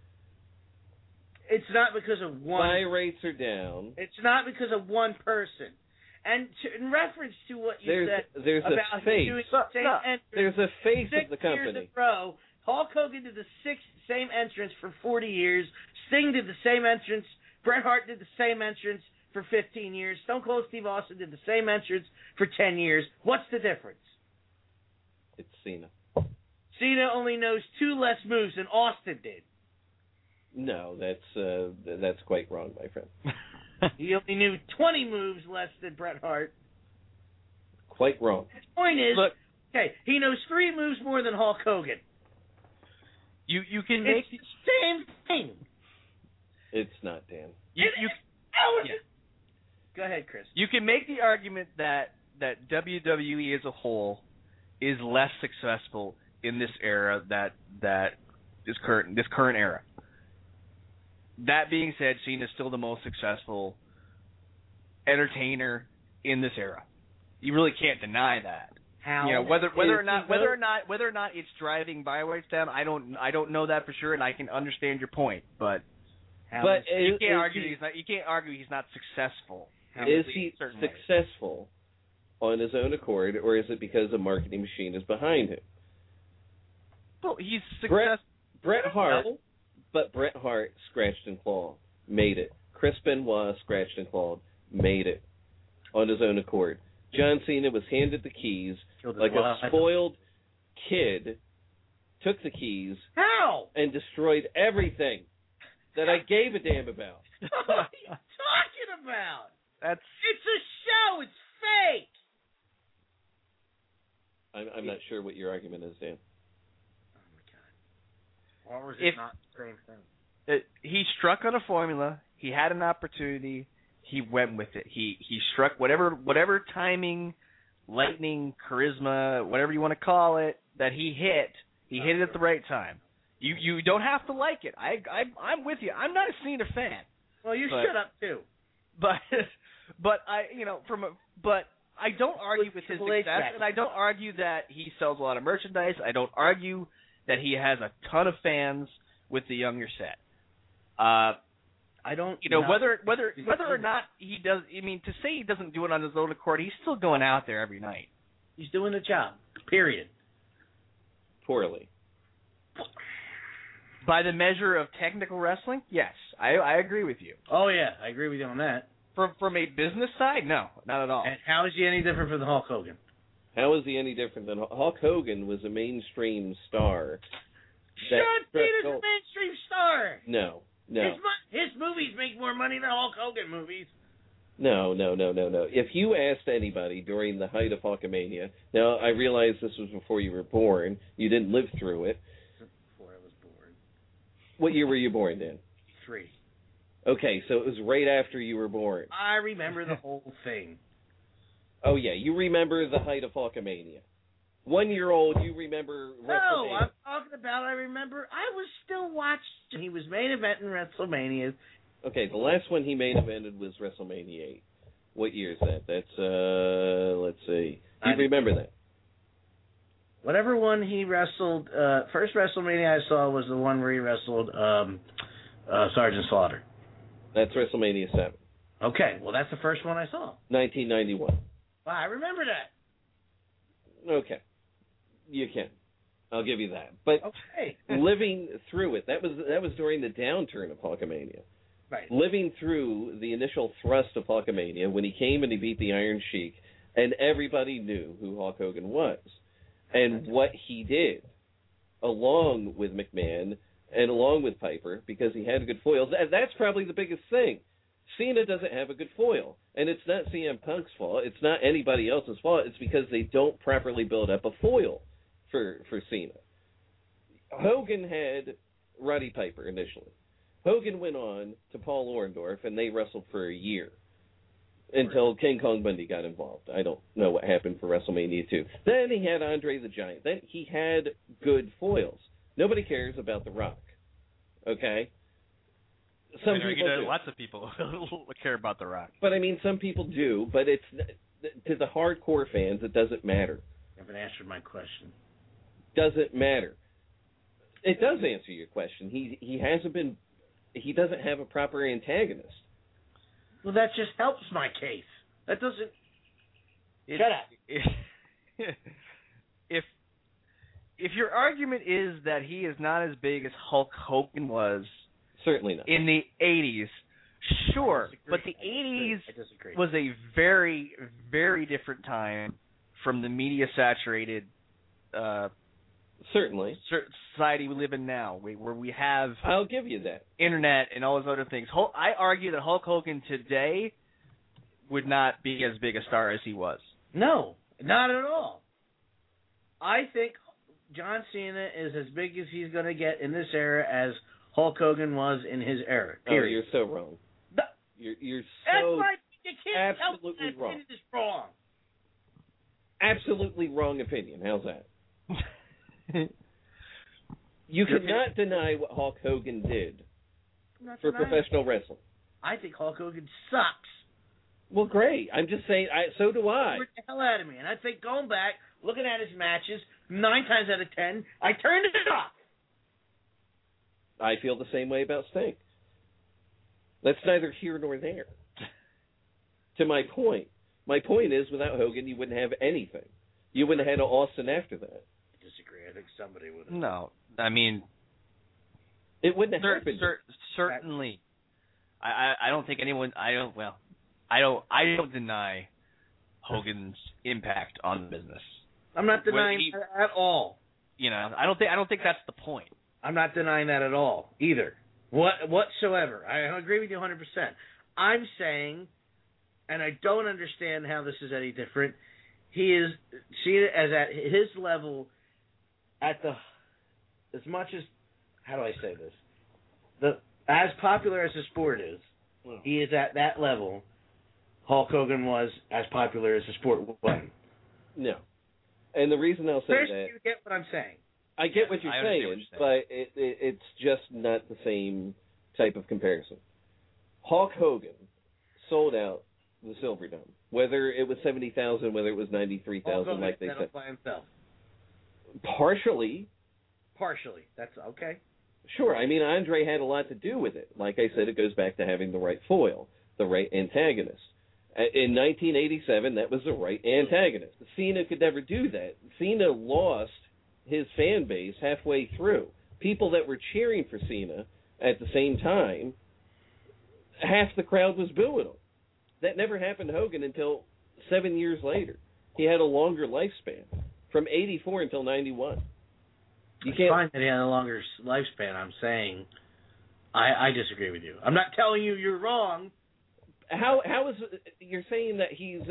It's not because of one. Buy rates are down. It's not because of one person. And to, in reference to what you there's, said there's about a face. doing the same No, entrance there's a face six of the company. Years in a row, Hulk Hogan did the six, same entrance for forty years. Sting did the same entrance. Bret Hart did the same entrance for fifteen years. Stone Cold Steve Austin did the same entrance for ten years. What's the difference? It's Cena. Cena only knows two less moves than Austin did. No, that's uh, that's quite wrong, my friend. He only knew twenty moves less than Bret Hart. Quite wrong. The point is, Look, okay, he knows three moves more than Hulk Hogan. You you can make it's the same thing. It's not, Dan. You, you, yeah. Go ahead, Chris. You can make the argument that that W W E as a whole is less successful in this era that that is current this current era. That being said, Cena is still the most successful entertainer in this era. You really can't deny that. How? You know, whether whether or Is not he whether though? or not whether or not it's driving buy rates down, I don't I don't know that for sure, and I can understand your point, but How But you is, can't is argue he, he's not you can't argue he's not successful. is he successful on his own accord, or is it because a marketing machine is behind him? Well, he's Bret, successful. Bret Hart, but Bret Hart scratched and clawed, made it. Chris Benoit scratched and clawed, made it on his own accord. John Cena was handed the keys like a spoiled kid, took the keys How? and destroyed everything that I gave a damn about. What are you talking about? That's It's a show. It's fake. I'm, I'm not sure what your argument is, Dan. Or was If- it not the same thing? it, he struck on a formula. He had an opportunity. He went with it. He he struck whatever whatever timing, lightning, charisma, whatever you want to call it, that he hit. He hit it at the right time. You you don't have to like it. I I I'm with you. I'm not a Cena fan. Well, you But- shut up too. But but I you know from a but I don't argue with his Triple H success, back. and I don't argue that he sells a lot of merchandise. I don't argue that he has a ton of fans with the younger set. Uh, I don't. you know know. whether whether whether or not he does. I mean, to say he doesn't do it on his own accord, he's still going out there every night. He's doing the job. Period. Poorly. By the measure of technical wrestling, yes, I I agree with you. Oh yeah, I agree with you on that. From from a business side, no, not at all. And how is he any different from the Hulk Hogan? How is he any different than Hulk Hogan? Was a mainstream star. that John Bret Cena's a Gold- mainstream star. No, no, His, mo- his movies make more money than Hulk Hogan movies. no, no, no, no, no. If you asked anybody during the height of Hulkamania, now I realize this was before you were born. You didn't live through it. Before I was born. What year were you born, Dan? Three. Okay, so it was right after you were born. I remember the whole thing. Oh yeah, you remember the height of Hulkamania. one-year-old, you remember No, WrestleMania. I'm talking about. I remember. I was still watching. He was main event in WrestleMania. Okay, the last one he main evented was WrestleMania eight. What year is that? That's uh, let's see. Do you remember that? Whatever one he wrestled, uh, first WrestleMania I saw was the one where he wrestled um, uh, Sergeant Slaughter. That's WrestleMania seven. Okay, well that's the first one I saw. nineteen ninety-one. Wow, I remember that. Okay, you can. I'll give you that. But okay. living through it, that was that was during the downturn of Hulkamania. Right. Living through the initial thrust of Hulkamania when he came and he beat the Iron Sheik, and everybody knew who Hulk Hogan was and what he did, along with McMahon and along with Piper, because he had good foils. And that's probably the biggest thing. Cena doesn't have a good foil, and it's not C M Punk's fault. It's not anybody else's fault. It's because they don't properly build up a foil for for Cena. Hogan had Roddy Piper initially. Hogan went on to Paul Orndorff, and they wrestled for a year until King Kong Bundy got involved. I don't know what happened for WrestleMania two. Then he had Andre the Giant. Then he had good foils. Nobody cares about The Rock. Okay? Some I know, people you know, do. lots of people care about The Rock. But I mean, some people do, but it's to the hardcore fans, it doesn't matter. You haven't answered my question. Doesn't matter. It does answer your question. He he hasn't been. He doesn't have a proper antagonist. Well, that just helps my case. That doesn't. It's, Shut up. If if your argument is that he is not as big as Hulk Hogan was, certainly not in the eighties, sure, but the eighties was a very, very different time from the media-saturated uh, certainly society we live in now, where we have I'll give you that internet and all those other things. Hulk, I argue that Hulk Hogan today would not be as big a star as he was. No, not at all. I think John Cena is as big as he's going to get in this era as Hulk Hogan was in his era. Period. Oh, you're so wrong. The, you're you're that's so why you can't absolutely tell me that wrong. Cena is wrong. Absolutely wrong opinion. How's that? You cannot deny what Hulk Hogan did for denying. professional wrestling. I think Hulk Hogan sucks. Well, great. I'm just saying. I, so do I. Hurt the hell out of me. And I think going back, looking at his matches, nine times out of ten, I turned it off. I feel the same way about Sting. That's neither here nor there. To my point. My point is, without Hogan, you wouldn't have anything. You wouldn't have had Austin after that. I disagree. I think somebody would have. No, I mean, it wouldn't have cer- happened. Cer- certainly, I, I, I don't think anyone. I don't. Well, I don't. I don't deny Hogan's impact on the business. I'm not denying he, that at all. You know, I don't think. I don't think that's the point. I'm not denying that at all either. What whatsoever. I agree with you one hundred percent. I'm saying, and I don't understand how this is any different. He is seen as at his level, at the as much as how do I say this? The as popular as the sport is, he is at that level. Hulk Hogan was as popular as the sport was. No, and the reason I'll say First, that you get what I'm saying. I get what you're I saying, what you're saying, but it, it, it's just not the same type of comparison. Hulk Hogan sold out the Silverdome, whether it was seventy thousand, whether it was ninety-three thousand, like they said. By himself. Partially. Partially. That's okay. Sure. I mean, Andre had a lot to do with it. Like I said, it goes back to having the right foil, the right antagonist. In nineteen eighty-seven, that was the right antagonist. Cena could never do that. Cena lost his fan base halfway through. People that were cheering for Cena at the same time, half the crowd was booing him. That never happened to Hogan until seven years later. He had a longer lifespan, from eighty-four until ninety-one. You it's can't fine that he had a longer lifespan. I'm saying, I, I disagree with you. I'm not telling you you're wrong. How how is you're saying that he's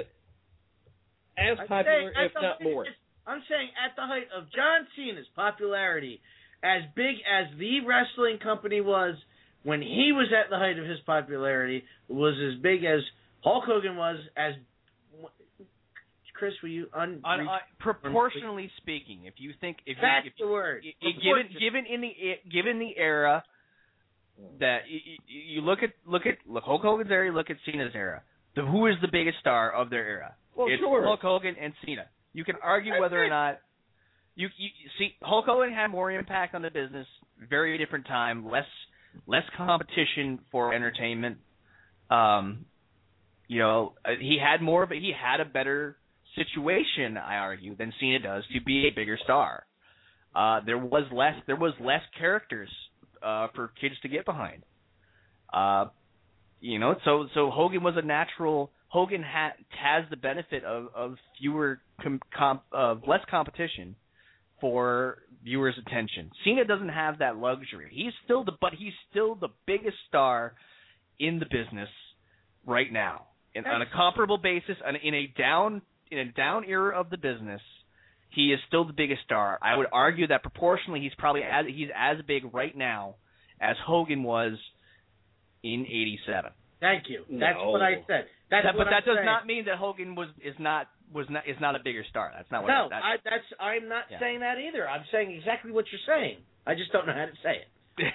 as popular, if not more? I'm saying at the height of John Cena's popularity, as big as the wrestling company was when he was at the height of his popularity, was as big as Hulk Hogan was, as Chris, will you un? On, uh, proportionally speaking, if you think if that's you, if, the word. i- i- given given in the given the era that you, you look at look at look Hulk Hogan's era, you look at Cena's era. The, who is the biggest star of their era? Well, it's sure. Hulk Hogan and Cena. You can argue That's whether it. or not you, you see Hulk Hogan had more impact on the business, very different time, less less competition for entertainment. Um, you know, uh, he had more of a, he had a better situation, I argue, than Cena does to be a bigger star. Uh, there was less there was less characters uh, for kids to get behind. Uh, you know, so so Hogan was a natural. Hogan ha, has the benefit of, of fewer com, comp, of less competition for viewers' attention. Cena doesn't have that luxury. He's still the but he's still the biggest star in the business right now, in, on a comparable basis, on, in a down in a down era of the business. He is still the biggest star. I would argue that proportionally, he's probably as he's as big right now as Hogan was in eighty-seven. Thank you. That's No. what I said. That's That- what but that I'm does saying. not mean that Hogan was is not was not is not a bigger star. That's not what. No, I, that's, I, that's I'm not Yeah. saying that either. I'm saying exactly what you're saying. I just don't know how to say it.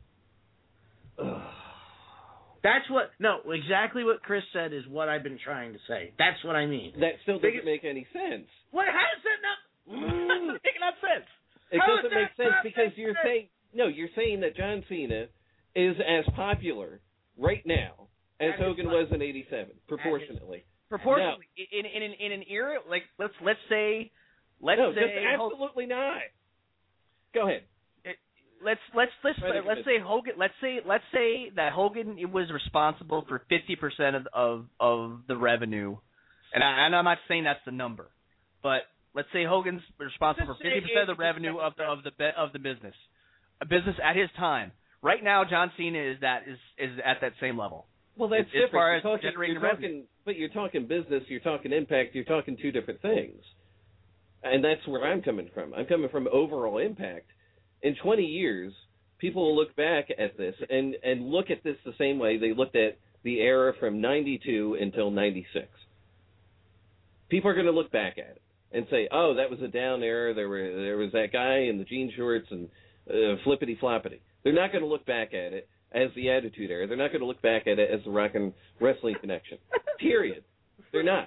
That's what. No, exactly what Chris said is what I've been trying to say. That's what I mean. That still doesn't Biggest- make any sense. What? How does that not? doesn't make enough sense. It How doesn't does make that sense not because make you're sense? saying no. You're saying that John Cena is as popular right now as That is Hogan fine. was in eighty-seven, proportionately. Proportionally, in in in an era like let's let's say let's no, say just absolutely not. Go ahead. let's let's let's Try to let's say Hogan let's say let's say that Hogan was responsible for fifty percent of of of the revenue, and, I, and I'm not saying that's the number, but let's say Hogan's responsible Just for fifty percent of the say revenue of the of the be- of the business, a business at his time. Right now, John Cena is that is is at that same level. Well, that's as, different. as far you're as talking, generating you're revenue. talking, but you're talking business. You're talking impact. You're talking two different things, and that's where I'm coming from. I'm coming from overall impact. In twenty years, people will look back at this and and look at this the same way they looked at the era from ninety-two until ninety-six. People are going to look back at it and say, "Oh, that was a down era. There were there was that guy in the jean shorts and uh, flippity floppity." They're not going to look back at it as the Attitude Era. They're not going to look back at it as the Rock and Wrestling Connection. Period. They're not.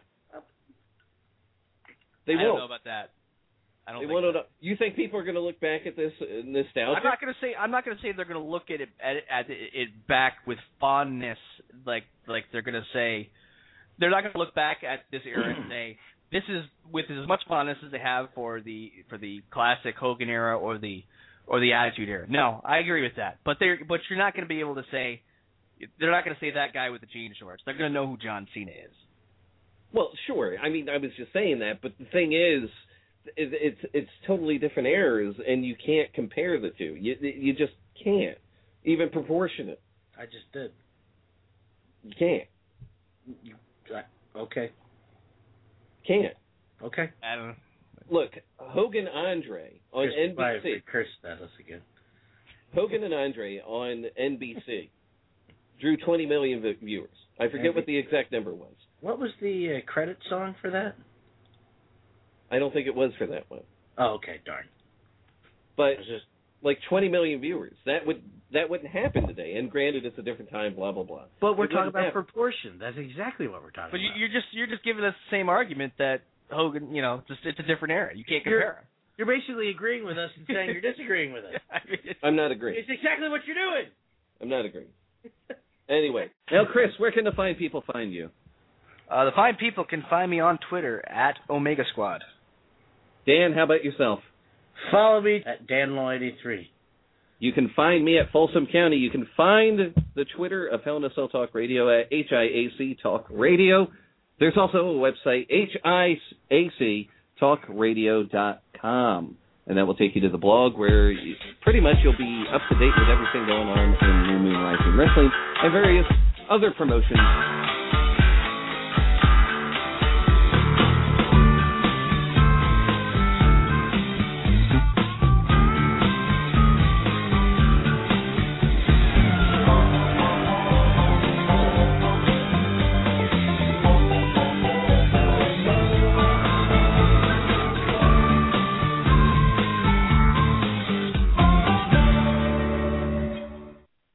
They I won't. don't know about that. I don't They think won't. so. know- You think people are going to look back at this uh, nostalgia? I'm not going to say I'm not going to say they're going to look at it at, it- at it, it back with fondness, like like they're going to say they're not going to look back at this era and say this is with as much fondness as they have for the for the classic Hogan era or the or the Attitude Era. No, I agree with that. But they but you're not going to be able to say they're not going to say that guy with the jean shorts. They're going to know who John Cena is. Well, sure. I mean, I was just saying that, but the thing is, it, it's it's totally different eras, and you can't compare the two. You you just can't, even proportionate. I just did. You can't. You, okay. Can't. Okay. I don't know. Look, Hogan Andre on Chris, N B why- C. Chris, that us again. Hogan and Andre on N B C drew twenty million vi- viewers. I forget what the exact number was. What was the uh, credit song for that? I don't think it was for that one. Oh, okay, darn. But like twenty million viewers, that would that wouldn't happen today. And granted, it's a different time. Blah blah blah. But we're It talking wouldn't about happen. proportion. That's exactly what we're talking But you, about. you're just you're just giving us the same argument that Hogan, you know, just it's a different era. You can't You're- compare 'em. You're basically agreeing with us and saying you're disagreeing with us. I mean, it's- I'm not agreeing. It's exactly what you're doing. I'm not agreeing. Anyway, now Chris, where can the fine people find you? Uh, the fine people can find me on Twitter at Omega Squad. Dan, how about yourself? Follow me at Dan Law eighty-three. You can find me at Folsom County. You can find the Twitter of Hell in a Cell Talk Radio at H I A C Talk Radio. There's also a website, H I A C talk radio dot com. And that will take you to the blog where you, pretty much you'll be up to date with everything going on in New Moon Rising Wrestling and various other promotions